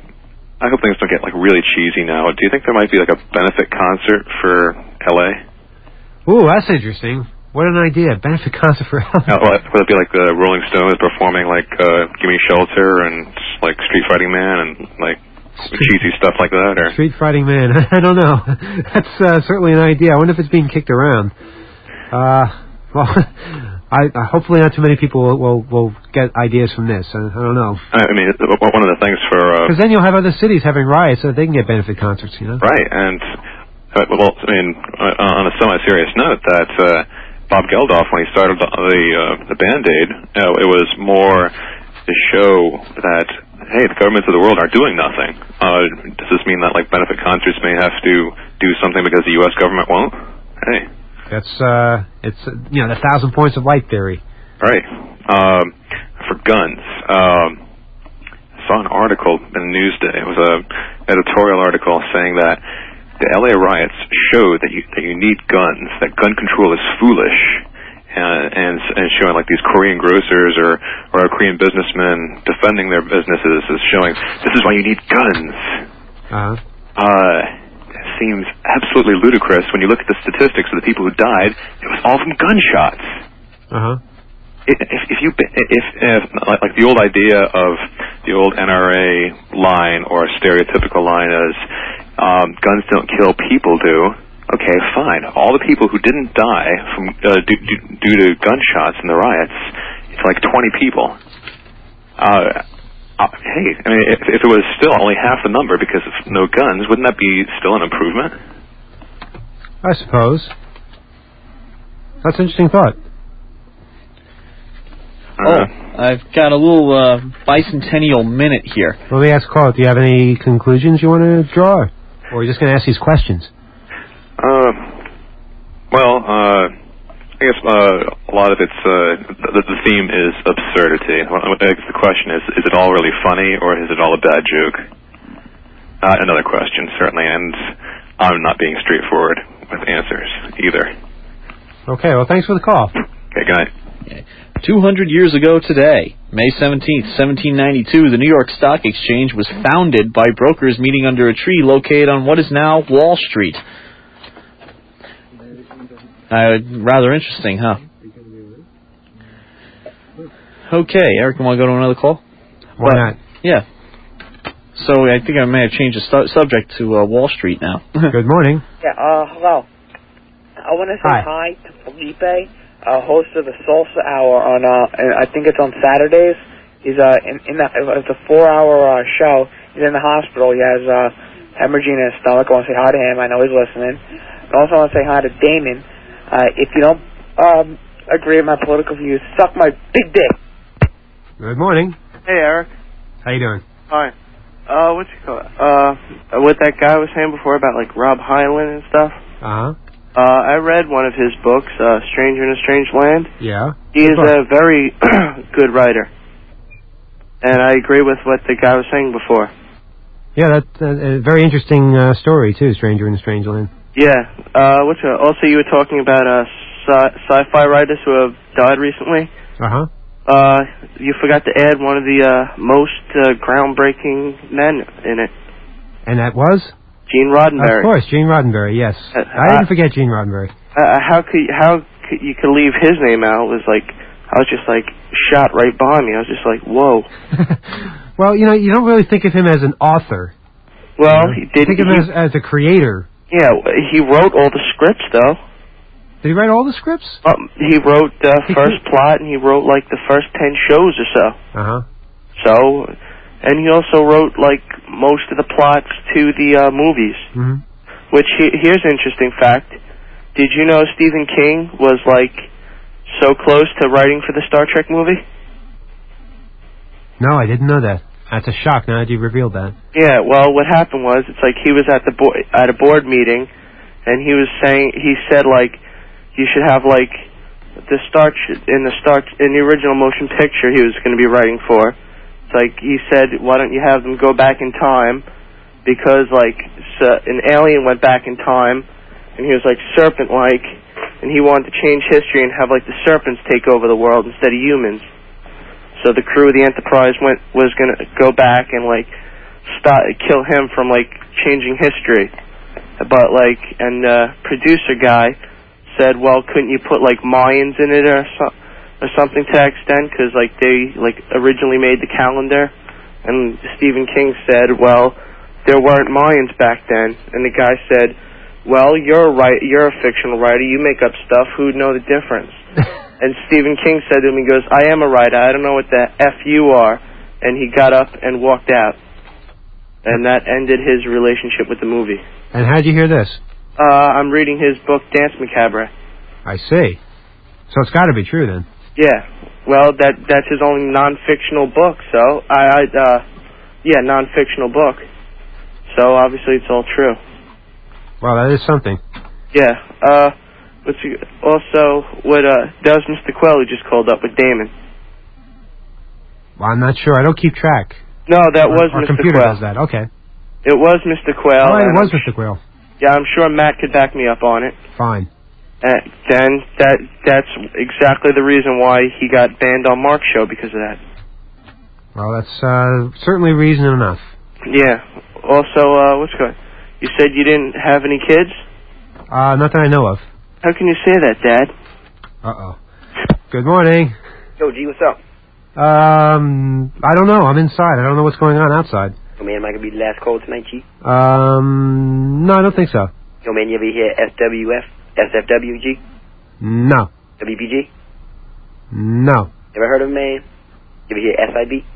I hope things don't get like really cheesy now. Do you think there might be like a benefit concert for L A? Ooh, that's interesting. What an idea. Benefit concert for L A. Uh, well, would it be like the Rolling Stones performing like uh, "Give Me Shelter" and like "Street Fighting Man" and like cheesy stuff like that? Or Street Fighting Man. I don't know. That's uh, certainly an idea. I wonder if it's being kicked around. Uh, well, I, I hopefully not too many people will will, will get ideas from this. I, I don't know. I mean, it- one of the things for uh, Because then you'll have other cities having riots so that they can get benefit concerts, you know? right, and uh, well, I mean, uh, on a semi-serious note, that uh, Bob Geldof, when he started the the, uh, the Band-Aid, uh, it was more to show that, hey, the governments of the world are doing nothing. Uh, does this mean that like benefit concerts may have to do something because the U S government won't? Hey, That's, uh, it's, uh, you know, the thousand points of light theory. right. Um, for guns, um, I saw an article in Newsday. It was a editorial article saying that the L A riots show that you that you need guns, that gun control is foolish, and and, and showing like these Korean grocers or or Korean businessmen defending their businesses is showing this is why you need guns. Uh-huh. Uh, it seems absolutely ludicrous when you look at the statistics of the people who died. It was all from gunshots. Uh-huh. If, if you if, if like, like the old idea of the old N R A line or stereotypical line is um, guns don't kill, people do. Okay, fine. All the people who didn't die from uh, due, due, due to gunshots in the riots, it's like twenty people. Uh, uh, hey, I mean, if, if it was still only half the number because of no guns, wouldn't that be still an improvement? I suppose. That's an interesting thought. Oh, I've got a little uh, bicentennial minute here. Let me ask Carl, do you have any conclusions you want to draw? Or are you just going to ask these questions? Uh, well, uh, I guess uh, a lot of it's, uh, the, the theme is absurdity. Well, I guess the question is, is it all really funny, or is it all a bad joke? Uh, another question, certainly, and I'm not being straightforward with answers, either. Okay, well, thanks for the call. Okay, good night. Two hundred years ago today, May seventeenth, seventeen ninety-two, the New York Stock Exchange was founded by brokers meeting under a tree located on what is now Wall Street. Uh, rather interesting, huh? Okay, Eric, you want to go to another call? Why But, not? Yeah. So I think I may have changed the stu- subject to uh, Wall Street now. Good morning. Yeah, uh, hello. I want to say Hi. hi, to Felipe. uh, host of the Salsa Hour on, uh, and I think it's on Saturdays. He's uh, in, in the, it's a four-hour uh, show. He's in the hospital. He has uh, hemorrhaging in his stomach. I want to say hi to him. I know he's listening. And also want to say hi to Damon. Uh, if you don't um, agree with my political views, suck my big dick. Good morning. Hey, Eric. How you doing? Hi. Uh, what you call it? Uh, what that guy was saying before about, like, Rob Hyland and stuff? Uh-huh. Uh, I read one of his books, uh, Stranger in a Strange Land. Yeah. He is a very good writer. And I agree with what the guy was saying before. Yeah, that's a, a very interesting uh, story, too, Stranger in a Strange Land. Yeah. Uh, what's uh, also, you were talking about uh, sci- sci-fi writers who have died recently. Uh-huh. Uh, you forgot to add one of the uh, most uh, groundbreaking men in it. And that was? Gene Roddenberry. Of course, Gene Roddenberry, yes. Uh, I didn't forget Gene Roddenberry. Uh, how could how could you could leave his name out? Was like I was just like shot right behind me. I was just like, whoa. Well, you know, you don't really think of him as an author. Well, you know? he did. Think of him he, as, as a creator. Yeah, he wrote all the scripts, though. Did he write all the scripts? Um, he wrote the uh, first plot, and he wrote like the first ten shows or so. Uh huh. So, and he also wrote like most of the plots to the uh, movies. Mm-hmm. Which he, here's an interesting fact. Did you know Stephen King was like so close to writing for the Star Trek movie? No, I didn't know that. That's a shock now that you revealed that. Yeah, well, what happened was, it's like he was at the bo- at a board meeting, and he was saying, he said, like, you should have, like, the Star, ch- in the Star, ch- in the original motion picture he was going to be writing for, it's like, he said, why don't you have them go back in time, because, like, so an alien went back in time, and he was, like, serpent-like, and he wanted to change history and have, like, the serpents take over the world instead of humans. So the crew of the Enterprise went was going to go back and, like, stop, kill him from, like, changing history. But, like, and the uh, producer guy said, well, couldn't you put, like, Mayans in it or, so, or something to that extent? Because, like, they, like, originally made the calendar. And Stephen King said, well, there weren't Mayans back then. And the guy said, well, you're a, write- you're a fictional writer. You make up stuff. Who'd know the difference? And Stephen King said to him, he goes, I am a writer. I don't know what the F you are. And he got up and walked out. And that ended his relationship with the movie. And how'd you hear this? Uh, I'm reading his book, Dance Macabre. I see. So it's got to be true then. Yeah. Well, that that's his only non-fictional book. So, I, I uh, yeah, non-fictional book. So, obviously, it's all true. Well, that is something. Yeah. Uh... What's he, also, what, uh, that was Mister Quell who just called up with Damon. Well, I'm not sure. I don't keep track. No, that our, was our Mister computer Quell. does that. Okay. It was Mister Quell. All right, it was I'm, Mister Quell. Yeah, I'm sure Matt could back me up on it. Fine. Uh, then that that's exactly the reason why he got banned on Mark's show, because of that. Well, that's uh, certainly reason enough. Yeah. Also, uh, what's going? You said you didn't have any kids? Uh, not that I know of. How can you say that, Dad? Uh-oh. Good morning. Yo, G, what's up? Um, I don't know. I'm inside. I don't know what's going on outside. Yo, man, am I going to be the last call tonight, G? Um, no, I don't think so. Yo, man, you ever hear S W F? S F W, G? No. W P G? No. Ever heard of him, man? You ever hear S I B?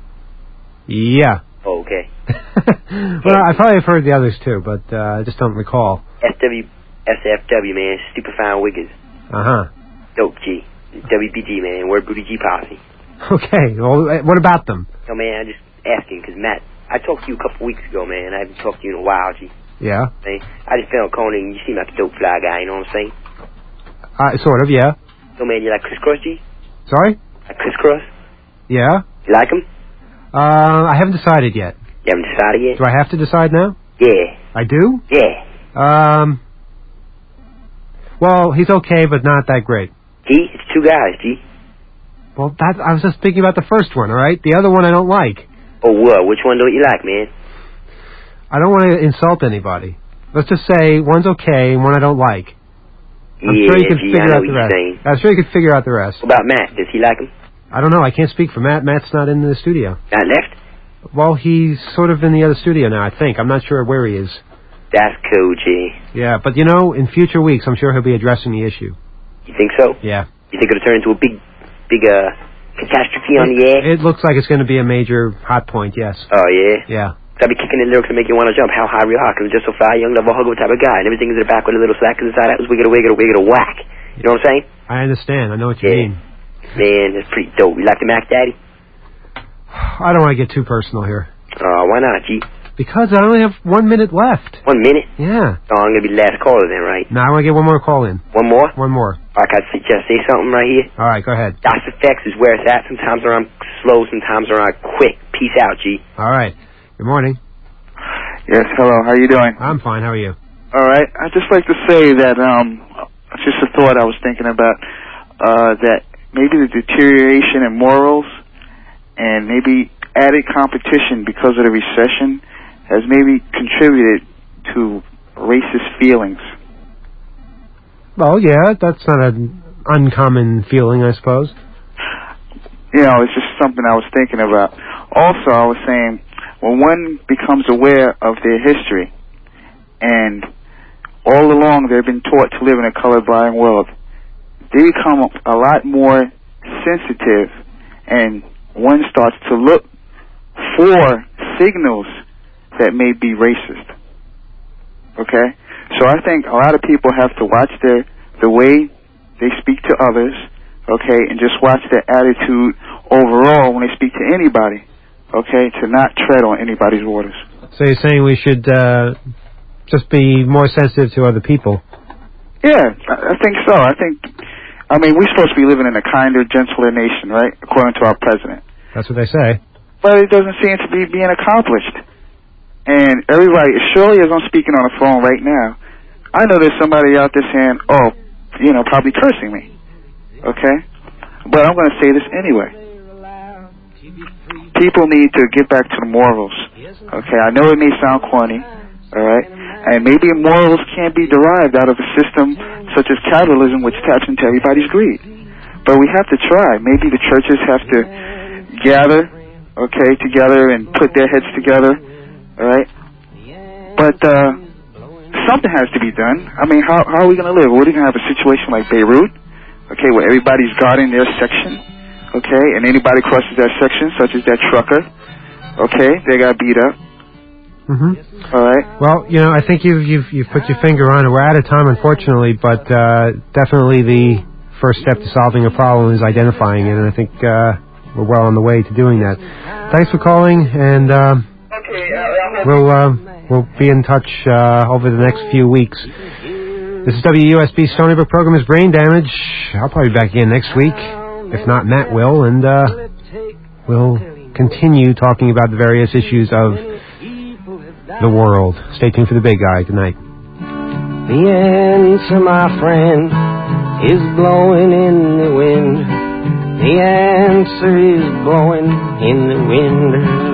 Yeah. Oh, okay. Well, I probably have heard the others too, but uh, I just don't recall. S W S F W, man, Stupefying Wiggins. Uh-huh. Dope, G. W P G, man, Word Booty G Posse. Okay, well, what about them? Yo, man, I'm just asking, because, Matt, I talked to you a couple weeks ago, man. I haven't talked to you in a while, G. Yeah? Man, I just found Conan, you seem like a dope fly guy, you know what I'm saying? Uh, sort of, yeah. Yo, man, you like Criss Cross, G? Sorry? Like Criss Cross? Yeah? You like him? Uh, I haven't decided yet. You haven't decided yet? Do I have to decide now? Yeah. I do? Yeah. Um, well, he's okay, but not that great. G? It's two guys, G. Well, that, I was just thinking about the first one, all right? The other one I don't like. Oh, what? Which one don't you like, man? I don't want to insult anybody. Let's just say one's okay and one I don't like. I'm yeah, sure you can G, figure I know out what the you're rest. saying. I'm sure you could figure out the rest. What about Matt? Does he like him? I don't know. I can't speak for Matt. Matt's not in the studio. Not left? Well, he's sort of in the other studio now, I think. I'm not sure where he is. That's cool, G. Yeah, but you know, in future weeks, I'm sure he'll be addressing the issue. You think so? Yeah. You think it'll turn into a big, big uh, catastrophe on the air? It looks like it's going to be a major hot point, yes. Oh, yeah? Yeah. I'll be kicking in lyrics to make you want to jump. How high we are, because I'm just so fly, young, love, hugger type of guy. And everything is in the back with a little slack, because inside out was wiggle, wiggle, wiggle, whack. You know what I'm saying? I understand. I know what you yeah. mean. Man, that's pretty dope. You like the Mac Daddy? I don't want to get too personal here. Oh, uh, why not, G? Because I only have one minute left. One minute? Yeah. Oh, I'm going to be the last caller then, right? No, I want to get one more call in. One more? One more. I can just say something right here. All right, go ahead. DOS Effects is where it's at. Sometimes around slow, sometimes around quick. Peace out, G. All right. Good morning. Yes, hello. How you doing? I'm fine. How are you? All right. I'd just like to say that, um, just a thought I was thinking about, uh, that maybe the deterioration in morals and maybe added competition because of the recession has maybe contributed to racist feelings. Well, yeah, that's not an uncommon feeling, I suppose. You know, it's just something I was thinking about. Also, I was saying, when one becomes aware of their history, and all along they've been taught to live in a colorblind world, they become a lot more sensitive, and one starts to look for signals that may be racist. Okay? So I think a lot of people have to watch their the way they speak to others, okay, and just watch their attitude overall when they speak to anybody, okay, to not tread on anybody's waters. So you're saying we should uh, just be more sensitive to other people? Yeah, I think so. I think, I mean, we're supposed to be living in a kinder, gentler nation, right, according to our president. That's what they say. But it doesn't seem to be being accomplished. And everybody, as surely as I'm speaking on the phone right now, I know there's somebody out there saying, oh, you know, probably cursing me. Okay? But I'm going to say this anyway. People need to get back to the morals. Okay? I know it may sound corny, all right? And maybe morals can't be derived out of a system such as capitalism, which taps into everybody's greed. But we have to try. Maybe the churches have to gather, okay, together and put their heads together, all right? But uh, something has to be done. I mean, how, how are we going to live? We're going to have a situation like Beirut, okay, where everybody's guarding their section, okay, and anybody crosses that section, such as that trucker, okay, they got beat up. Mm-hmm. All right. Well, you know, I think you've you've you've put your finger on it. We're out of time, unfortunately, but uh, definitely the first step to solving a problem is identifying it, and I think uh, we're well on the way to doing that. Thanks for calling, and uh, we'll uh, we'll be in touch uh, over the next few weeks. This is W U S B Stony Brook. Program is Brain Damage. I'll probably be back again next week. If not, Matt will, and uh, we'll continue talking about the various issues of the world. Stay tuned for the big guy tonight. The answer, my friend, is blowing in the wind. The answer is blowing in the wind.